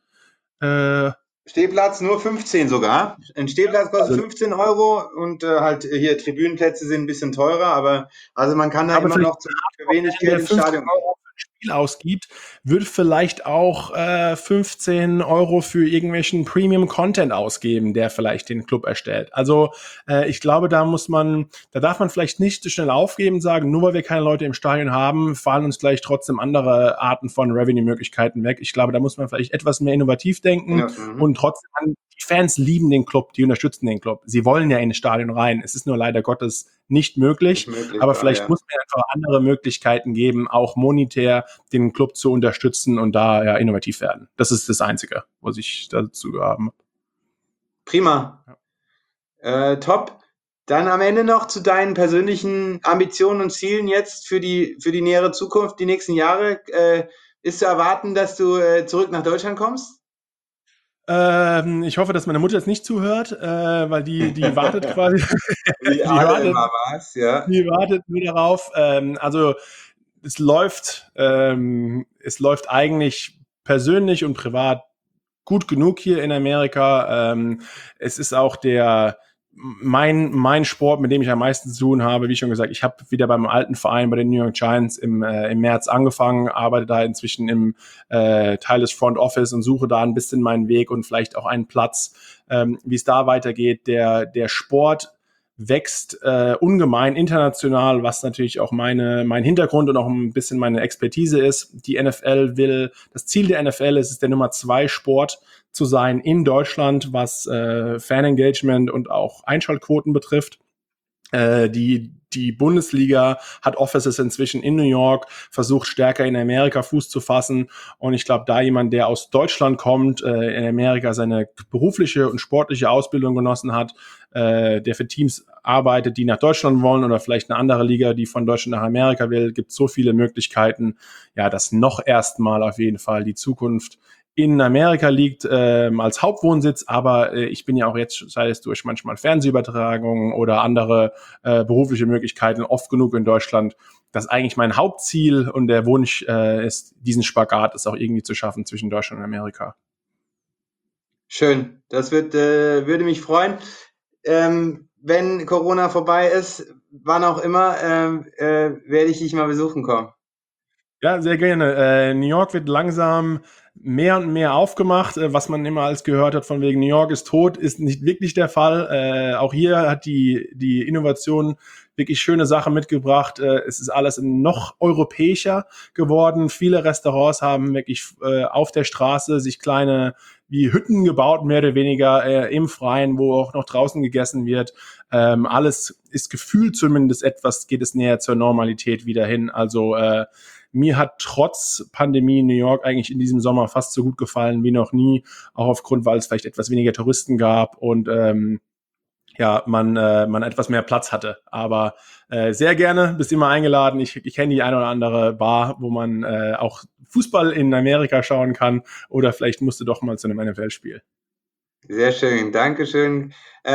Stehplatz nur 15 sogar. Ein Stehplatz kostet 15 € und halt hier Tribünenplätze sind ein bisschen teurer, aber also man kann da immer noch für wenig Geld ins Stadion gehen. Spiel ausgibt, wird vielleicht auch 15 € für irgendwelchen Premium-Content ausgeben, der vielleicht den Club erstellt. Also ich glaube, da darf man vielleicht nicht so schnell aufgeben und sagen, nur weil wir keine Leute im Stadion haben, fallen uns gleich trotzdem andere Arten von Revenue-Möglichkeiten weg. Ich glaube, da muss man vielleicht etwas mehr innovativ denken und trotzdem, die Fans lieben den Club, die unterstützen den Club. Sie wollen ja in das Stadion rein. Es ist nur leider Gottes nicht möglich, aber vielleicht muss man einfach andere Möglichkeiten geben, auch monetär den Club zu unterstützen und da ja innovativ werden. Das ist das Einzige, was ich dazu haben. Prima. Top. Dann am Ende noch zu deinen persönlichen Ambitionen und Zielen jetzt für die nähere Zukunft, die nächsten Jahre. Ist zu erwarten, dass du zurück nach Deutschland kommst? Ich hoffe, dass meine Mutter jetzt nicht zuhört, weil die wartet quasi. Die wartet nur darauf. Also es läuft eigentlich persönlich und privat gut genug hier in Amerika. Es ist auch mein Sport, mit dem ich am meisten zu tun habe. Wie schon gesagt, ich habe wieder beim alten Verein bei den New York Giants im März angefangen, arbeite da inzwischen im Teil des Front Office und suche da ein bisschen meinen Weg und vielleicht auch einen Platz, wie es da weitergeht. Der Sport wächst ungemein international, was natürlich auch mein Hintergrund und auch ein bisschen meine Expertise ist. Das Ziel der NFL ist es, der Nummer 2 Sport zu sein in Deutschland, was Fan-Engagement und auch Einschaltquoten betrifft. Die Bundesliga hat Offices inzwischen in New York, versucht stärker in Amerika Fuß zu fassen. Und ich glaube, da jemand, der aus Deutschland kommt, in Amerika seine berufliche und sportliche Ausbildung genossen hat, der für Teams arbeitet, die nach Deutschland wollen oder vielleicht eine andere Liga, die von Deutschland nach Amerika will, gibt so viele Möglichkeiten, ja, dass noch erstmal auf jeden Fall die Zukunft in Amerika liegt als Hauptwohnsitz, aber ich bin ja auch jetzt, sei es durch manchmal Fernsehübertragungen oder andere berufliche Möglichkeiten, oft genug in Deutschland, dass eigentlich mein Hauptziel und der Wunsch ist, diesen Spagat ist auch irgendwie zu schaffen zwischen Deutschland und Amerika. Schön, das würde mich freuen. Wenn Corona vorbei ist, wann auch immer, werde ich dich mal besuchen kommen. Ja, sehr gerne. New York wird langsam mehr und mehr aufgemacht, was man immer als gehört hat, von wegen New York ist tot, ist nicht wirklich der Fall. Auch hier hat die Innovation wirklich schöne Sachen mitgebracht. Es ist alles noch europäischer geworden. Viele Restaurants haben wirklich auf der Straße sich kleine wie Hütten gebaut, mehr oder weniger im Freien, wo auch noch draußen gegessen wird. Alles ist gefühlt zumindest geht es näher zur Normalität wieder hin. Also mir hat trotz Pandemie New York eigentlich in diesem Sommer fast so gut gefallen wie noch nie, auch aufgrund, weil es vielleicht etwas weniger Touristen gab und man etwas mehr Platz hatte. Aber sehr gerne, bist immer eingeladen. Ich kenne die eine oder andere Bar, wo man auch Fußball in Amerika schauen kann oder vielleicht musst du doch mal zu einem NFL-Spiel. Sehr schön, Dankeschön.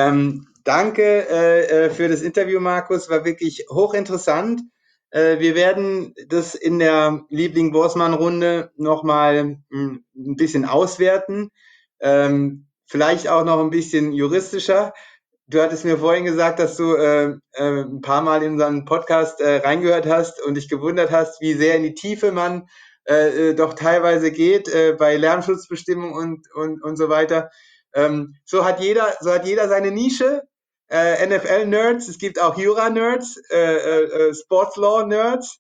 Danke für das Interview, Markus, war wirklich hochinteressant. Wir werden das in der Liebling-Borsmann-Runde nochmal ein bisschen auswerten, vielleicht auch noch ein bisschen juristischer. Du hattest mir vorhin gesagt, dass du ein paar Mal in unseren Podcast reingehört hast und dich gewundert hast, wie sehr in die Tiefe man doch teilweise geht bei Lärmschutzbestimmungen und so weiter. So hat jeder seine Nische. NFL-Nerds, es gibt auch Jura-Nerds, Sports-Law-Nerds.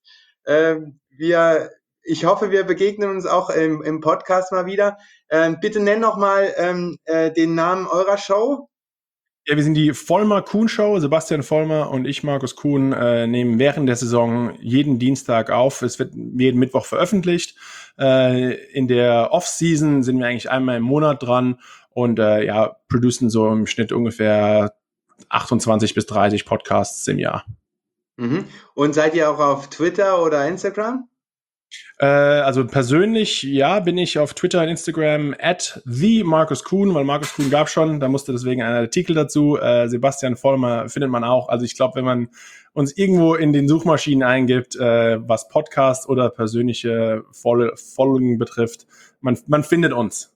Ich hoffe, wir begegnen uns auch im Podcast mal wieder. Bitte nenn noch mal den Namen eurer Show. Ja, wir sind die Vollmer-Kuhn-Show. Sebastian Vollmer und ich, Markus Kuhn, nehmen während der Saison jeden Dienstag auf. Es wird jeden Mittwoch veröffentlicht. In der Off-Season sind wir eigentlich einmal im Monat dran und producen so im Schnitt ungefähr 28 bis 30 Podcasts im Jahr. Mhm. Und seid ihr auch auf Twitter oder Instagram? Also persönlich, ja, bin ich auf Twitter und Instagram @TheMarkusKuhn, weil Markus Kuhn gab schon, da musste deswegen ein Artikel dazu. Sebastian Vollmer findet man auch. Also ich glaube, wenn man uns irgendwo in den Suchmaschinen eingibt, was Podcast oder persönliche Folgen betrifft, man findet uns.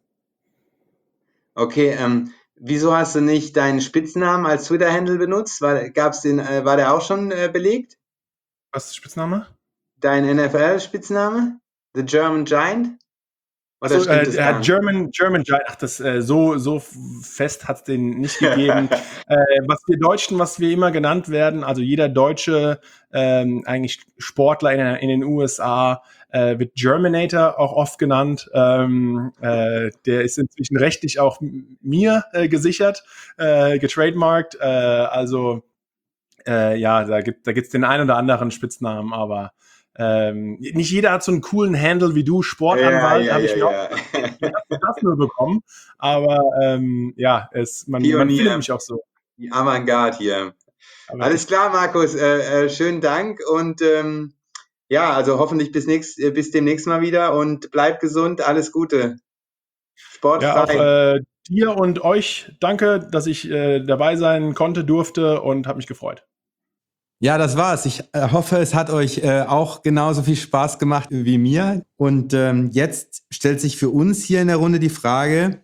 Okay, wieso hast du nicht deinen Spitznamen als Twitter-Handle benutzt? War der auch schon belegt? Was ist der Spitzname? Dein NFL-Spitzname? The German Giant? Oder stimmt das gar nicht? German Giant, ach, das so fest hat es den nicht gegeben. Was wir Deutschen, was wir immer genannt werden, also jeder deutsche eigentlich Sportler in den USA wird Germinator auch oft genannt. Der ist inzwischen rechtlich auch mir gesichert, getrademarkt. Also ja, da gibt's den einen oder anderen Spitznamen, aber nicht jeder hat so einen coolen Handle wie du, Sportanwalt, habe ich mir auch das nur bekommen. Aber ja, man findet mich auch so. Die Avantgarde hier. Aber Alles klar, Markus, schönen Dank und ja, also hoffentlich bis demnächst mal wieder und bleib gesund, alles Gute. Sportfrei. Ja, auch dir und euch danke, dass ich dabei sein konnte, durfte und habe mich gefreut. Ja, das war's. Ich hoffe, es hat euch auch genauso viel Spaß gemacht wie mir. Und jetzt stellt sich für uns hier in der Runde die Frage,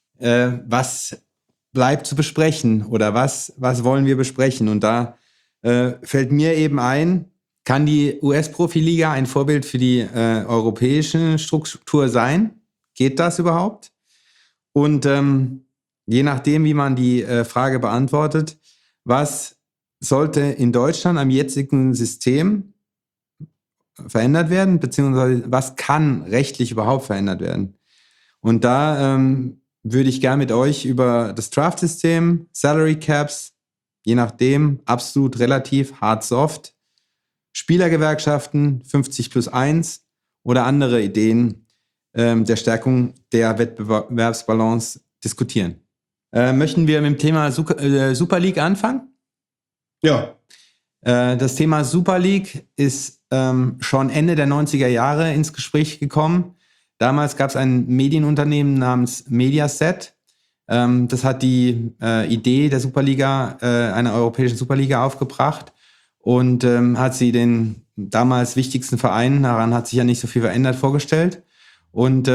was bleibt zu besprechen oder was wollen wir besprechen? Und da fällt mir eben ein, kann die US-Profiliga ein Vorbild für die europäische Struktur sein? Geht das überhaupt? Und je nachdem, wie man die Frage beantwortet, was sollte in Deutschland am jetzigen System verändert werden, beziehungsweise was kann rechtlich überhaupt verändert werden? Und da würde ich gerne mit euch über das Draft-System, Salary Caps, je nachdem, absolut relativ, hard, soft, Spielergewerkschaften, 50+1 oder andere Ideen der Stärkung der Wettbewerbsbalance diskutieren. Möchten wir mit dem Thema Super League anfangen? Ja. Das Thema Super League ist schon Ende der 90er Jahre ins Gespräch gekommen. Damals gab es ein Medienunternehmen namens Mediaset. Das hat die Idee der Superliga, einer europäischen Superliga aufgebracht und hat sie den damals wichtigsten Verein, daran hat sich ja nicht so viel verändert, vorgestellt. Und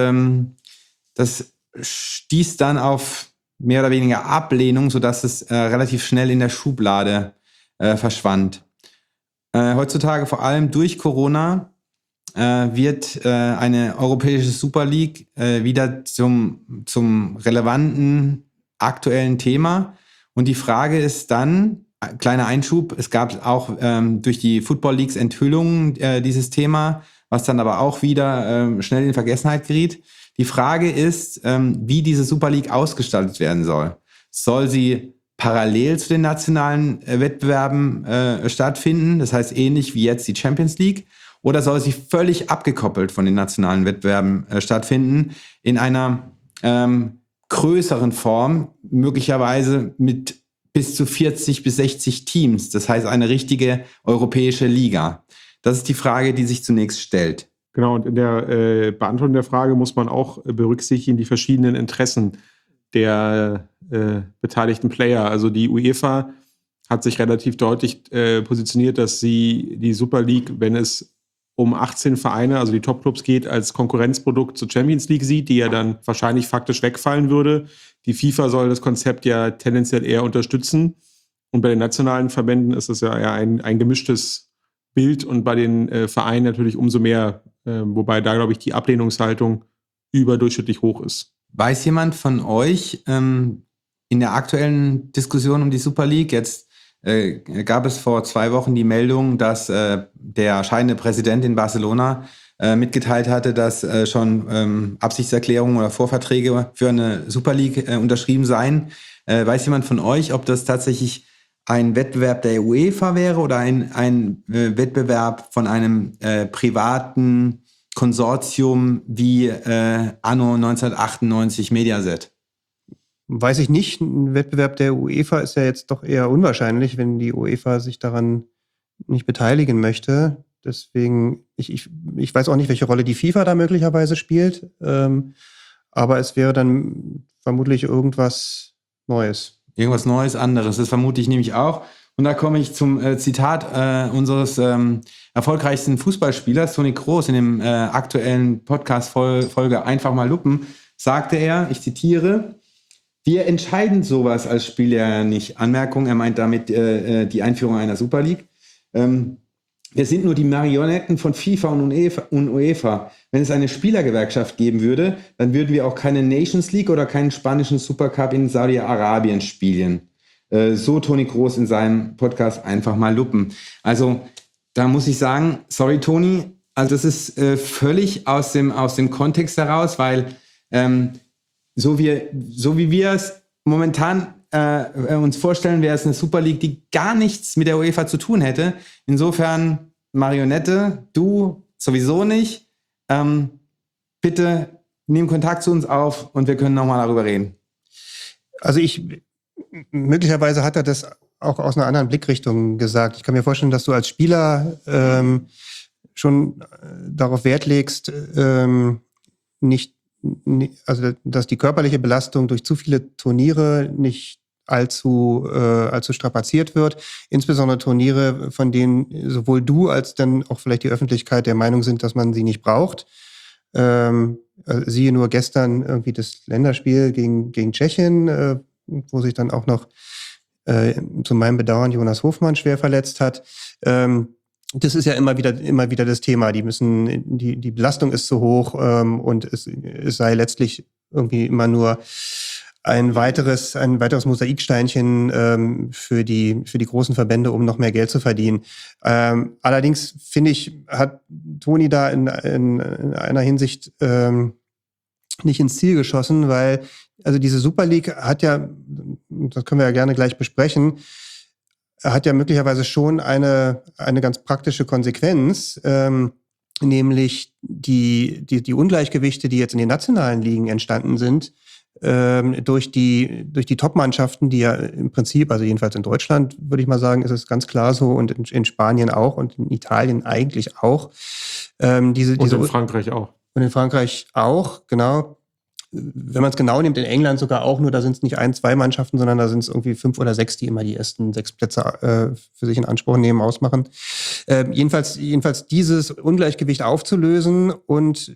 das stieß dann auf mehr oder weniger Ablehnung, sodass es relativ schnell in der Schublade verschwand. Heutzutage vor allem durch Corona wird eine europäische Super League wieder zum relevanten aktuellen Thema. Und die Frage ist dann, kleiner Einschub, es gab auch durch die Football Leagues Enthüllungen dieses Thema, was dann aber auch wieder schnell in Vergessenheit geriet. Die Frage ist, wie diese Super League ausgestaltet werden soll. Soll sie parallel zu den nationalen Wettbewerben stattfinden, das heißt ähnlich wie jetzt die Champions League, oder soll sie völlig abgekoppelt von den nationalen Wettbewerben stattfinden, in einer größeren Form, möglicherweise mit bis zu 40 bis 60 Teams, das heißt eine richtige europäische Liga. Das ist die Frage, die sich zunächst stellt. Genau, und in der Beantwortung der Frage muss man auch berücksichtigen die verschiedenen Interessen der beteiligten Player. Also die UEFA hat sich relativ deutlich positioniert, dass sie die Super League, wenn es um 18 Vereine, also die Topclubs geht, als Konkurrenzprodukt zur Champions League sieht, die ja dann wahrscheinlich faktisch wegfallen würde. Die FIFA soll das Konzept ja tendenziell eher unterstützen. Und bei den nationalen Verbänden ist es ja eher ein gemischtes Bild und bei den Vereinen natürlich umso mehr, wobei da, glaube ich, die Ablehnungshaltung überdurchschnittlich hoch ist. Weiß jemand von euch in der aktuellen Diskussion um die Super League, jetzt gab es vor 2 Wochen die Meldung, dass der scheidende Präsident in Barcelona mitgeteilt hatte, dass schon Absichtserklärungen oder Vorverträge für eine Super League unterschrieben seien. Weiß jemand von euch, ob das tatsächlich ein Wettbewerb der UEFA wäre oder ein Wettbewerb von einem privaten Konsortium wie anno 1998 Mediaset? Weiß ich nicht. Ein Wettbewerb der UEFA ist ja jetzt doch eher unwahrscheinlich, wenn die UEFA sich daran nicht beteiligen möchte. Deswegen, ich weiß auch nicht, welche Rolle die FIFA da möglicherweise spielt. Aber es wäre dann vermutlich irgendwas Neues. Irgendwas Neues, anderes. Das vermute ich nämlich auch. Und da komme ich zum Zitat unseres erfolgreichsten Fußballspielers, Toni Kroos, in dem aktuellen Podcast-Folge Einfach mal Luppen, sagte er, ich zitiere, wir entscheiden sowas als Spieler nicht. Anmerkung, er meint damit die Einführung einer Super League. Wir sind nur die Marionetten von FIFA und UEFA. Wenn es eine Spielergewerkschaft geben würde, dann würden wir auch keine Nations League oder keinen spanischen Supercup in Saudi-Arabien spielen. So Toni Kroos in seinem Podcast Einfach mal Luppen. Also da muss ich sagen, sorry Toni, also das ist völlig aus dem Kontext heraus, weil so wie wir es momentan uns vorstellen, wäre es eine Super League, die gar nichts mit der UEFA zu tun hätte. Insofern, Marionette, du sowieso nicht. Bitte nimm Kontakt zu uns auf und wir können nochmal darüber reden. Also möglicherweise hat er das auch aus einer anderen Blickrichtung gesagt. Ich kann mir vorstellen, dass du als Spieler schon darauf Wert legst, also dass die körperliche Belastung durch zu viele Turniere nicht allzu strapaziert wird. Insbesondere Turniere, von denen sowohl du als dann auch vielleicht die Öffentlichkeit der Meinung sind, dass man sie nicht braucht. Siehe nur gestern irgendwie das Länderspiel gegen Tschechien, wo sich dann auch noch zu meinem Bedauern Jonas Hofmann schwer verletzt hat. Das ist ja immer wieder das Thema. Die Belastung ist zu hoch und es sei letztlich irgendwie immer nur ein weiteres Mosaiksteinchen für die großen Verbände, um noch mehr Geld zu verdienen. Allerdings finde ich, hat Toni da in einer Hinsicht nicht ins Ziel geschossen, weil also diese Super League hat ja, das können wir ja gerne gleich besprechen, hat ja möglicherweise schon eine ganz praktische Konsequenz, nämlich die Ungleichgewichte, die jetzt in den nationalen Ligen entstanden sind, durch die Top-Mannschaften, die ja im Prinzip, also jedenfalls in Deutschland, würde ich mal sagen, ist es ganz klar so und in Spanien auch und in Italien eigentlich auch. Und in Frankreich auch. Und in Frankreich auch, genau. Wenn man es genau nimmt, in England sogar auch, nur da sind es nicht 1, 2 Mannschaften, sondern da sind es irgendwie 5 oder 6, die immer die ersten 6 Plätze für sich in Anspruch nehmen, ausmachen. Jedenfalls dieses Ungleichgewicht aufzulösen und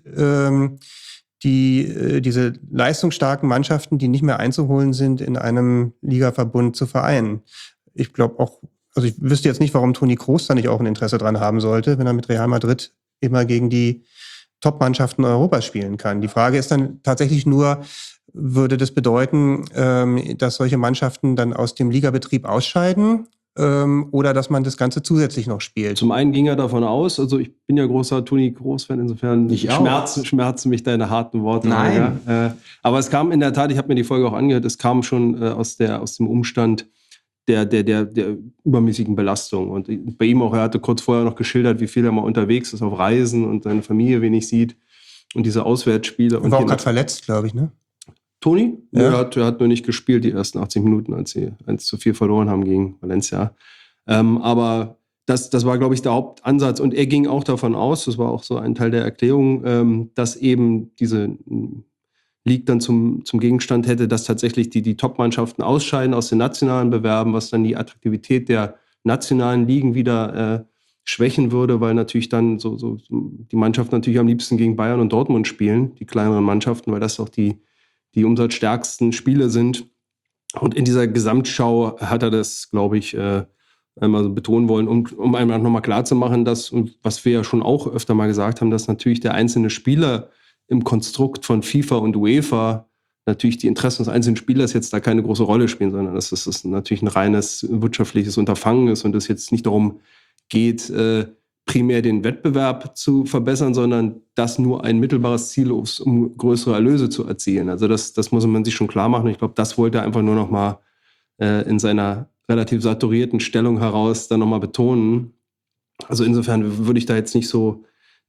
diese leistungsstarken Mannschaften, die nicht mehr einzuholen sind, in einem Ligaverbund zu vereinen. Ich glaube auch, also ich wüsste jetzt nicht, warum Toni Kroos da nicht auch ein Interesse dran haben sollte, wenn er mit Real Madrid immer gegen die Top-Mannschaften Europas spielen kann. Die Frage ist dann tatsächlich nur, würde das bedeuten, dass solche Mannschaften dann aus dem Ligabetrieb ausscheiden oder dass man das Ganze zusätzlich noch spielt? Zum einen ging er davon aus, also ich bin ja großer Toni Kroos-Fan, insofern schmerzen mich deine harten Worte. Nein. Ja. Aber es kam in der Tat, ich habe mir die Folge auch angehört, es kam schon aus dem Umstand der übermäßigen Belastung. Und bei ihm auch, er hatte kurz vorher noch geschildert, wie viel er mal unterwegs ist auf Reisen und seine Familie wenig sieht und diese Auswärtsspiele. Er war auch gerade verletzt, glaube ich, ne? Toni? Ja. Er hat nur nicht gespielt die ersten 80 Minuten, als sie 1:4 verloren haben gegen Valencia. Aber das war, glaube ich, der Hauptansatz. Und er ging auch davon aus, das war auch so ein Teil der Erklärung, dass eben diese League dann zum Gegenstand hätte, dass tatsächlich die Top-Mannschaften ausscheiden aus den nationalen Bewerben, was dann die Attraktivität der nationalen Ligen wieder schwächen würde, weil natürlich dann so die Mannschaften natürlich am liebsten gegen Bayern und Dortmund spielen, die kleineren Mannschaften, weil das auch die umsatzstärksten Spiele sind. Und in dieser Gesamtschau hat er das, glaube ich, einmal so betonen wollen, um einmal nochmal klarzumachen, dass, was wir ja schon auch öfter mal gesagt haben, dass natürlich der einzelne Spieler im Konstrukt von FIFA und UEFA natürlich die Interessen des einzelnen Spielers jetzt da keine große Rolle spielen, sondern dass es natürlich ein reines wirtschaftliches Unterfangen ist und es jetzt nicht darum geht, primär den Wettbewerb zu verbessern, sondern das nur ein mittelbares Ziel ist, um größere Erlöse zu erzielen. Also das muss man sich schon klar machen. Ich glaube, das wollte er einfach nur noch mal in seiner relativ saturierten Stellung heraus dann noch mal betonen. Also insofern würde ich da jetzt nicht so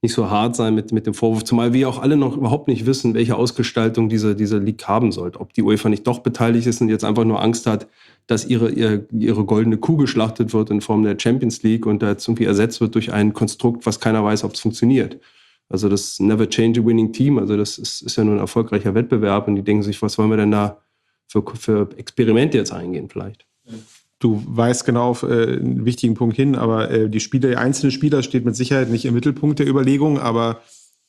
hart sein mit dem Vorwurf, zumal wir auch alle noch überhaupt nicht wissen, welche Ausgestaltung diese League haben sollte. Ob die UEFA nicht doch beteiligt ist und jetzt einfach nur Angst hat, dass ihre goldene Kuh geschlachtet wird in Form der Champions League und da jetzt irgendwie ersetzt wird durch ein Konstrukt, was keiner weiß, ob es funktioniert. Also das Never Change a Winning Team, also das ist ja nur ein erfolgreicher Wettbewerb und die denken sich, was wollen wir denn da für Experimente jetzt eingehen vielleicht? Du weist genau auf einen wichtigen Punkt hin, aber der einzelne Spieler steht mit Sicherheit nicht im Mittelpunkt der Überlegung, aber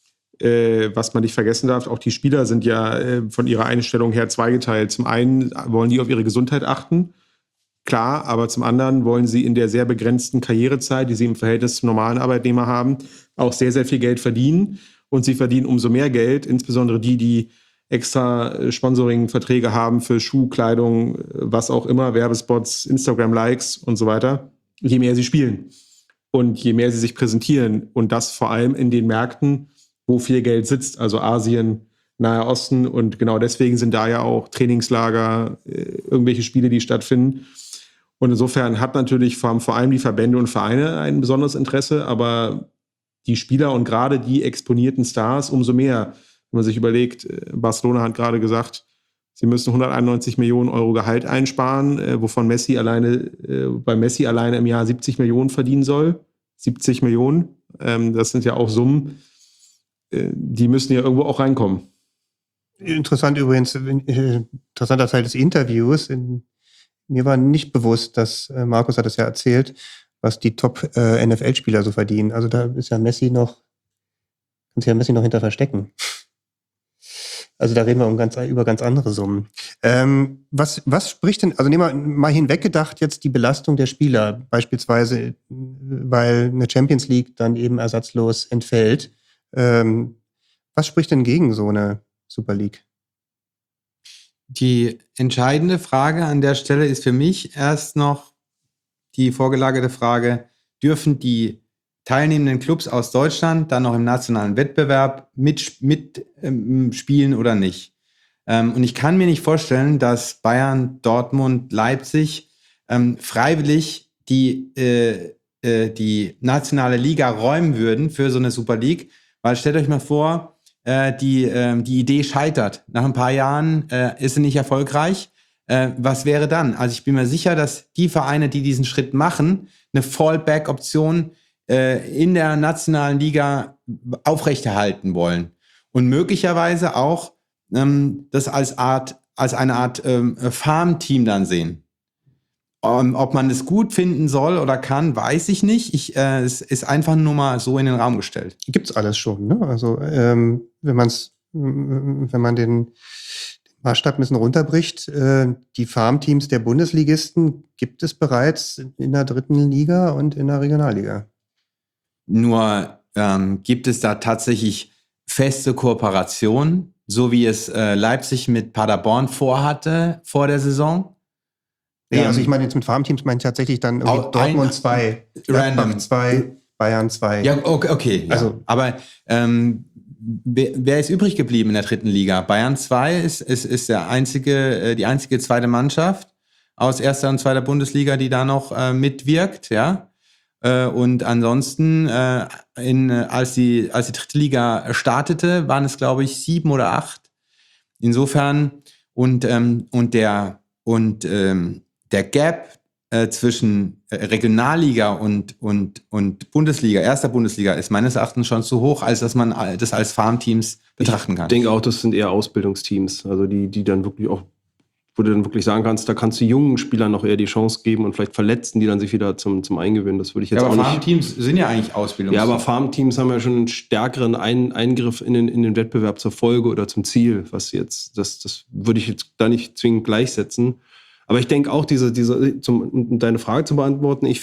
was man nicht vergessen darf, auch die Spieler sind ja von ihrer Einstellung her zweigeteilt. Zum einen wollen die auf ihre Gesundheit achten, klar, aber zum anderen wollen sie in der sehr begrenzten Karrierezeit, die sie im Verhältnis zum normalen Arbeitnehmer haben, auch sehr, sehr viel Geld verdienen und sie verdienen umso mehr Geld, insbesondere die extra Sponsoring-Verträge haben für Schuh, Kleidung, was auch immer, Werbespots, Instagram-Likes und so weiter, je mehr sie spielen und je mehr sie sich präsentieren. Und das vor allem in den Märkten, wo viel Geld sitzt, also Asien, Nahe Osten. Und genau deswegen sind da ja auch Trainingslager, irgendwelche Spiele, die stattfinden. Und insofern hat natürlich vor allem die Verbände und Vereine ein besonderes Interesse, aber die Spieler und gerade die exponierten Stars umso mehr. Wenn man sich überlegt, Barcelona hat gerade gesagt, sie müssen 191 Millionen Euro Gehalt einsparen, wovon bei Messi alleine im Jahr 70 Millionen verdienen soll. 70 Millionen, das sind ja auch Summen, die müssen ja irgendwo auch reinkommen. Interessant übrigens, interessanter Teil des Interviews. Mir war nicht bewusst, dass, Markus hat es ja erzählt, was die Top-NFL-Spieler so verdienen. Also da ist ja Messi noch hinter verstecken. Also da reden wir über ganz andere Summen. Was spricht denn, also nehmen wir mal hinweggedacht jetzt die Belastung der Spieler, beispielsweise, weil eine Champions League dann eben ersatzlos entfällt. Was spricht denn gegen so eine Super League? Die entscheidende Frage an der Stelle ist für mich erst noch die vorgelagerte Frage, dürfen die teilnehmenden Clubs aus Deutschland dann noch im nationalen Wettbewerb mitspielen oder nicht? Und ich kann mir nicht vorstellen, dass Bayern, Dortmund, Leipzig freiwillig die nationale Liga räumen würden für so eine Super League, weil stellt euch mal vor, die Idee scheitert. Nach ein paar Jahren ist sie nicht erfolgreich. Was wäre dann? Also ich bin mir sicher, dass die Vereine, die diesen Schritt machen, eine Fallback-Option in der nationalen Liga aufrechterhalten wollen. Und möglicherweise auch das als eine Art Farmteam dann sehen. Ob man es gut finden soll oder kann, weiß ich nicht. Es ist einfach nur mal so in den Raum gestellt. Gibt's alles schon, ne? Also wenn man den Maßstab ein bisschen runterbricht, die Farmteams der Bundesligisten gibt es bereits in der 3. Liga und in der Regionalliga. Nur gibt es da tatsächlich feste Kooperationen, so wie es Leipzig mit Paderborn vorhatte vor der Saison? Nee, also ich meine jetzt mit Farmteams meine ich tatsächlich dann Dortmund 2, Gladbach 2, Bayern 2. Ja, okay. Ja. Also, aber wer ist übrig geblieben in der 3. Liga? Bayern 2 ist die einzige zweite Mannschaft aus 1. und 2. Bundesliga, die da noch mitwirkt, ja. Und ansonsten, als die 3. Liga startete, waren es, glaube ich, 7 oder 8. Insofern der Gap zwischen Regionalliga und Bundesliga, 1. Bundesliga, ist meines Erachtens schon zu hoch, als dass man das als Farmteams betrachten kann. Ich denke auch, das sind eher Ausbildungsteams, also die dann wirklich auch, wo du dann wirklich sagen kannst, da kannst du jungen Spielern noch eher die Chance geben und vielleicht Verletzten, die dann sich wieder zum Eingewöhnen. Das würde ich jetzt auch nicht. Aber Farmteams sind ja eigentlich Ausbildungsteams. Ja, aber Farmteams haben ja schon einen stärkeren Eingriff in den Wettbewerb zur Folge oder zum Ziel, was jetzt, das würde ich jetzt da nicht zwingend gleichsetzen. Aber ich denke auch, um deine Frage zu beantworten, ich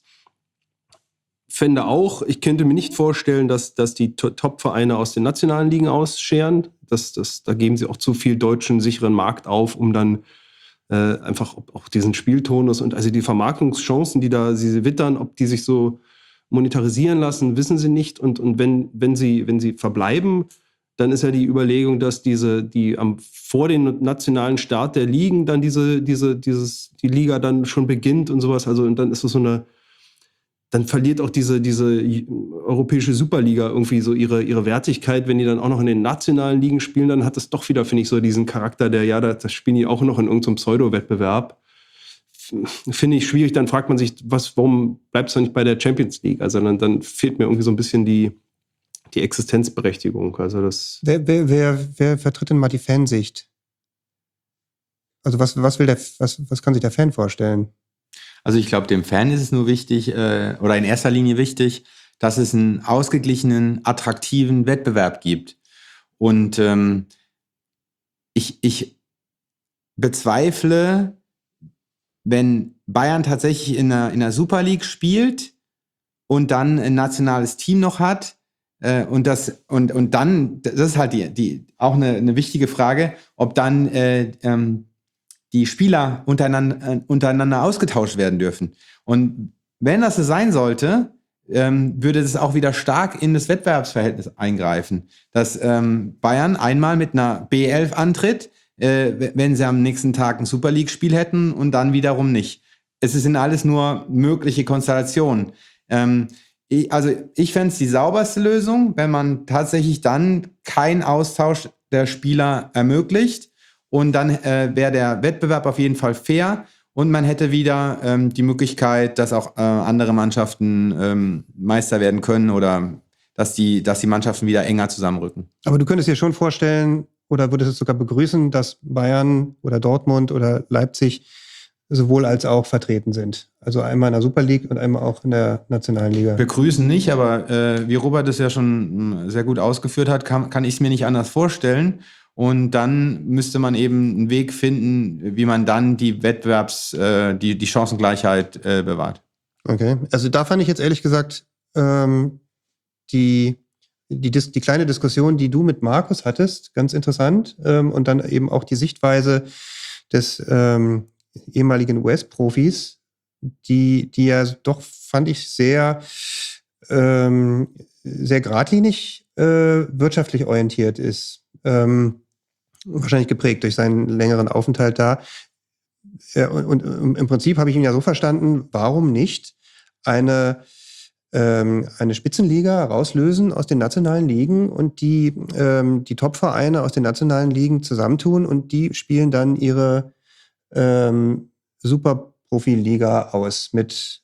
fände auch, ich könnte mir nicht vorstellen, dass die Top-Vereine aus den nationalen Ligen ausscheren. Da geben sie auch zu viel deutschen sicheren Markt auf, um dann einfach auch diesen Spieltonus und also die Vermarktungschancen, die sie wittern, ob die sich so monetarisieren lassen, wissen sie nicht. Und wenn sie verbleiben, dann ist ja die Überlegung, dass vor dem nationalen Start der Ligen dann die Liga dann schon beginnt und sowas. Also und dann ist es so eine dann verliert auch diese europäische Superliga irgendwie so ihre Wertigkeit. Wenn die dann auch noch in den nationalen Ligen spielen, dann hat es doch wieder, finde ich, so diesen Charakter das spielen die auch noch in irgendeinem Pseudo-Wettbewerb. Finde ich schwierig. Dann fragt man sich, warum bleibst du nicht bei der Champions League? Also dann fehlt mir irgendwie so ein bisschen die Existenzberechtigung. Also das. Wer vertritt denn mal die Fansicht? Also was kann sich der Fan vorstellen? Also ich glaube, dem Fan ist es nur wichtig, oder in erster Linie wichtig, dass es einen ausgeglichenen, attraktiven Wettbewerb gibt. Und ich bezweifle, wenn Bayern tatsächlich in der Super League spielt und dann ein nationales Team noch hat, und dann, das ist halt auch eine wichtige Frage, ob dann die Spieler untereinander ausgetauscht werden dürfen. Und wenn das so sein sollte, würde es auch wieder stark in das Wettbewerbsverhältnis eingreifen. Dass Bayern einmal mit einer B11 antritt, wenn sie am nächsten Tag ein Super League-Spiel hätten und dann wiederum nicht. Es sind alles nur mögliche Konstellationen. Ich fände es die sauberste Lösung, wenn man tatsächlich dann keinen Austausch der Spieler ermöglicht. Und dann wäre der Wettbewerb auf jeden Fall fair und man hätte wieder die Möglichkeit, dass auch andere Mannschaften Meister werden können oder dass die Mannschaften wieder enger zusammenrücken. Aber du könntest dir schon vorstellen oder würdest es sogar begrüßen, dass Bayern oder Dortmund oder Leipzig sowohl als auch vertreten sind. Also einmal in der Super League und einmal auch in der nationalen Liga. Begrüßen nicht, aber wie Robert es ja schon sehr gut ausgeführt hat, kann ich es mir nicht anders vorstellen. Und dann müsste man eben einen Weg finden, wie man dann die die Chancengleichheit bewahrt. Okay, also da fand ich jetzt ehrlich gesagt die kleine Diskussion, die du mit Markus hattest, ganz interessant. Und dann eben auch die Sichtweise des ehemaligen US-Profis, die ja doch, fand ich, sehr geradlinig wirtschaftlich orientiert ist. Wahrscheinlich geprägt durch seinen längeren Aufenthalt da. Und im Prinzip habe ich ihn ja so verstanden, warum nicht eine Spitzenliga rauslösen aus den nationalen Ligen und die Top-Vereine aus den nationalen Ligen zusammentun und die spielen dann ihre Super-Profi-Liga aus mit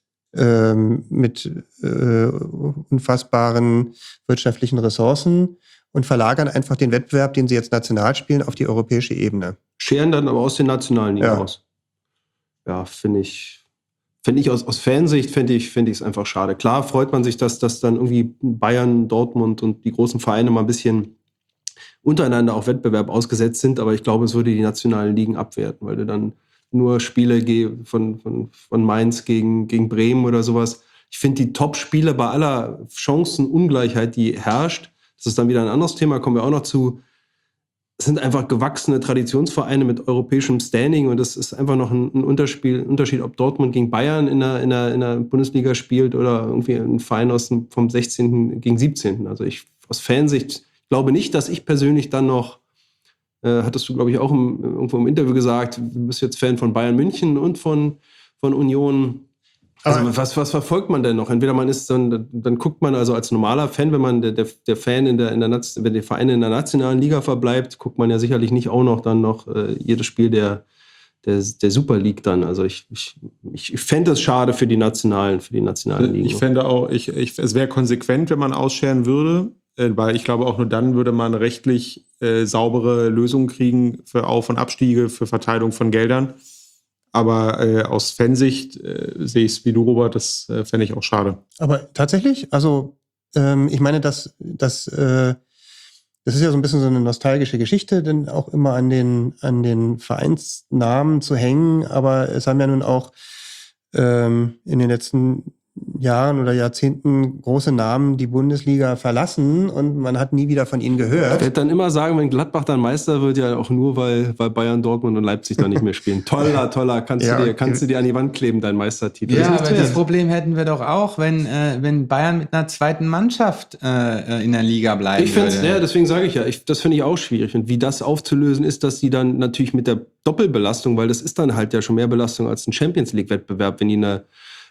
unfassbaren wirtschaftlichen Ressourcen und verlagern einfach den Wettbewerb, den sie jetzt national spielen, auf die europäische Ebene. Scheren dann aber aus den nationalen Ligen raus. Ja, finde ich aus Fansicht finde ich es einfach schade. Klar freut man sich, dass dann irgendwie Bayern, Dortmund und die großen Vereine mal ein bisschen untereinander auf Wettbewerb ausgesetzt sind, aber ich glaube, es würde die nationalen Ligen abwerten, weil du dann nur Spiele von Mainz gegen Bremen oder sowas. Ich finde die Top-Spiele bei aller Chancenungleichheit, die herrscht, das ist dann wieder ein anderes Thema, kommen wir auch noch zu. Es sind einfach gewachsene Traditionsvereine mit europäischem Standing und das ist einfach noch ein Unterschied, ob Dortmund gegen Bayern in der Bundesliga spielt oder irgendwie ein Verein vom 16. gegen 17. Also aus Fansicht glaube nicht, dass ich persönlich dann noch, hattest du, glaube ich, auch irgendwo im Interview gesagt, du bist jetzt Fan von Bayern München und von Union. Also was verfolgt man denn noch? Entweder man ist dann guckt man also als normaler Fan, wenn man der Fan wenn der Verein in der nationalen Liga verbleibt, guckt man ja sicherlich nicht auch noch jedes Spiel der Super League dann. Also ich fände es schade für die nationalen Ligen. Ich fände auch, es wäre konsequent, wenn man ausscheren würde, weil ich glaube auch nur dann würde man rechtlich saubere Lösungen kriegen für Auf- und Abstiege, für Verteilung von Geldern. Aber aus Fansicht sehe ich es wie du, Robert, das fände ich auch schade. Aber tatsächlich, also ich meine, das ist ja so ein bisschen so eine nostalgische Geschichte, denn auch immer an den Vereinsnamen zu hängen. Aber es haben ja nun auch in den letzten Jahren oder Jahrzehnten große Namen die Bundesliga verlassen und man hat nie wieder von ihnen gehört. Ich werde dann immer sagen, wenn Gladbach dann Meister wird, ja auch nur, weil Bayern, Dortmund und Leipzig dann nicht mehr spielen. Toller, kannst du dir an die Wand kleben, dein Meistertitel. Ja, aber das Problem hätten wir doch auch, wenn Bayern mit einer zweiten Mannschaft in der Liga bleiben würde. Ja, deswegen sage ich ja, das finde ich auch schwierig. Und wie das aufzulösen ist, dass die dann natürlich mit der Doppelbelastung, weil das ist dann halt ja schon mehr Belastung als ein Champions-League-Wettbewerb, wenn die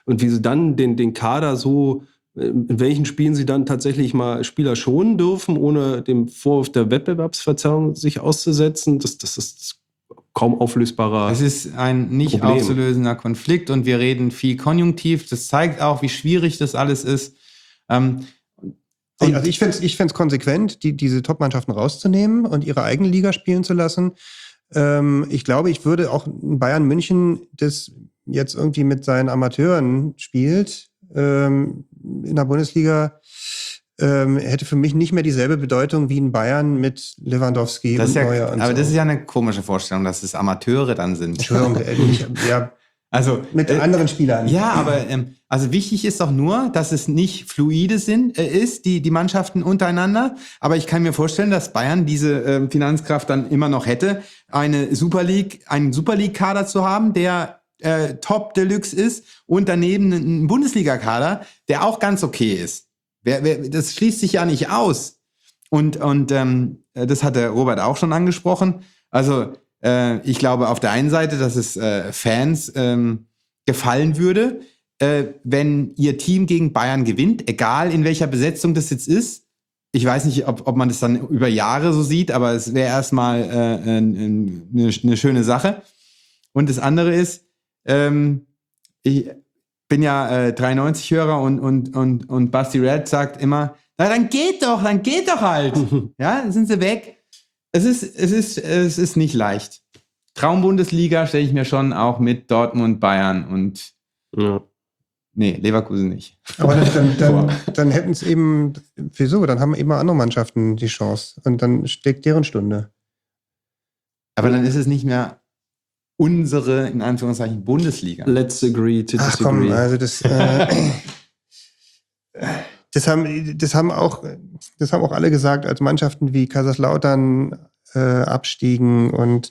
und wie sie dann den Kader so, in welchen Spielen sie dann tatsächlich mal Spieler schonen dürfen, ohne dem Vorwurf der Wettbewerbsverzerrung sich auszusetzen, das ist kaum auflösbarer. Es ist ein nicht Problem. aufzulösender Konflikt und wir reden viel konjunktiv. Das zeigt auch, wie schwierig das alles ist. Also ich fände es konsequent, diese Top-Mannschaften rauszunehmen und ihre eigene Liga spielen zu lassen. Ich glaube, ich würde auch Bayern München, das jetzt irgendwie mit seinen Amateuren spielt, in der Bundesliga, hätte für mich nicht mehr dieselbe Bedeutung wie in Bayern mit Lewandowski Das und ist ja, Neuer und aber so. das ist ja eine komische Vorstellung, dass es Amateure dann sind. Entschuldigung, Also mit anderen Spielern. Ja, aber also wichtig ist doch nur, dass es nicht fluide ist, die Mannschaften untereinander. Aber ich kann mir vorstellen, dass Bayern diese Finanzkraft dann immer noch hätte, einen Super League-Kader zu haben, der Top Deluxe ist und daneben einen Bundesliga-Kader, der auch ganz okay ist. Das schließt sich ja nicht aus. Und das hat der Robert auch schon angesprochen. Also ich glaube auf der einen Seite, dass es Fans gefallen würde, wenn ihr Team gegen Bayern gewinnt, egal in welcher Besetzung das jetzt ist. Ich weiß nicht, ob man das dann über Jahre so sieht, aber es wäre erstmal eine schöne Sache. Und das andere ist, ich bin ja 93-Hörer und Basti Red sagt immer, na dann geht doch halt. Ja, dann sind sie weg. Es ist nicht leicht. Traumbundesliga stelle ich mir schon auch mit Dortmund, Bayern und nee, Leverkusen nicht. Aber dann hätten es eben, wieso? Dann haben immer andere Mannschaften die Chance und dann steckt deren Stunde. Aber dann ist es nicht mehr unsere, in Anführungszeichen, Bundesliga. Let's agree to Ach disagree. komm, also das haben auch alle gesagt, als Mannschaften wie Kaiserslautern abstiegen und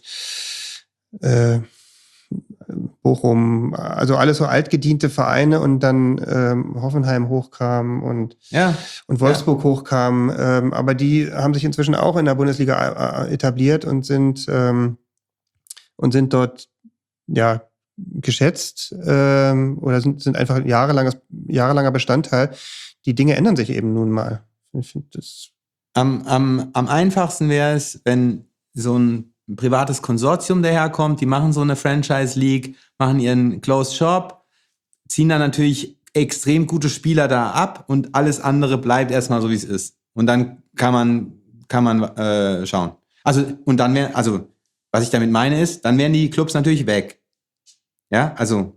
Bochum, also alles so altgediente Vereine und dann Hoffenheim hochkam und Wolfsburg hochkam, aber die haben sich inzwischen auch in der Bundesliga etabliert und sind dort geschätzt oder sind einfach jahrelanger Bestandteil. Die Dinge ändern sich eben nun mal. Ich finde das Am einfachsten wäre es, wenn so ein privates Konsortium daherkommt, die machen so eine Franchise League, machen ihren Closed Shop, ziehen dann natürlich extrem gute Spieler da ab und alles andere bleibt erstmal so, wie es ist. Und dann kann man schauen. Also, und dann was ich damit meine ist, dann wären die Clubs natürlich weg. Ja, also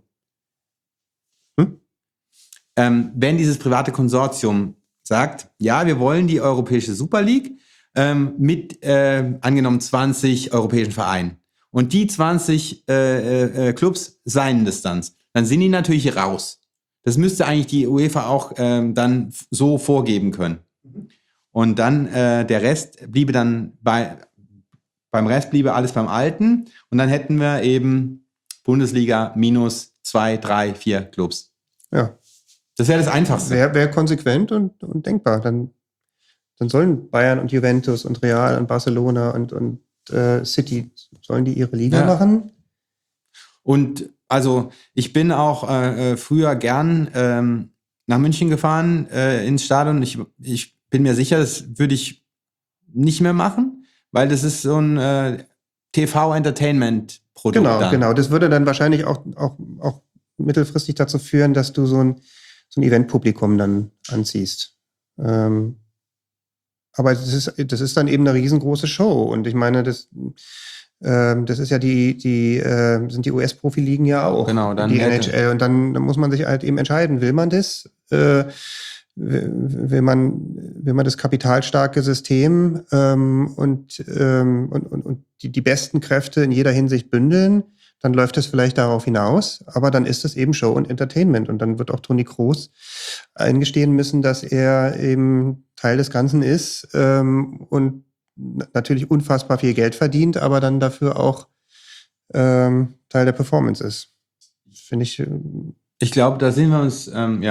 wenn dieses private Konsortium sagt, ja, wir wollen die Europäische Super League mit angenommen 20 europäischen Vereinen. Und die 20 Clubs seien das dann sind die natürlich raus. Das müsste eigentlich die UEFA auch dann so vorgeben können. Und dann der Rest bliebe dann beim Rest bliebe alles beim Alten. Und dann hätten wir eben Bundesliga minus 2, 3, 4 Clubs. Ja. Das wäre das Einfachste. Wäre konsequent und denkbar. Dann sollen Bayern und Juventus und Real und Barcelona und City, sollen die ihre Liga machen? Und also ich bin auch früher gern nach München gefahren ins Stadion. Ich bin mir sicher, das würde ich nicht mehr machen, weil das ist so ein TV-Entertainment-Produkt. Genau. Das würde dann wahrscheinlich auch mittelfristig dazu führen, dass du so ein Eventpublikum dann anziehst. Aber das ist dann eben eine riesengroße Show. Und ich meine, das ist ja sind die US-Profiligen ja auch. Genau, dann die NHL. Und dann muss man sich halt eben entscheiden, will man das? Will man das kapitalstarke System und die besten Kräfte in jeder Hinsicht bündeln? Dann läuft es vielleicht darauf hinaus, aber dann ist es eben Show und Entertainment. Und dann wird auch Toni Kroos eingestehen müssen, dass er eben Teil des Ganzen ist und natürlich unfassbar viel Geld verdient, aber dann dafür auch Teil der Performance ist. Finde ich. Ich glaube, da sind wir uns,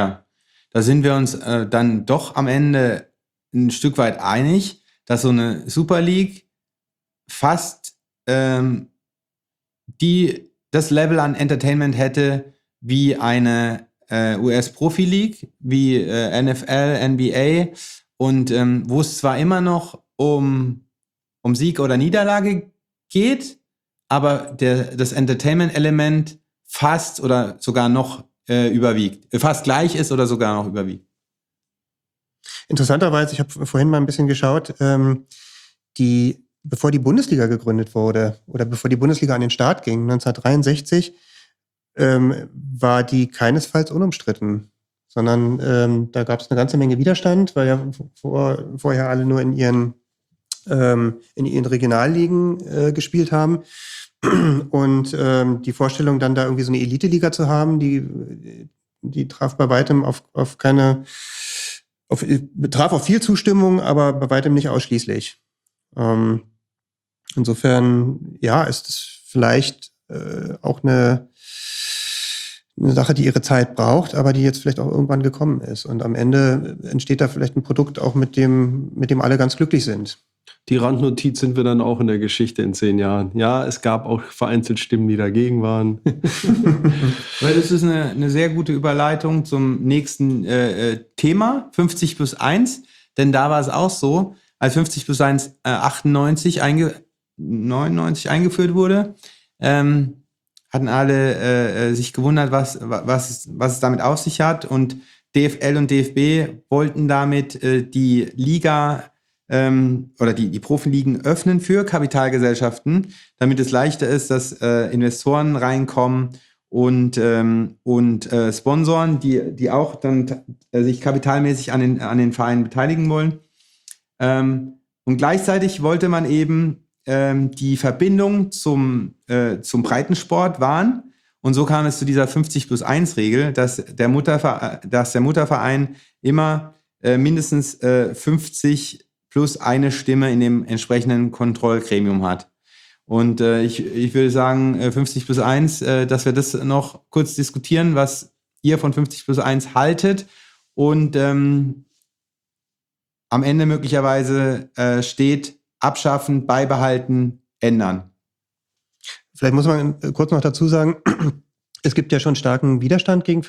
dann doch am Ende ein Stück weit einig, dass so eine Super League fast das Level an Entertainment hätte wie eine US-Profi-League wie NFL, NBA und wo es zwar immer noch um Sieg oder Niederlage geht, aber das Entertainment-Element fast oder sogar noch überwiegt. Fast gleich ist oder sogar noch überwiegt. Interessanterweise, ich habe vorhin mal ein bisschen geschaut, bevor die Bundesliga gegründet wurde oder bevor die Bundesliga an den Start ging, 1963, war die keinesfalls unumstritten, sondern da gab es eine ganze Menge Widerstand, weil ja vorher alle nur in ihren Regionalligen gespielt haben. Und die Vorstellung, dann da irgendwie so eine Elite-Liga zu haben, die traf bei weitem betraf auf viel Zustimmung, aber bei weitem nicht ausschließlich. Insofern, ja, ist es vielleicht auch eine Sache, die ihre Zeit braucht, aber die jetzt vielleicht auch irgendwann gekommen ist. Und am Ende entsteht da vielleicht ein Produkt auch mit dem alle ganz glücklich sind. Die Randnotiz sind wir dann auch in der Geschichte in 10 Jahren. Ja, es gab auch vereinzelt Stimmen, die dagegen waren. Weil das ist eine sehr gute Überleitung zum nächsten Thema, 50+1. Denn da war es auch so, als 50+1 99 eingeführt wurde, hatten alle sich gewundert, was es damit auf sich hat. Und DFL und DFB wollten damit die Liga oder die Profiligen öffnen für Kapitalgesellschaften, damit es leichter ist, dass Investoren reinkommen und Sponsoren, die auch dann sich kapitalmäßig an den Vereinen beteiligen wollen. Und gleichzeitig wollte man eben die Verbindung zum Breitensport wahren. Und so kam es zu dieser 50+1-Regel, dass der Mutterverein immer mindestens 50 plus eine Stimme in dem entsprechenden Kontrollgremium hat. Und ich würde sagen, 50+1, dass wir das noch kurz diskutieren, was ihr von 50+1 haltet und am Ende möglicherweise steht, abschaffen, beibehalten, ändern. Vielleicht muss man kurz noch dazu sagen, es gibt ja schon starken Widerstand gegen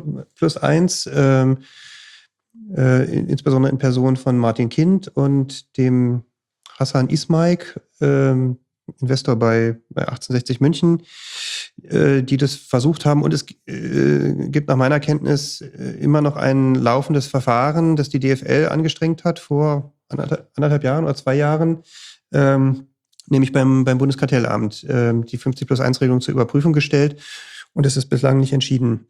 50+1, insbesondere in Person von Martin Kind und dem Hassan Ismaik, Investor bei 1860 München, die das versucht haben. Und es gibt nach meiner Kenntnis immer noch ein laufendes Verfahren, das die DFL angestrengt hat vor anderthalb Jahren oder 2 Jahren, nämlich beim Bundeskartellamt, die 50+1-Regelung zur Überprüfung gestellt. Und es ist bislang nicht entschieden.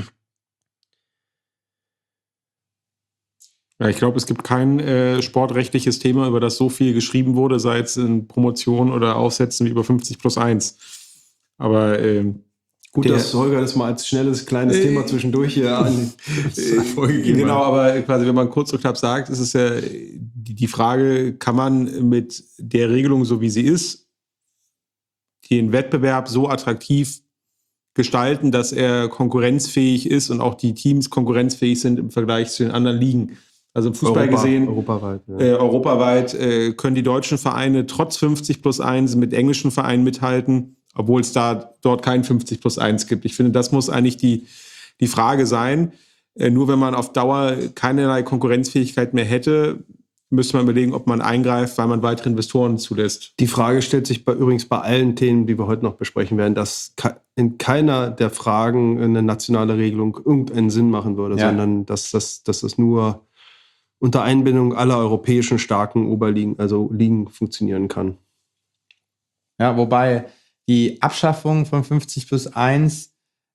Ja, ich glaube, es gibt kein sportrechtliches Thema, über das so viel geschrieben wurde, sei es in Promotionen oder Aufsätzen wie über 50+1. Aber gut, dass Holger das mal als schnelles, kleines Thema zwischendurch hier an vorgegeben hat. Genau, aber quasi, wenn man kurz und knapp sagt, ist es ja die Frage, kann man mit der Regelung, so wie sie ist, den Wettbewerb so attraktiv gestalten, dass er konkurrenzfähig ist und auch die Teams konkurrenzfähig sind im Vergleich zu den anderen Ligen. Also im Fußball gesehen, europaweit können die deutschen Vereine trotz 50+1 mit englischen Vereinen mithalten, obwohl es dort kein 50+1 gibt. Ich finde, das muss eigentlich die Frage sein. Nur wenn man auf Dauer keinerlei Konkurrenzfähigkeit mehr hätte, müsste man überlegen, ob man eingreift, weil man weitere Investoren zulässt. Die Frage stellt sich übrigens bei allen Themen, die wir heute noch besprechen werden, dass in keiner der Fragen eine nationale Regelung irgendeinen Sinn machen würde, sondern dass das nur unter Einbindung aller europäischen starken Oberligen, also Ligen, funktionieren kann. Ja, wobei die Abschaffung von 50+1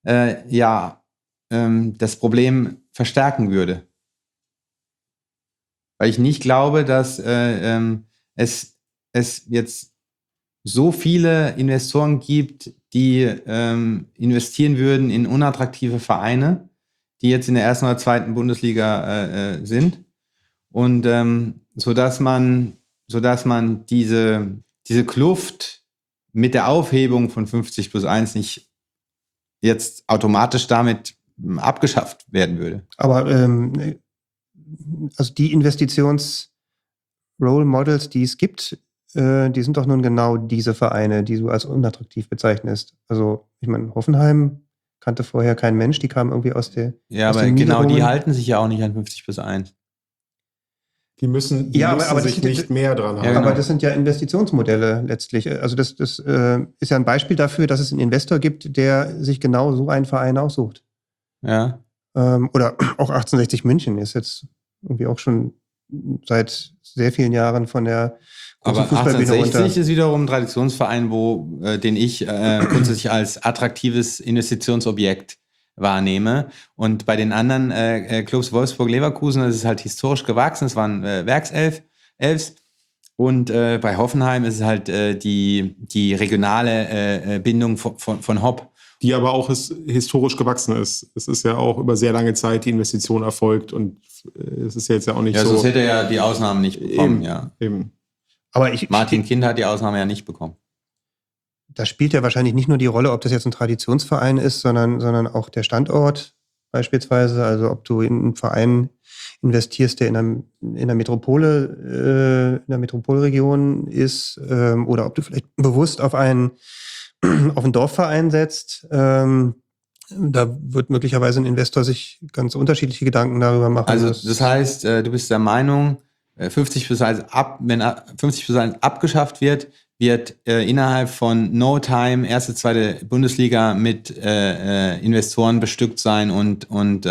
das Problem verstärken würde. Weil ich nicht glaube, dass es jetzt so viele Investoren gibt, die investieren würden in unattraktive Vereine, die jetzt in der 1. oder 2. Bundesliga sind. Und sodass man diese Kluft mit der Aufhebung von 50+1 nicht jetzt automatisch damit abgeschafft werden würde. Aber also die Investitions-Role Models, die es gibt, die sind doch nun genau diese Vereine, die du als unattraktiv bezeichnest. Also ich meine, Hoffenheim kannte vorher kein Mensch, die kamen irgendwie aus der. Ja, aus aber den genau, die Niederungen. halten sich ja auch nicht an 50+1. Die müssen aber das sich sind nicht mehr dran haben. Ja, genau. Aber das sind ja Investitionsmodelle letztlich. Also das ist ja ein Beispiel dafür, dass es einen Investor gibt, der sich genau so einen Verein aussucht. Ja. Oder auch 1860 München ist jetzt irgendwie auch schon seit sehr vielen Jahren von der großen Aber Fußballbühne 1860 ist wiederum ein Traditionsverein, den ich grundsätzlich als attraktives Investitionsobjekt wahrnehme. Und bei den anderen Clubs Wolfsburg, Leverkusen, das ist halt historisch gewachsen, es waren Werkselfs. Und bei Hoffenheim ist es halt die regionale Bindung von Hopp. Die aber auch historisch gewachsen ist. Es ist ja auch über sehr lange Zeit die Investition erfolgt und es ist jetzt ja auch nicht Ja, so. sonst hätte er ja die Ausnahmen nicht bekommen, Eben, ja. Eben. Aber Martin Kind hat die Ausnahme ja nicht bekommen. Da spielt ja wahrscheinlich nicht nur die Rolle, ob das jetzt ein Traditionsverein ist, sondern auch der Standort beispielsweise. Also ob du in einen Verein investierst, der in der Metropolregion ist, oder ob du vielleicht bewusst auf einen Dorfverein setzt. Da wird möglicherweise ein Investor sich ganz unterschiedliche Gedanken darüber machen. Also das heißt, du bist der Meinung, 50+1 wenn 50+1 abgeschafft wird innerhalb von no time erste, zweite Bundesliga mit Investoren bestückt sein und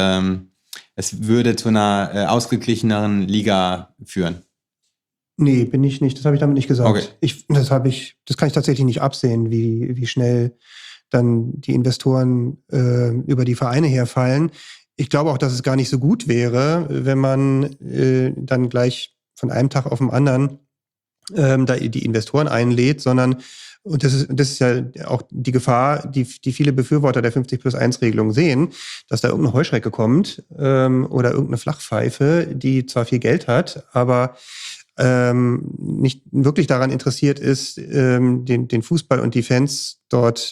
es würde zu einer ausgeglicheneren Liga führen. Nee, bin ich nicht. Das habe ich damit nicht gesagt. Okay. Das kann ich tatsächlich nicht absehen, wie schnell dann die Investoren über die Vereine herfallen. Ich glaube auch, dass es gar nicht so gut wäre, wenn man dann gleich von einem Tag auf den anderen da die Investoren einlädt, sondern, und das ist ja auch die Gefahr, die viele Befürworter der 50+1-Regelung sehen, dass da irgendeine Heuschrecke kommt oder irgendeine Flachpfeife, die zwar viel Geld hat, aber nicht wirklich daran interessiert ist, den Fußball und die Fans dort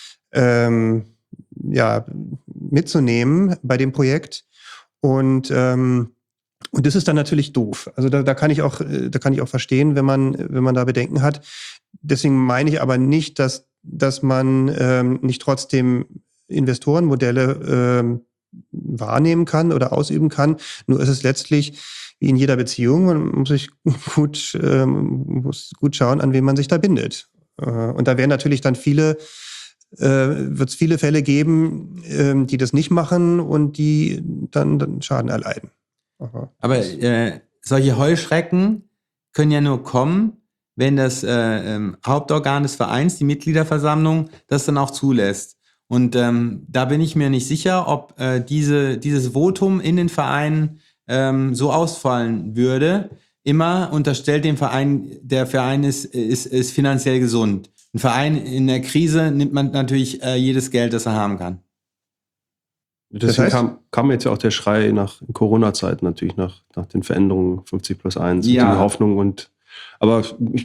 mitzunehmen bei dem Projekt. Und das ist dann natürlich doof. Also da kann ich auch verstehen, wenn man da Bedenken hat. Deswegen meine ich aber nicht, dass man nicht trotzdem Investorenmodelle wahrnehmen kann oder ausüben kann. Nur ist es letztlich wie in jeder Beziehung, man muss gut schauen, an wen man sich da bindet. Und da werden natürlich dann wird es viele Fälle geben, die das nicht machen und die dann Schaden erleiden. Aha. Aber solche Heuschrecken können ja nur kommen, wenn das Hauptorgan des Vereins, die Mitgliederversammlung, das dann auch zulässt. Und da bin ich mir nicht sicher, ob dieses Votum in den Vereinen so ausfallen würde. Immer unterstellt dem Verein, der Verein ist finanziell gesund. Ein Verein in der Krise nimmt man natürlich jedes Geld, das er haben kann. Deswegen kam jetzt ja auch der Schrei nach Corona-Zeit natürlich, nach den Veränderungen 50+1, Ja. die Hoffnung aber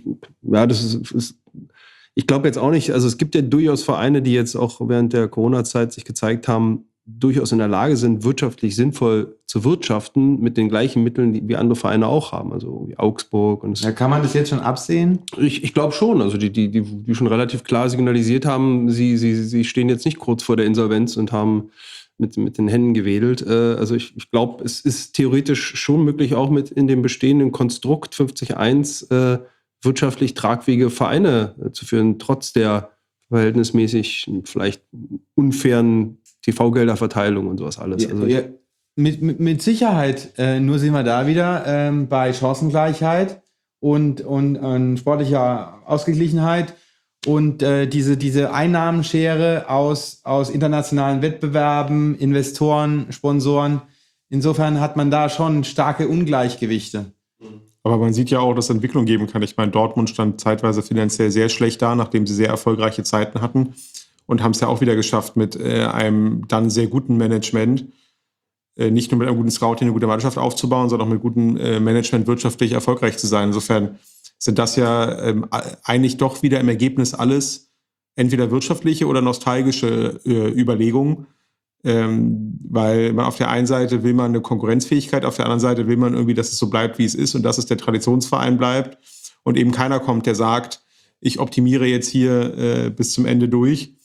ich glaube jetzt auch nicht, also es gibt ja durchaus Vereine, die jetzt auch während der Corona-Zeit sich gezeigt haben, durchaus in der Lage sind, wirtschaftlich sinnvoll zu wirtschaften mit den gleichen Mitteln, wie andere Vereine auch haben, also wie Augsburg. Und Ja, kann man das jetzt schon absehen? Ich glaube schon, also die schon relativ klar signalisiert haben, sie stehen jetzt nicht kurz vor der Insolvenz und haben mit den Händen gewedelt. Also ich glaube, es ist theoretisch schon möglich, auch mit in dem bestehenden Konstrukt 50+1 wirtschaftlich tragfähige Vereine zu führen, trotz der verhältnismäßig vielleicht unfairen TV-Gelderverteilung und sowas alles. Also Ja, mit Sicherheit. Nur sind wir da wieder bei Chancengleichheit und sportlicher Ausgeglichenheit und diese Einnahmenschere aus internationalen Wettbewerben, Investoren, Sponsoren. Insofern hat man da schon starke Ungleichgewichte. Aber man sieht ja auch, dass es Entwicklung geben kann. Ich meine, Dortmund stand zeitweise finanziell sehr schlecht da, nachdem sie sehr erfolgreiche Zeiten hatten. Und haben es ja auch wieder geschafft, mit einem dann sehr guten Management, nicht nur mit einem guten Scouting eine gute Mannschaft aufzubauen, sondern auch mit gutem Management wirtschaftlich erfolgreich zu sein. Insofern sind das ja eigentlich doch wieder im Ergebnis alles entweder wirtschaftliche oder nostalgische Überlegungen. Weil man auf der einen Seite will man eine Konkurrenzfähigkeit, auf der anderen Seite will man irgendwie, dass es so bleibt, wie es ist und dass es der Traditionsverein bleibt und eben keiner kommt, der sagt, ich optimiere jetzt hier bis zum Ende durch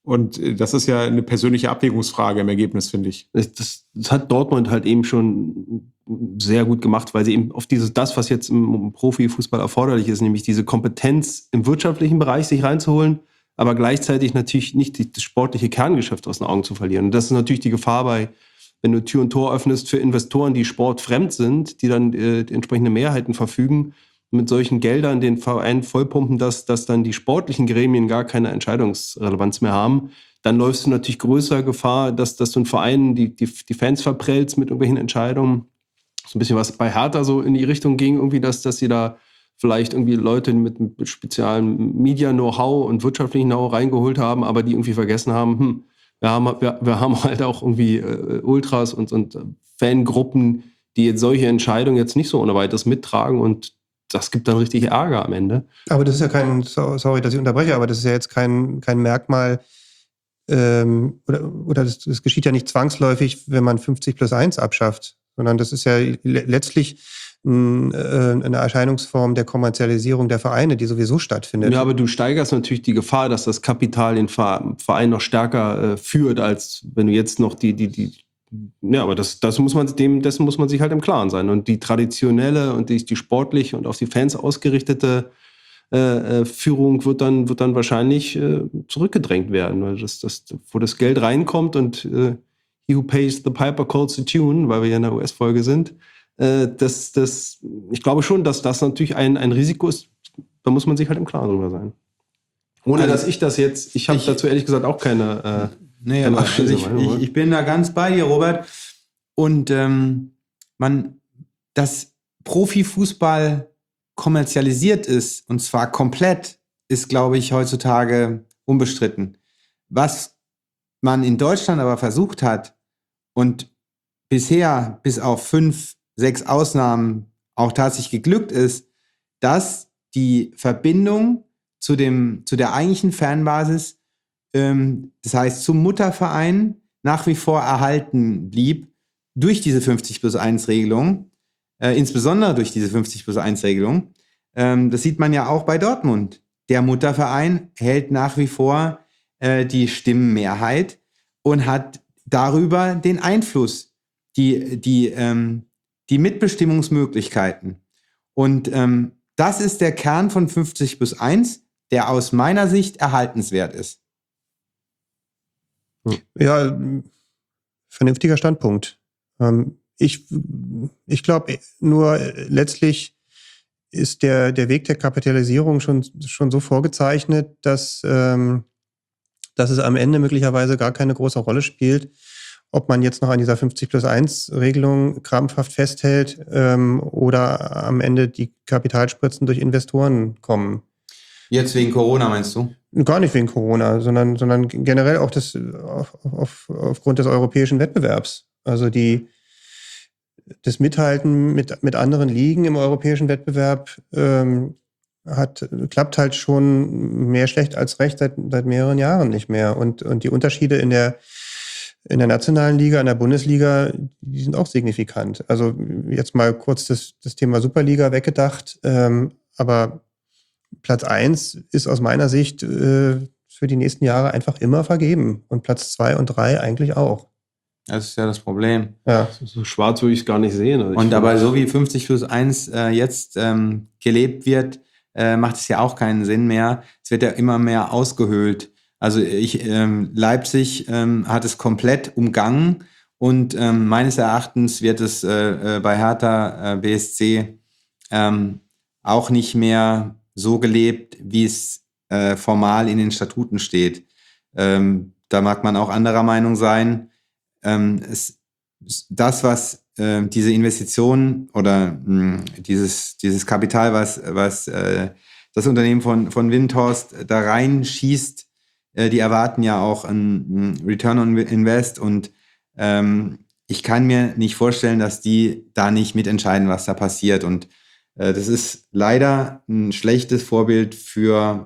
Und das ist ja eine persönliche Abwägungsfrage im Ergebnis, finde ich. Das hat Dortmund halt eben schon sehr gut gemacht, weil sie eben auf das, was jetzt im Profifußball erforderlich ist, nämlich diese Kompetenz im wirtschaftlichen Bereich sich reinzuholen, aber gleichzeitig natürlich nicht das sportliche Kerngeschäft aus den Augen zu verlieren. Und das ist natürlich die Gefahr wenn du Tür und Tor öffnest für Investoren, die sportfremd sind, die dann die entsprechende Mehrheiten verfügen, mit solchen Geldern den Verein vollpumpen, dass dann die sportlichen Gremien gar keine Entscheidungsrelevanz mehr haben, dann läufst du natürlich größer Gefahr, dass du einen Verein die Fans verprellst mit irgendwelchen Entscheidungen. So ein bisschen was bei Hertha so in die Richtung ging, irgendwie, dass sie da vielleicht irgendwie Leute mit speziellem Media-Know-how und wirtschaftlichen Know-how reingeholt haben, aber die irgendwie vergessen haben, wir haben halt auch irgendwie Ultras und Fangruppen, die jetzt solche Entscheidungen jetzt nicht so ohne weiteres mittragen, und das gibt dann richtig Ärger am Ende. Aber das ist ja sorry, dass ich unterbreche, aber das ist ja jetzt kein Merkmal, oder das geschieht ja nicht zwangsläufig, wenn man 50+1 abschafft, sondern das ist ja letztlich eine Erscheinungsform der Kommerzialisierung der Vereine, die sowieso stattfindet. Ja, aber du steigerst natürlich die Gefahr, dass das Kapital den Verein noch stärker führt, als wenn du jetzt noch ja, aber dessen muss man sich halt im Klaren sein. Und die traditionelle und die sportliche und auf die Fans ausgerichtete Führung wird dann wahrscheinlich zurückgedrängt werden, weil wo das Geld reinkommt und he who pays the piper calls the tune, weil wir ja in der US-Folge sind, ich glaube schon, dass das natürlich ein Risiko ist, da muss man sich halt im Klaren drüber sein. Ohne dass ich habe dazu ehrlich gesagt auch keine ich bin da ganz bei dir, Robert. Und dass Profifußball kommerzialisiert ist, und zwar komplett, ist, glaube ich, heutzutage unbestritten. Was man in Deutschland aber versucht hat und bisher bis auf 5, 6 Ausnahmen auch tatsächlich geglückt ist, dass die Verbindung zu der eigentlichen Fanbasis, das heißt zum Mutterverein, nach wie vor erhalten blieb durch diese 50+1-Regelung, insbesondere durch diese 50+1-Regelung. Das sieht man ja auch bei Dortmund. Der Mutterverein hält nach wie vor die Stimmenmehrheit und hat darüber den Einfluss, die Mitbestimmungsmöglichkeiten. Und das ist der Kern von 50+1, der aus meiner Sicht erhaltenswert ist. Ja, vernünftiger Standpunkt. Ich glaube, nur letztlich ist der Weg der Kapitalisierung schon so vorgezeichnet, dass es am Ende möglicherweise gar keine große Rolle spielt, ob man jetzt noch an dieser 50+1-Regelung krampfhaft festhält oder am Ende die Kapitalspritzen durch Investoren kommen. Jetzt wegen Corona, meinst du? Gar nicht wegen Corona, sondern generell auch aufgrund des europäischen Wettbewerbs. Also das Mithalten mit anderen Ligen im europäischen Wettbewerb klappt halt schon mehr schlecht als recht seit mehreren Jahren nicht mehr. Und die Unterschiede in der nationalen Liga, in der Bundesliga, die sind auch signifikant. Also jetzt mal kurz das Thema Superliga weggedacht, aber Platz 1 ist aus meiner Sicht für die nächsten Jahre einfach immer vergeben. Und Platz 2 und 3 eigentlich auch. Das ist ja das Problem. Ja. So schwarz würde ich es gar nicht sehen. Also und aber so wie 50+1 jetzt gelebt wird, macht es ja auch keinen Sinn mehr. Es wird ja immer mehr ausgehöhlt. Also Leipzig hat es komplett umgangen und meines Erachtens wird es bei Hertha BSC auch nicht mehr so gelebt, wie es formal in den Statuten steht. Da mag man auch anderer Meinung sein. Das, was diese Investitionen oder dieses Kapital, was das Unternehmen von Windhorst da reinschießt, die erwarten ja auch einen Return on Invest und ich kann mir nicht vorstellen, dass die da nicht mitentscheiden, was da passiert. Und das ist leider ein schlechtes Vorbild für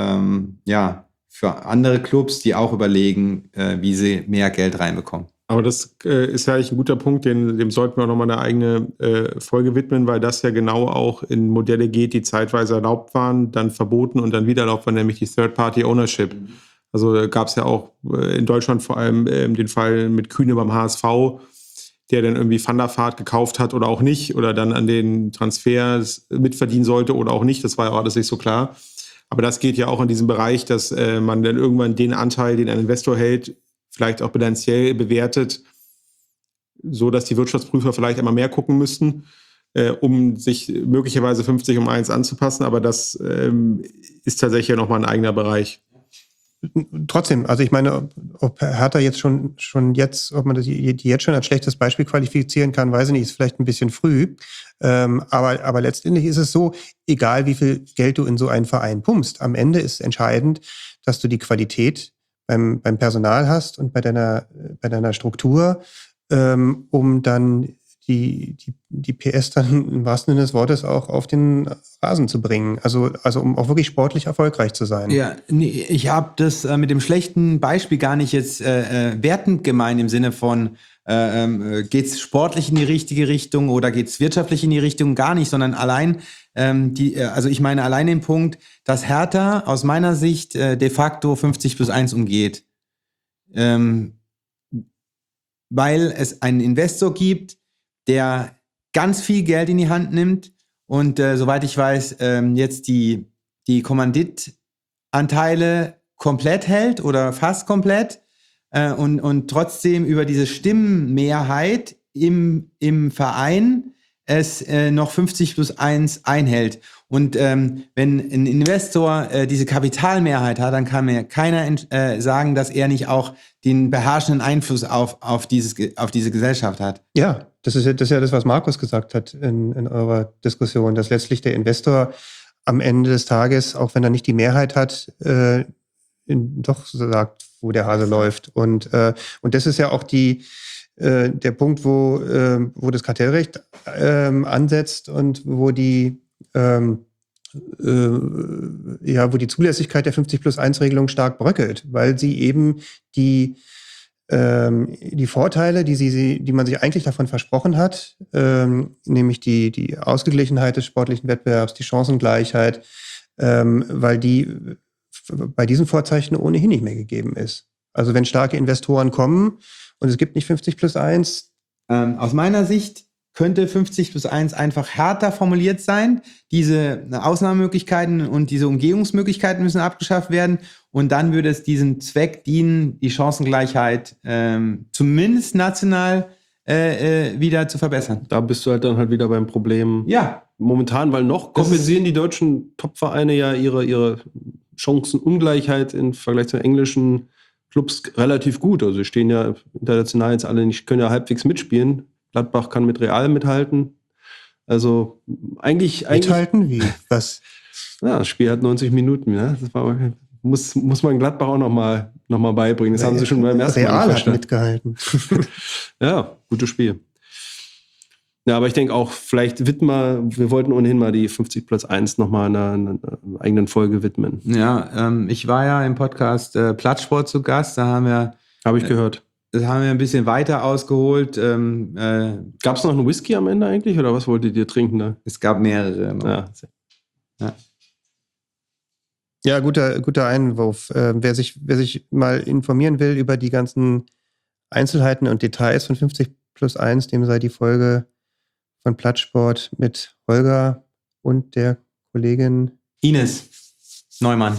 andere Clubs, die auch überlegen, wie sie mehr Geld reinbekommen. Aber das ist ja eigentlich ein guter Punkt, dem sollten wir auch nochmal eine eigene Folge widmen, weil das ja genau auch in Modelle geht, die zeitweise erlaubt waren, dann verboten und dann wieder erlaubt waren, nämlich die Third-Party-Ownership. Also gab es ja auch in Deutschland vor allem den Fall mit Kühne beim HSV, der dann irgendwie Van der Vaart gekauft hat oder auch nicht oder dann an den Transfers mitverdienen sollte oder auch nicht. Das war ja auch alles nicht so klar. Aber das geht ja auch in diesem Bereich, dass man dann irgendwann den Anteil, den ein Investor hält, vielleicht auch bilanziell bewertet, so dass die Wirtschaftsprüfer vielleicht einmal mehr gucken müssten, um sich möglicherweise 50:1 anzupassen. Aber das ist tatsächlich ja nochmal ein eigener Bereich. Trotzdem, also ich meine, ob Hertha jetzt schon jetzt, ob man die jetzt schon als schlechtes Beispiel qualifizieren kann, weiß ich nicht, ist vielleicht ein bisschen früh. Aber letztendlich ist es so, egal wie viel Geld du in so einen Verein pumpst, am Ende ist entscheidend, dass du die Qualität beim Personal hast und bei deiner Struktur, um dann die PS dann im wahrsten Sinne des Wortes auch auf den Rasen zu bringen. Also um auch wirklich sportlich erfolgreich zu sein. Ja, nee, ich habe das mit dem schlechten Beispiel gar nicht jetzt wertend gemeint im Sinne von geht's sportlich in die richtige Richtung oder geht's wirtschaftlich in die Richtung? Gar nicht, sondern allein also ich meine allein den Punkt, dass Hertha aus meiner Sicht de facto 50+1 umgeht. Weil es einen Investor gibt, der ganz viel Geld in die Hand nimmt und soweit ich weiß, jetzt die Kommanditanteile komplett hält oder fast komplett und trotzdem über diese Stimmenmehrheit im Verein es noch 50+1 einhält. Und wenn ein Investor diese Kapitalmehrheit hat, dann kann mir keiner sagen, dass er nicht auch den beherrschenden Einfluss auf diese Gesellschaft hat. Ja, das ist ja das, was Markus gesagt hat in eurer Diskussion, dass letztlich der Investor am Ende des Tages, auch wenn er nicht die Mehrheit hat, doch sagt, wo der Hase läuft. Und das ist ja auch der Punkt, wo das Kartellrecht ansetzt und wo die Zulässigkeit der 50+1-Regelung stark bröckelt, weil sie eben die Vorteile, die man sich eigentlich davon versprochen hat, nämlich die Ausgeglichenheit des sportlichen Wettbewerbs, die Chancengleichheit, weil die bei diesen Vorzeichen ohnehin nicht mehr gegeben ist. Also wenn starke Investoren kommen und es gibt nicht 50+1. Aus meiner Sicht könnte 50+1 einfach härter formuliert sein. Diese Ausnahmemöglichkeiten und diese Umgehungsmöglichkeiten müssen abgeschafft werden. Und dann würde es diesem Zweck dienen, die Chancengleichheit zumindest national wieder zu verbessern. Da bist du halt wieder beim Problem. Ja. Momentan, weil noch kompensieren die deutschen Top-Vereine ja ihre Chancenungleichheit im Vergleich zu englischen Clubs relativ gut. Also sie stehen ja international jetzt alle nicht, können ja halbwegs mitspielen. Gladbach kann mit Real mithalten. Also eigentlich mithalten? Wie? Was? Ja, das Spiel hat 90 Minuten. Ja? Das muss man Gladbach auch noch mal beibringen. Das haben sie schon beim ersten Mal Real hat mitgehalten. Ja, gutes Spiel. Ja, aber ich denke auch, vielleicht wir wollten ohnehin mal die 50+1 nochmal einer eigenen Folge widmen. Ja, ich war ja im Podcast Plattsport zu Gast, habe ich gehört. Das haben wir ein bisschen weiter ausgeholt. Gab es noch einen Whisky am Ende eigentlich oder was wolltet ihr trinken da? Es gab mehrere. Ja, guter Einwurf. Wer sich mal informieren will über die ganzen Einzelheiten und Details von 50+1, dem sei die Folge von Plattsport mit Holger und der Kollegin Ines Neumann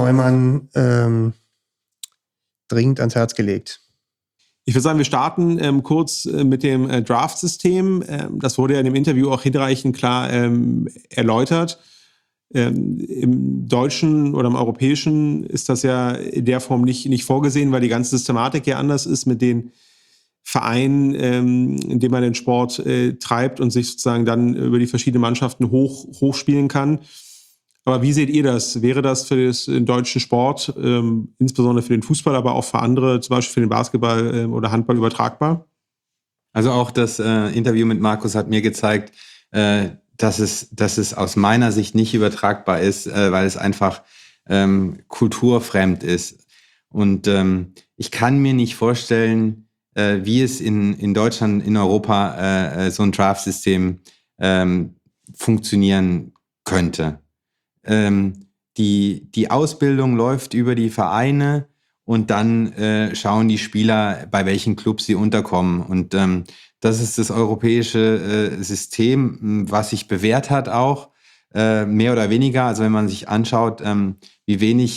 dringend ans Herz gelegt. Ich würde sagen, wir starten kurz mit dem Draft-System. Das wurde ja in dem Interview auch hinreichend klar erläutert. Im Deutschen oder im Europäischen ist das ja in der Form nicht vorgesehen, weil die ganze Systematik ja anders ist mit den Vereinen, in dem man den Sport treibt und sich sozusagen dann über die verschiedenen Mannschaften hochspielen kann. Aber wie seht ihr das? Wäre das für den deutschen Sport, insbesondere für den Fußball, aber auch für andere, zum Beispiel für den Basketball oder Handball übertragbar? Also auch das Interview mit Markus hat mir gezeigt, dass es aus meiner Sicht nicht übertragbar ist, weil es einfach kulturfremd ist. Und ich kann mir nicht vorstellen, wie es in Deutschland, in Europa so ein Draft-System funktionieren könnte. Die Ausbildung läuft über die Vereine und dann schauen die Spieler, bei welchen Clubs sie unterkommen. Und das ist das europäische System, was sich bewährt hat auch, mehr oder weniger. Also wenn man sich anschaut, wie wenig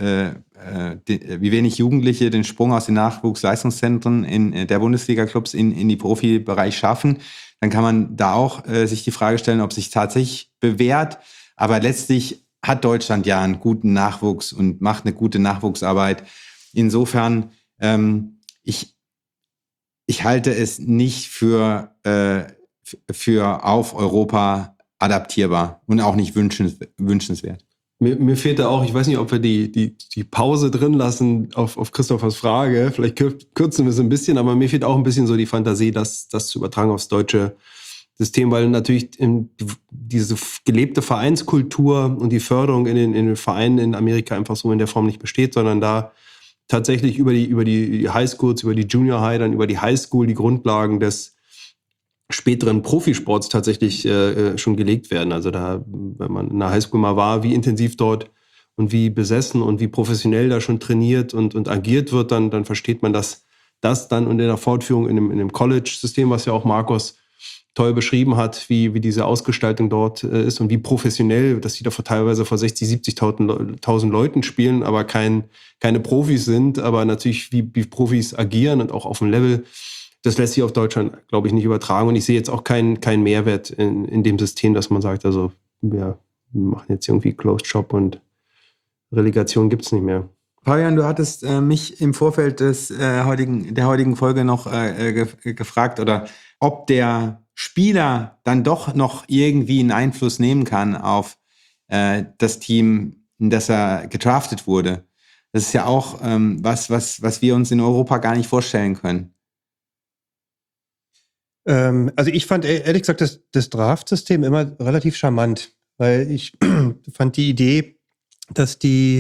Jugendliche den Sprung aus den Nachwuchsleistungszentren in der Bundesliga-Clubs in die Profibereich schaffen, dann kann man da auch sich die Frage stellen, ob sich tatsächlich bewährt. Aber letztlich hat Deutschland ja einen guten Nachwuchs und macht eine gute Nachwuchsarbeit. Insofern, ich halte es nicht für auf Europa adaptierbar und auch nicht wünschenswert. Mir fehlt da auch, ich weiß nicht, ob wir die Pause drin lassen auf Christophers Frage. Vielleicht kürzen wir es ein bisschen, aber mir fehlt auch ein bisschen so die Fantasie, das zu übertragen aufs deutsche System, weil natürlich diese gelebte Vereinskultur und die Förderung in den Vereinen in Amerika einfach so in der Form nicht besteht, sondern da tatsächlich über die Highschools, über die Junior High, dann über die Highschool die Grundlagen des späteren Profisports tatsächlich schon gelegt werden. Also da, wenn man in der Highschool mal war, wie intensiv dort und wie besessen und wie professionell da schon trainiert und agiert wird, dann versteht man, dass das dann und in der Fortführung in dem College-System, was ja auch Markus toll beschrieben hat, wie diese Ausgestaltung dort ist und wie professionell, dass die da teilweise vor 60.000, 70.000 Leuten spielen, aber keine Profis sind, aber natürlich wie Profis agieren und auch auf dem Level. Das lässt sich auf Deutschland, glaube ich, nicht übertragen. Und ich sehe jetzt auch keinen Mehrwert in dem System, dass man sagt, also wir machen jetzt irgendwie Closed Shop und Relegation gibt es nicht mehr. Fabian, du hattest mich im Vorfeld der heutigen Folge noch gefragt, oder ob der Spieler dann doch noch irgendwie einen Einfluss nehmen kann auf das Team, in das er gedraftet wurde. Das ist ja auch was wir uns in Europa gar nicht vorstellen können. Also ich fand ehrlich gesagt das Draft-System immer relativ charmant, weil ich fand die Idee, dass die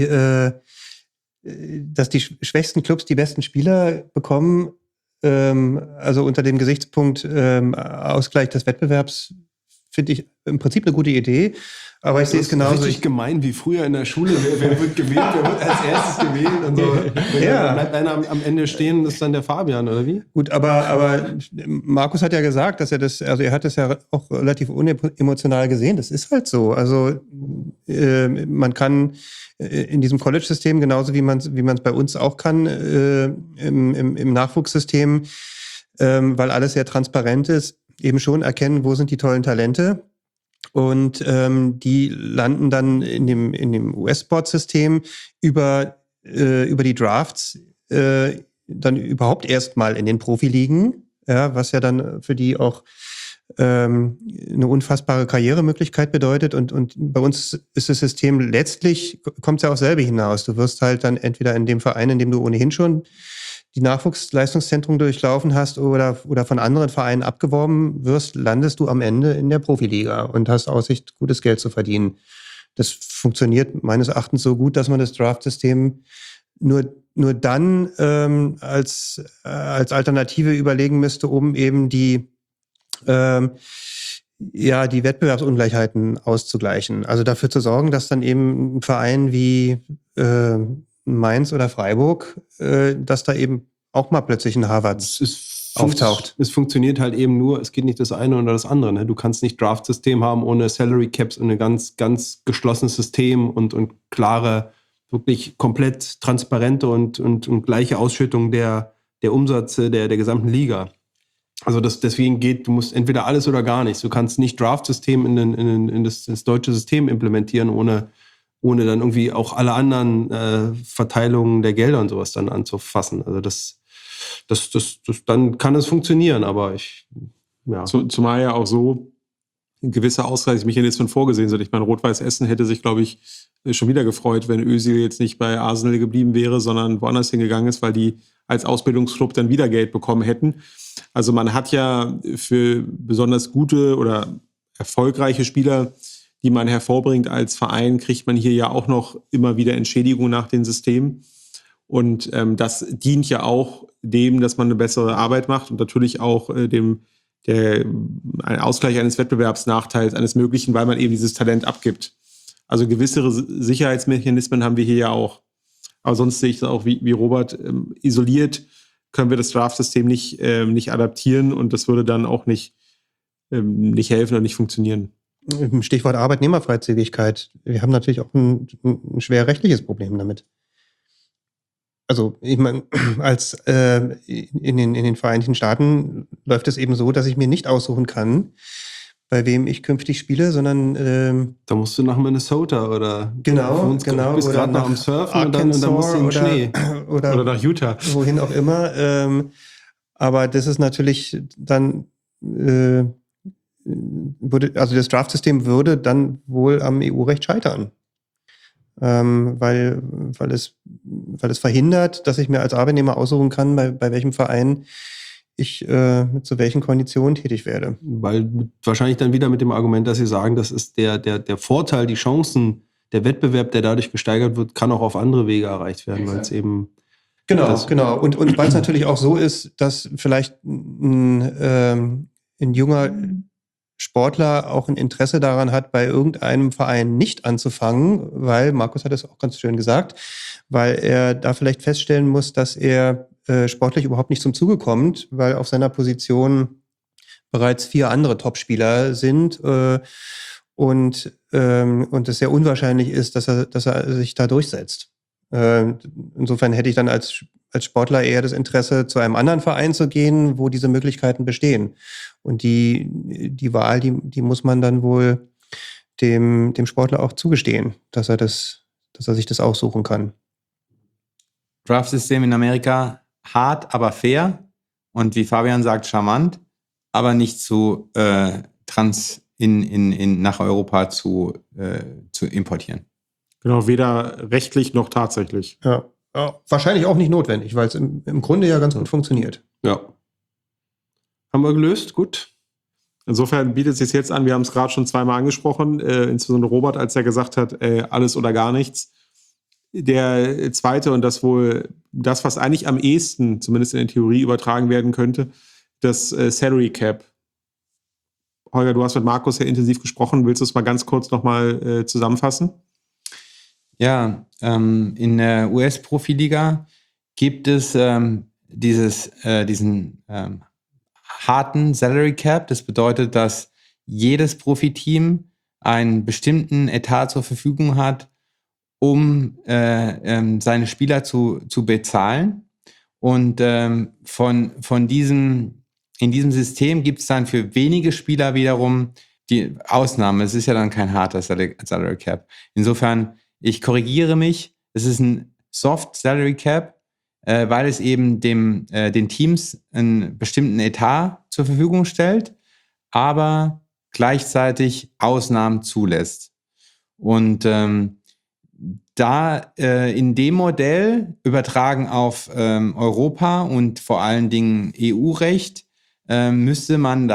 schwächsten Clubs die besten Spieler bekommen, also unter dem Gesichtspunkt Ausgleich des Wettbewerbs, finde ich im Prinzip eine gute Idee. Aber ich sehe es genauso. Richtig gemein wie früher in der Schule. Wer wird gewählt? Wer wird als erstes gewählt? Und so. Ja. Bleibt einer am Ende stehen, ist dann der Fabian, oder wie? Gut, aber Markus hat ja gesagt, dass er hat das ja auch relativ unemotional gesehen. Das ist halt so. Also man kann in diesem College-System, genauso wie man es bei uns auch kann, im Nachwuchssystem, weil alles sehr transparent ist, eben schon erkennen, wo sind die tollen Talente. Und die landen dann in dem US-Sport-System über die Drafts dann überhaupt erstmal in den Profiligen, ja, was ja dann für die auch eine unfassbare Karrieremöglichkeit bedeutet. Und bei uns ist das System letztlich, kommt es ja auch selber hinaus. Du wirst halt dann entweder in dem Verein, in dem du ohnehin schon die Nachwuchsleistungszentrum durchlaufen hast oder von anderen Vereinen abgeworben wirst, landest du am Ende in der Profiliga und hast Aussicht, gutes Geld zu verdienen. Das funktioniert meines Erachtens so gut, dass man das Draft-System nur dann als Alternative überlegen müsste, um eben die Wettbewerbsungleichheiten auszugleichen. Also dafür zu sorgen, dass dann eben ein Verein wie Mainz oder Freiburg, dass da eben auch mal plötzlich ein Harvard auftaucht. Es funktioniert halt eben nur, es geht nicht das eine oder das andere. Ne? Du kannst nicht Draft-System haben ohne Salary Caps und ein ganz, ganz geschlossenes System und klare, wirklich komplett transparente und gleiche Ausschüttung der Umsätze der gesamten Liga. Also deswegen du musst entweder alles oder gar nichts. Du kannst nicht Draft-System in das deutsche System implementieren, ohne dann irgendwie auch alle anderen Verteilungen der Gelder und sowas dann anzufassen. Also dann kann es funktionieren, aber Zumal ja auch so gewisse Ausgleichsmechanismen vorgesehen sind. Ich meine, Rot-Weiß Essen hätte sich, glaube ich, schon wieder gefreut, wenn Özil jetzt nicht bei Arsenal geblieben wäre, sondern woanders hingegangen ist, weil die als Ausbildungsclub dann wieder Geld bekommen hätten. Also man hat ja für besonders gute oder erfolgreiche Spieler, die man hervorbringt als Verein, kriegt man hier ja auch noch immer wieder Entschädigung nach dem System. Und das dient ja auch dem, dass man eine bessere Arbeit macht und natürlich auch ein Ausgleich eines Wettbewerbsnachteils, eines Möglichen, weil man eben dieses Talent abgibt. Also gewisse Sicherheitsmechanismen haben wir hier ja auch. Aber sonst sehe ich es auch wie Robert, isoliert können wir das Draft-System nicht adaptieren und das würde dann auch nicht helfen oder nicht funktionieren. Stichwort Arbeitnehmerfreizügigkeit. Wir haben natürlich auch ein schwer rechtliches Problem damit. Also ich meine, in den Vereinigten Staaten läuft es eben so, dass ich mir nicht aussuchen kann, bei wem ich künftig spiele, sondern da musst du nach Minnesota oder genau, bist gerade noch am Surfen und dann musst du in den Schnee. Oder nach Utah. Wohin auch immer. Aber das ist natürlich dann also das Draft-System würde dann wohl am EU-Recht scheitern. Weil es verhindert, dass ich mir als Arbeitnehmer aussuchen kann, bei welchem Verein ich zu welchen Konditionen tätig werde. Weil wahrscheinlich dann wieder mit dem Argument, dass Sie sagen, das ist der Vorteil, die Chancen, der Wettbewerb, der dadurch gesteigert wird, kann auch auf andere Wege erreicht werden, weil es eben Genau. Und weil es natürlich auch so ist, dass vielleicht ein junger Sportler auch ein Interesse daran hat, bei irgendeinem Verein nicht anzufangen, weil, Markus hat es auch ganz schön gesagt, weil er da vielleicht feststellen muss, dass er sportlich überhaupt nicht zum Zuge kommt, weil auf seiner Position bereits 4 andere Topspieler sind und es sehr unwahrscheinlich ist, dass er sich da durchsetzt. Insofern hätte ich dann als Sportler eher das Interesse, zu einem anderen Verein zu gehen, wo diese Möglichkeiten bestehen. Und die Wahl, die muss man dann wohl dem Sportler auch zugestehen, dass er sich das aussuchen kann. Draft-System in Amerika hart, aber fair. Und wie Fabian sagt, charmant, aber nicht zu nach Europa zu importieren. Genau, weder rechtlich noch tatsächlich. Ja, wahrscheinlich auch nicht notwendig, weil es im Grunde ja ganz gut funktioniert. Ja. Haben wir gelöst, gut. Insofern bietet es sich jetzt an, wir haben es gerade schon zweimal angesprochen, insbesondere Robert, als er gesagt hat, alles oder gar nichts. Der zweite und das was eigentlich am ehesten, zumindest in der Theorie, übertragen werden könnte, das Salary Cap. Holger, du hast mit Markus sehr intensiv gesprochen. Willst du es mal ganz kurz nochmal zusammenfassen? Ja, in der US-Profiliga gibt es diesen harten Salary Cap. Das bedeutet, dass jedes Profiteam einen bestimmten Etat zur Verfügung hat, um seine Spieler zu bezahlen. Und in diesem System gibt es dann für wenige Spieler wiederum die Ausnahme. Es ist ja dann kein harter Salary Cap. Insofern, ich korrigiere mich, es ist ein Soft Salary Cap, weil es eben den Teams einen bestimmten Etat zur Verfügung stellt, aber gleichzeitig Ausnahmen zulässt. Und in dem Modell übertragen auf Europa und vor allen Dingen EU-Recht, müsste man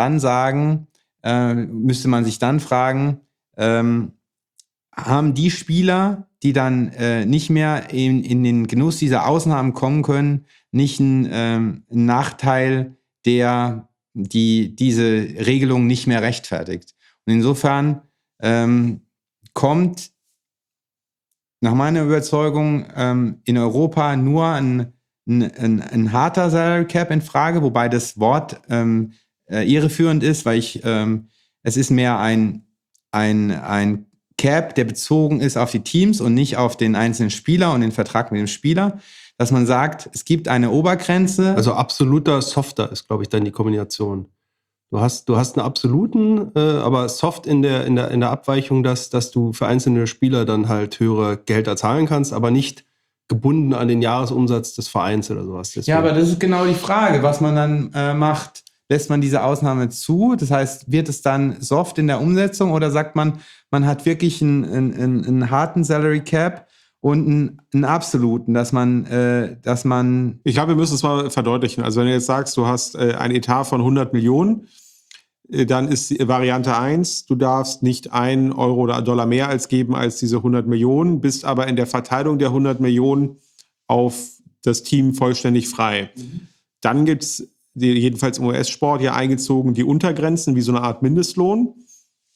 sich dann fragen, haben die Spieler, die dann nicht mehr in den Genuss dieser Ausnahmen kommen können, nicht einen Nachteil, der diese Regelung nicht mehr rechtfertigt. Und insofern kommt nach meiner Überzeugung in Europa nur ein harter Salary Cap in Frage, wobei das Wort irreführend ist, weil es ist mehr ein Cap, der bezogen ist auf die Teams und nicht auf den einzelnen Spieler und den Vertrag mit dem Spieler, dass man sagt, es gibt eine Obergrenze. Also absoluter Softer ist, glaube ich, dann die Kombination. Du hast einen absoluten, aber soft in der Abweichung, dass du für einzelne Spieler dann halt höhere Gehälter zahlen kannst, aber nicht gebunden an den Jahresumsatz des Vereins oder sowas. Deswegen. Ja, aber das ist genau die Frage, was man dann macht. Lässt man diese Ausnahme zu? Das heißt, wird es dann soft in der Umsetzung oder sagt man, man hat wirklich einen harten Salary Cap und einen absoluten, dass man Ich glaube, wir müssen es mal verdeutlichen. Also wenn du jetzt sagst, du hast ein Etat von 100 Millionen, dann ist die Variante 1, du darfst nicht 1 Euro oder $1 mehr geben als diese 100 Millionen, bist aber in der Verteilung der 100 Millionen auf das Team vollständig frei. Dann gibt es jedenfalls im US-Sport ja eingezogen die Untergrenzen, wie so eine Art Mindestlohn.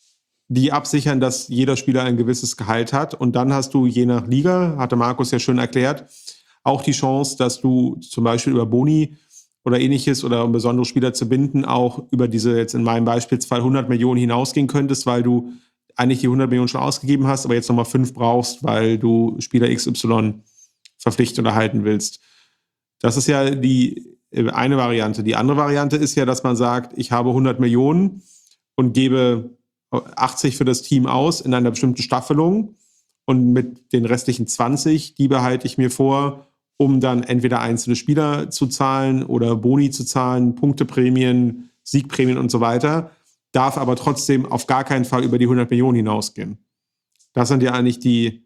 die absichern, dass jeder Spieler ein gewisses Gehalt hat. Und dann hast du je nach Liga, hatte Markus ja schön erklärt, auch die Chance, dass du zum Beispiel über Boni oder ähnliches oder um besondere Spieler zu binden, auch über diese jetzt in meinem Beispielsfall 100 Millionen hinausgehen könntest, weil du eigentlich die 100 Millionen schon ausgegeben hast, aber jetzt nochmal 5 brauchst, weil du Spieler XY verpflichten oder halten willst. Das ist ja die eine Variante. Die andere Variante ist ja, dass man sagt, ich habe 100 Millionen und gebe 80 für das Team aus in einer bestimmten Staffelung und mit den restlichen 20, die behalte ich mir vor, um dann entweder einzelne Spieler zu zahlen oder Boni zu zahlen, Punkteprämien, Siegprämien und so weiter, darf aber trotzdem auf gar keinen Fall über die 100 Millionen hinausgehen. Das sind ja eigentlich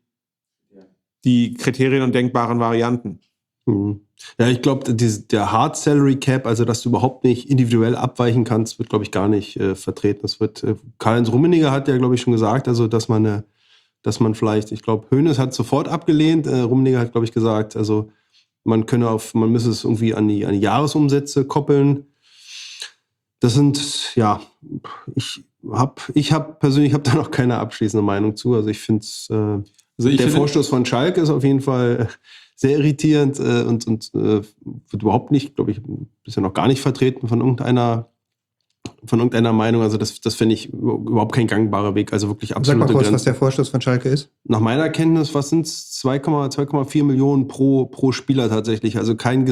die Kriterien und denkbaren Varianten. Ja, ich glaube, der Hard Salary Cap, also dass du überhaupt nicht individuell abweichen kannst, wird, glaube ich, gar nicht vertreten. Das wird Karl-Heinz Rummenigge hat ja, glaube ich, schon gesagt, also dass man vielleicht, ich glaube, Hoeneß hat sofort abgelehnt, Rummenigge hat, glaube ich, gesagt, also man müsse es irgendwie an die Jahresumsätze koppeln. Das sind, ja, ich persönlich habe da noch keine abschließende Meinung zu. Also ich finde es, der Vorstoß von Schalke ist auf jeden Fall sehr irritierend und wird überhaupt nicht, glaube ich, bisher noch gar nicht vertreten von irgendeiner Meinung. Also das finde ich überhaupt kein gangbarer Weg. Also wirklich absolute Sag mal kurz, was der Vorstoß von Schalke ist. Nach meiner Kenntnis, was sind es? 2,4 Millionen pro Spieler tatsächlich. Also kein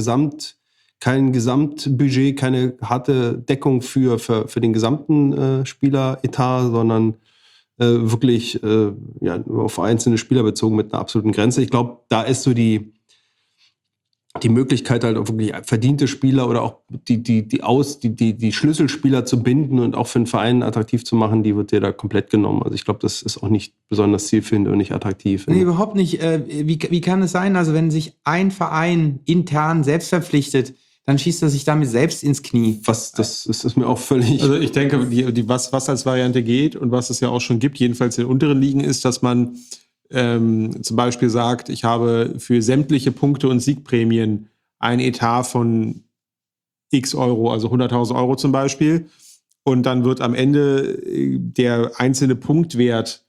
Gesamtbudget, keine harte Deckung für den gesamten Spieleretat, sondern wirklich auf einzelne Spieler bezogen mit einer absoluten Grenze. Ich glaube, da ist so die Möglichkeit halt auch wirklich verdiente Spieler oder auch die Schlüsselspieler zu binden und auch für einen Verein attraktiv zu machen, die wird dir da komplett genommen. Also ich glaube, das ist auch nicht besonders zielführend und nicht attraktiv. Nee, überhaupt nicht. Wie kann es sein, also wenn sich ein Verein intern selbst verpflichtet, dann schießt er sich damit selbst ins Knie. Das ist mir auch völlig... Also ich denke, was als Variante geht und was es ja auch schon gibt, jedenfalls in den unteren Ligen, ist, dass man zum Beispiel sagt, ich habe für sämtliche Punkte und Siegprämien ein Etat von x Euro, also 100.000 Euro zum Beispiel. Und dann wird am Ende der einzelne Punktwert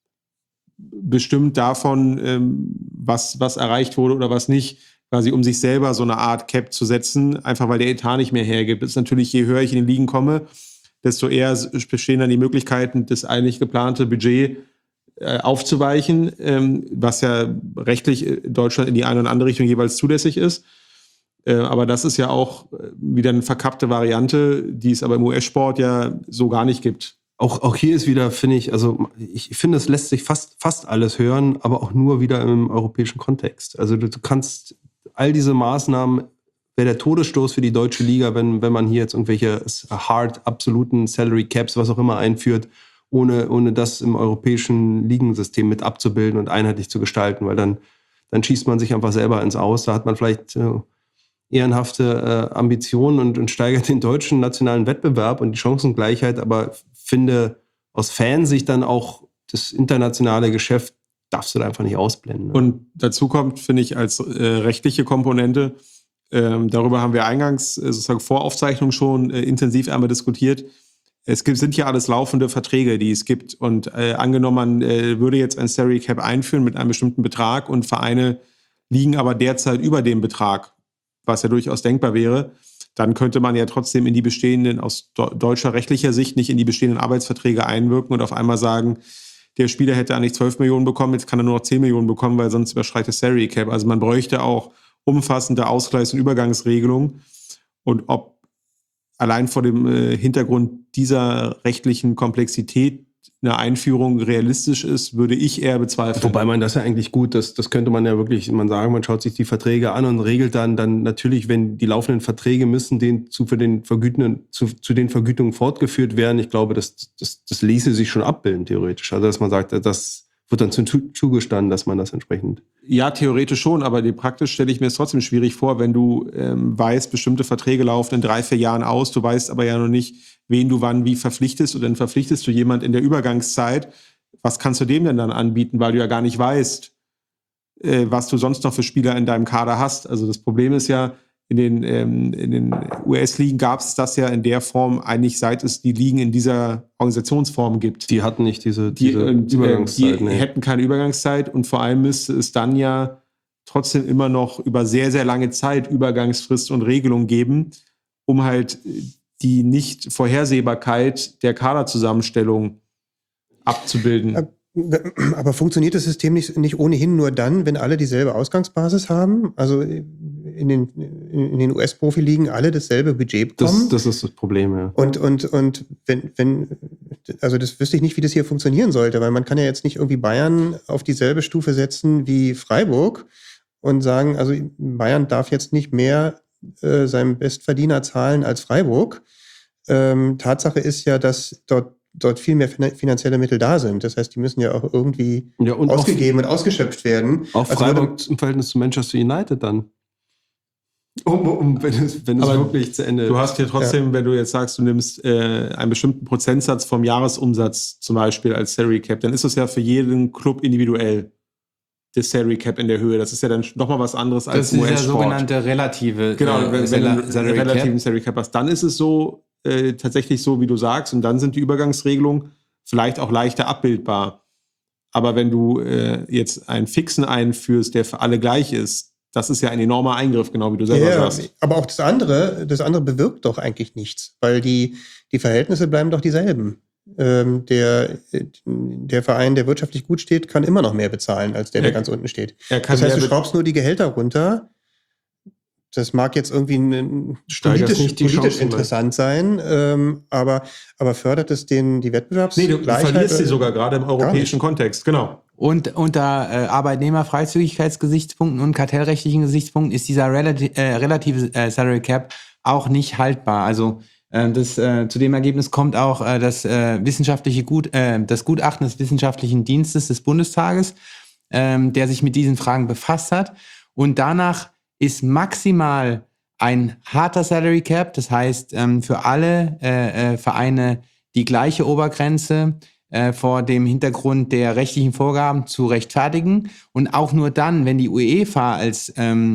bestimmt davon, was erreicht wurde oder was nicht, quasi um sich selber so eine Art Cap zu setzen, einfach weil der Etat nicht mehr hergibt. Das ist natürlich, je höher ich in den Ligen komme, desto eher bestehen dann die Möglichkeiten, das eigentlich geplante Budget aufzuweichen, was ja rechtlich in Deutschland in die eine oder andere Richtung jeweils zulässig ist. Aber das ist ja auch wieder eine verkappte Variante, die es aber im US-Sport ja so gar nicht gibt. Auch hier ist wieder, finde ich, ich finde, es lässt sich fast alles hören, aber auch nur wieder im europäischen Kontext. Also du kannst all diese Maßnahmen, wäre der Todesstoß für die deutsche Liga, wenn man hier jetzt irgendwelche hard, absoluten Salary Caps, was auch immer einführt, ohne das im europäischen Ligensystem mit abzubilden und einheitlich zu gestalten, weil dann schießt man sich einfach selber ins Aus. Da hat man vielleicht ehrenhafte Ambitionen und steigert den deutschen nationalen Wettbewerb und die Chancengleichheit, aber finde aus Fansicht dann auch das internationale Geschäft darfst du da einfach nicht ausblenden. Ne? Und dazu kommt, finde ich, als rechtliche Komponente, darüber haben wir eingangs sozusagen Voraufzeichnung schon intensiv einmal diskutiert. Sind ja alles laufende Verträge, die es gibt. Und angenommen, man würde jetzt ein Salary Cap einführen mit einem bestimmten Betrag und Vereine liegen aber derzeit über dem Betrag, was ja durchaus denkbar wäre, dann könnte man ja trotzdem in die bestehenden, aus deutscher rechtlicher Sicht, nicht in die bestehenden Arbeitsverträge einwirken und auf einmal sagen, der Spieler hätte eigentlich 12 Millionen bekommen, jetzt kann er nur noch 10 Millionen bekommen, weil sonst überschreitet das Salary Cap. Also man bräuchte auch umfassende Ausgleichs- und Übergangsregelungen. Und ob allein vor dem Hintergrund dieser rechtlichen Komplexität eine Einführung realistisch ist, würde ich eher bezweifeln. Wobei man das ja eigentlich gut, das könnte man ja wirklich sagen, man schaut sich die Verträge an und regelt dann natürlich, wenn die laufenden Verträge müssen, zu den Vergütungen fortgeführt werden. Ich glaube, das ließe sich schon abbilden, theoretisch. Also, dass man sagt, das wird dann zugestanden, dass man das entsprechend... Ja, theoretisch schon, aber praktisch stelle ich mir es trotzdem schwierig vor, wenn du weißt, bestimmte Verträge laufen in 3-4 Jahren aus, du weißt aber ja noch nicht, wen du wann wie verpflichtest und dann verpflichtest du jemand in der Übergangszeit. Was kannst du dem denn dann anbieten, weil du ja gar nicht weißt, was du sonst noch für Spieler in deinem Kader hast. Also das Problem ist ja, in den US-Ligen gab es das ja in der Form eigentlich, seit es die Ligen in dieser Organisationsform gibt. Die hatten nicht diese Übergangszeit. Die nee. hätten keine Übergangszeit und vor allem müsste es dann ja trotzdem immer noch über sehr, sehr lange Zeit Übergangsfrist und Regelung geben, um halt die Nicht-Vorhersehbarkeit der Kaderzusammenstellung abzubilden. Aber funktioniert das System nicht ohnehin nur dann, wenn alle dieselbe Ausgangsbasis haben? Also in den US-Profiligen alle dasselbe Budget bekommen? Das ist das Problem, ja. Und also das wüsste ich nicht, wie das hier funktionieren sollte, weil man kann ja jetzt nicht irgendwie Bayern auf dieselbe Stufe setzen wie Freiburg und sagen, also Bayern darf jetzt nicht mehr seinem Bestverdiener zahlen als Freiburg. Tatsache ist ja, dass dort viel mehr finanzielle Mittel da sind. Das heißt, die müssen ja auch irgendwie ausgegeben und ausgeschöpft werden. Auch Freiburg im Verhältnis zu Manchester United dann. Wenn es wirklich zu Ende ist. Du hast hier trotzdem, wenn du jetzt sagst, du nimmst einen bestimmten Prozentsatz vom Jahresumsatz zum Beispiel als Salary Cap, dann ist das ja für jeden Club individuell. Das Salary Cap in der Höhe. Das ist ja dann nochmal was anderes als US-Sport. Das ist der sogenannte relative Genau, wenn du einen relativen Salary Cap hast, dann ist es so, tatsächlich so, wie du sagst, und dann sind die Übergangsregelungen vielleicht auch leichter abbildbar. Aber wenn du jetzt einen Fixen einführst, der für alle gleich ist, das ist ja ein enormer Eingriff, genau wie du selber sagst. Aber auch das andere bewirkt doch eigentlich nichts, weil die Verhältnisse bleiben doch dieselben. Der Verein, der wirtschaftlich gut steht, kann immer noch mehr bezahlen, als der ganz unten steht. Das heißt, du schraubst nur die Gehälter runter. Das mag jetzt irgendwie politisch interessant sein, aber fördert es die Wettbewerbsgleichheit? Nee, du verlierst sie sogar gerade im europäischen Kontext, genau. Und unter Arbeitnehmerfreizügigkeitsgesichtspunkten und kartellrechtlichen Gesichtspunkten ist dieser relative Salary Cap auch nicht haltbar. Also zu dem Ergebnis kommt auch das Gutachten des Wissenschaftlichen Dienstes des Bundestages, der sich mit diesen Fragen befasst hat. Und danach ist maximal ein harter Salary Cap, das heißt für alle Vereine die gleiche Obergrenze vor dem Hintergrund der rechtlichen Vorgaben zu rechtfertigen. Und auch nur dann, wenn die UEFA als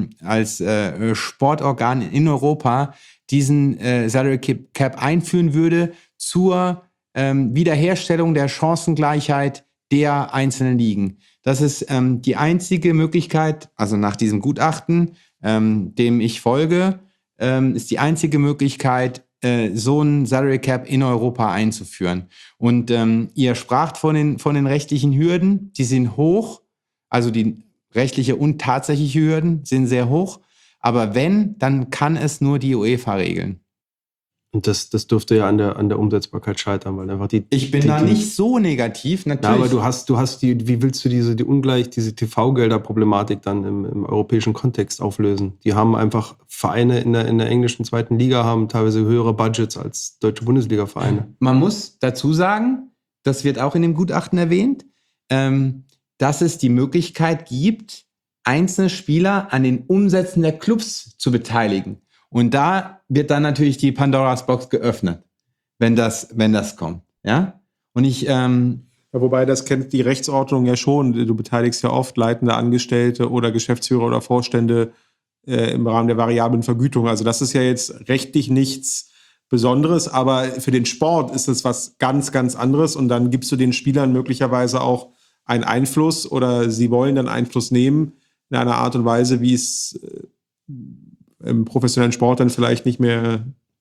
Sportorgan in Europa diesen Salary Cap einführen würde zur Wiederherstellung der Chancengleichheit der einzelnen Ligen. Das ist die einzige Möglichkeit, also nach diesem Gutachten, dem ich folge, ist die einzige Möglichkeit, so einen Salary Cap in Europa einzuführen. Und ihr spracht von den rechtlichen Hürden, die sind hoch, also die rechtliche und tatsächliche Hürden sind sehr hoch. Aber wenn, dann kann es nur die UEFA regeln. Und das dürfte ja an der Umsetzbarkeit scheitern, weil einfach Ich bin da nicht so negativ, natürlich. Ja, aber du hast wie willst du diese TV-Gelder-Problematik dann im europäischen Kontext auflösen? Die haben einfach Vereine in der englischen zweiten Liga haben teilweise höhere Budgets als deutsche Bundesliga-Vereine. Man muss dazu sagen, das wird auch in dem Gutachten erwähnt, dass es die Möglichkeit gibt, einzelne Spieler an den Umsätzen der Clubs zu beteiligen. Und da wird dann natürlich die Pandoras Box geöffnet, wenn das kommt. Ja? Und wobei das kennt die Rechtsordnung ja schon. Du beteiligst ja oft leitende Angestellte oder Geschäftsführer oder Vorstände im Rahmen der variablen Vergütung. Also das ist ja jetzt rechtlich nichts Besonderes, aber für den Sport ist es was ganz, ganz anderes. Und dann gibst du den Spielern möglicherweise auch einen Einfluss oder sie wollen dann Einfluss nehmen in einer Art und Weise, wie es im professionellen Sport dann vielleicht nicht mehr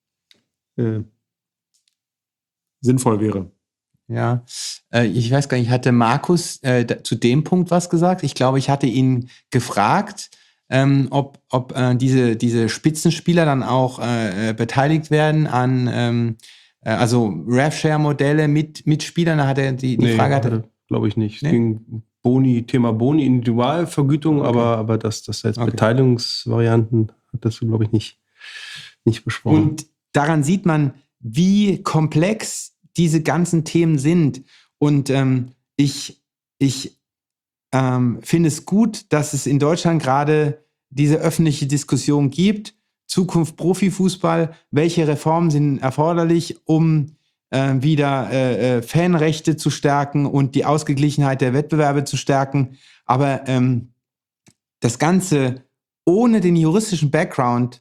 sinnvoll wäre. Ja, ich weiß gar nicht, hatte Markus zu dem Punkt was gesagt? Ich glaube, ich hatte ihn gefragt, ob diese Spitzenspieler dann auch beteiligt werden an also RevShare-Modelle mit Spielern. Da hat er die Frage hatte. Glaube ich nicht. Es ging Thema Boni, Individualvergütung, okay. aber das jetzt Beteiligungsvarianten hat das, glaube ich, nicht besprochen. Und daran sieht man, wie komplex diese ganzen Themen sind. Und ich finde es gut, dass es in Deutschland gerade diese öffentliche Diskussion gibt. Zukunft Profifußball, welche Reformen sind erforderlich, um wieder Fanrechte zu stärken und die Ausgeglichenheit der Wettbewerbe zu stärken. Aber das Ganze ohne den juristischen Background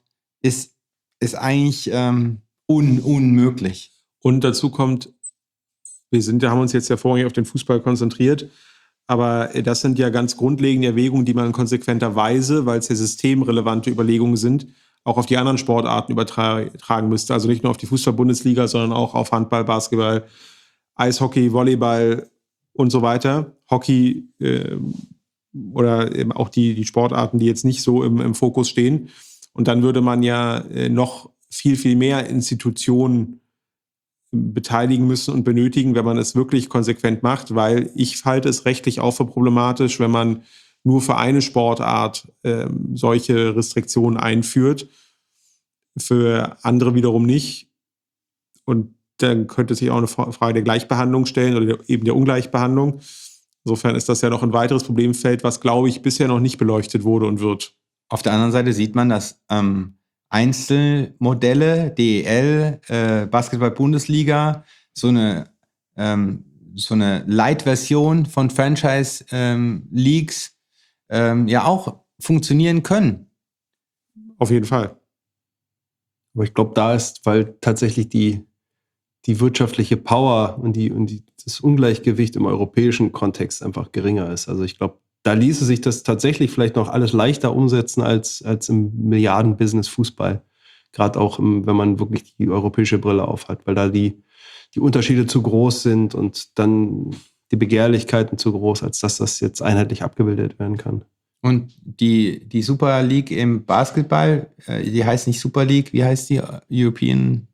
ist eigentlich unmöglich. Und dazu kommt, haben uns jetzt ja vorrangig auf den Fußball konzentriert, aber das sind ja ganz grundlegende Erwägungen, die man konsequenterweise, weil es ja systemrelevante Überlegungen sind, auch auf die anderen Sportarten übertragen müsste. Also nicht nur auf die Fußball-Bundesliga, sondern auch auf Handball, Basketball, Eishockey, Volleyball und so weiter. Hockey oder eben auch die Sportarten, die jetzt nicht so im Fokus stehen. Und dann würde man ja noch viel, viel mehr Institutionen beteiligen müssen und benötigen, wenn man es wirklich konsequent macht, weil ich halte es rechtlich auch für problematisch, wenn man nur für eine Sportart solche Restriktionen einführt, für andere wiederum nicht. Und dann könnte sich auch eine Frage der Gleichbehandlung stellen oder eben der Ungleichbehandlung. Insofern ist das ja noch ein weiteres Problemfeld, was, glaube ich, bisher noch nicht beleuchtet wurde und wird. Auf der anderen Seite sieht man, dass Einzelmodelle, DEL, Basketball-Bundesliga, so eine Light-Version von Franchise-Leagues ja auch funktionieren können. Auf jeden Fall. Aber ich glaube, da ist, weil tatsächlich die wirtschaftliche Power und das Ungleichgewicht im europäischen Kontext einfach geringer ist. Also ich glaube, da ließe sich das tatsächlich vielleicht noch alles leichter umsetzen als im Milliarden-Business Fußball. Gerade auch, wenn man wirklich die europäische Brille aufhat, weil da die Unterschiede zu groß sind und dann die Begehrlichkeiten zu groß, als dass das jetzt einheitlich abgebildet werden kann. Und die Super League im Basketball, die heißt nicht Super League, wie heißt die? European...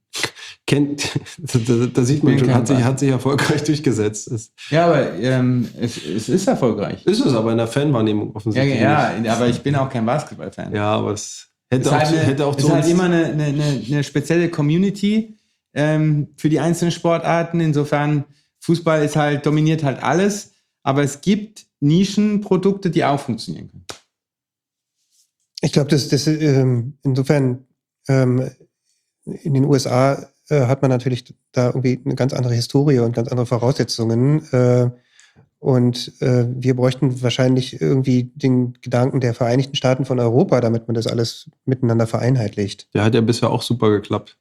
Da sieht man schon, hat sich erfolgreich durchgesetzt. Ja, aber es ist erfolgreich. Ist es aber in der Fanwahrnehmung offensichtlich. Ja, aber ich bin auch kein Basketballfan. Ja, aber es ist halt immer eine spezielle Community für die einzelnen Sportarten. Insofern, Fußball dominiert halt alles, aber es gibt Nischenprodukte, die auch funktionieren können. Ich glaube, das insofern in den USA hat man natürlich da irgendwie eine ganz andere Historie und ganz andere Voraussetzungen. Und wir bräuchten wahrscheinlich irgendwie den Gedanken der Vereinigten Staaten von Europa, damit man das alles miteinander vereinheitlicht. Der hat ja bisher auch super geklappt.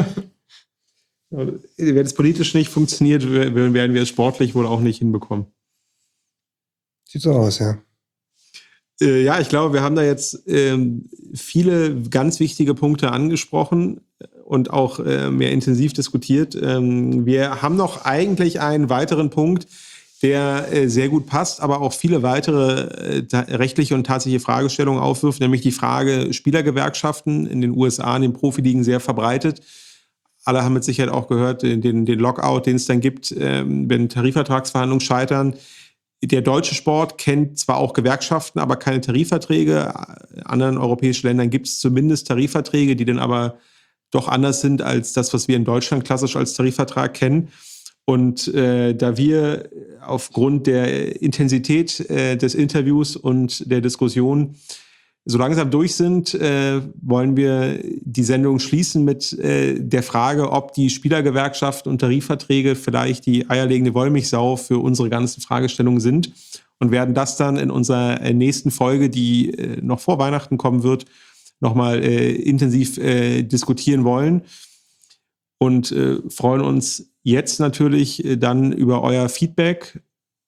Wenn es politisch nicht funktioniert, werden wir es sportlich wohl auch nicht hinbekommen. Sieht so aus, ja. Ja, ich glaube, wir haben da jetzt viele ganz wichtige Punkte angesprochen und auch mehr intensiv diskutiert. Wir haben noch eigentlich einen weiteren Punkt, der sehr gut passt, aber auch viele weitere rechtliche und tatsächliche Fragestellungen aufwirft, nämlich die Frage Spielergewerkschaften in den USA, in den Profiligen sehr verbreitet. Alle haben mit Sicherheit auch gehört, den Lockout, den es dann gibt, wenn Tarifvertragsverhandlungen scheitern. Der deutsche Sport kennt zwar auch Gewerkschaften, aber keine Tarifverträge. In anderen europäischen Ländern gibt es zumindest Tarifverträge, die dann aber doch anders sind als das, was wir in Deutschland klassisch als Tarifvertrag kennen. Und da wir aufgrund der Intensität des Interviews und der Diskussion so langsam durch sind, wollen wir die Sendung schließen mit der Frage, ob die Spielergewerkschaften und Tarifverträge vielleicht die eierlegende Wollmilchsau für unsere ganzen Fragestellungen sind und werden das dann in unserer nächsten Folge, die noch vor Weihnachten kommen wird, nochmal intensiv diskutieren wollen und freuen uns jetzt natürlich dann über euer Feedback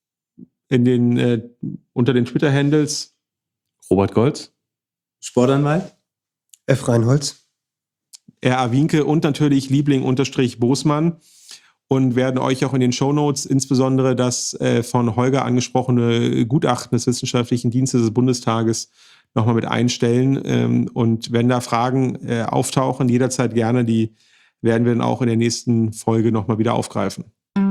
unter den Twitter-Handles Robert Goltz, Sportanwalt, F. Reinholz, R.A. Wienke und natürlich Liebling_Bosmann und werden euch auch in den Shownotes insbesondere das von Holger angesprochene Gutachten des Wissenschaftlichen Dienstes des Bundestages nochmal mit einstellen. Und wenn da Fragen auftauchen, jederzeit gerne, die werden wir dann auch in der nächsten Folge nochmal wieder aufgreifen.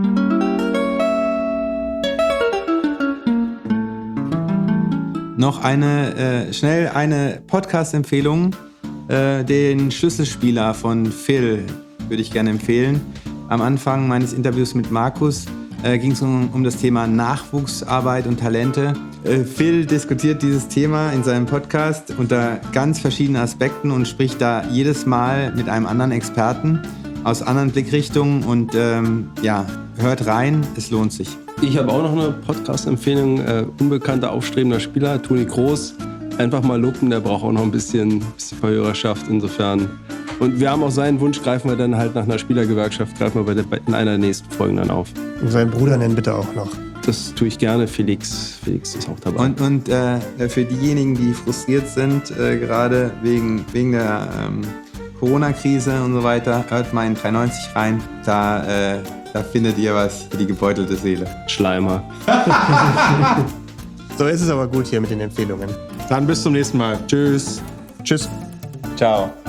Noch schnell eine Podcast-Empfehlung. Den Schlüsselspieler von Phil würde ich gerne empfehlen. Am Anfang meines Interviews mit Markus ging es um das Thema Nachwuchsarbeit und Talente. Phil diskutiert dieses Thema in seinem Podcast unter ganz verschiedenen Aspekten und spricht da jedes Mal mit einem anderen Experten aus anderen Blickrichtungen und hört rein, es lohnt sich. Ich habe auch noch eine Podcast-Empfehlung, unbekannter aufstrebender Spieler, Toni Kroos. einfach mal loben. Der braucht auch noch ein bisschen Verhörerschaft insofern. Und wir haben auch seinen Wunsch, greifen wir dann halt nach einer Spielergewerkschaft, greifen wir in einer der nächsten Folgen dann auf. Und seinen Bruder nennen bitte auch noch. Das tue ich gerne. Felix ist auch dabei. Und für diejenigen, die frustriert sind, gerade wegen der Corona-Krise und so weiter, hört mal in 390 rein. Da findet ihr was für die gebeutelte Seele. Schleimer. So ist es aber gut hier mit den Empfehlungen. Dann bis zum nächsten Mal. Tschüss. Tschüss. Ciao.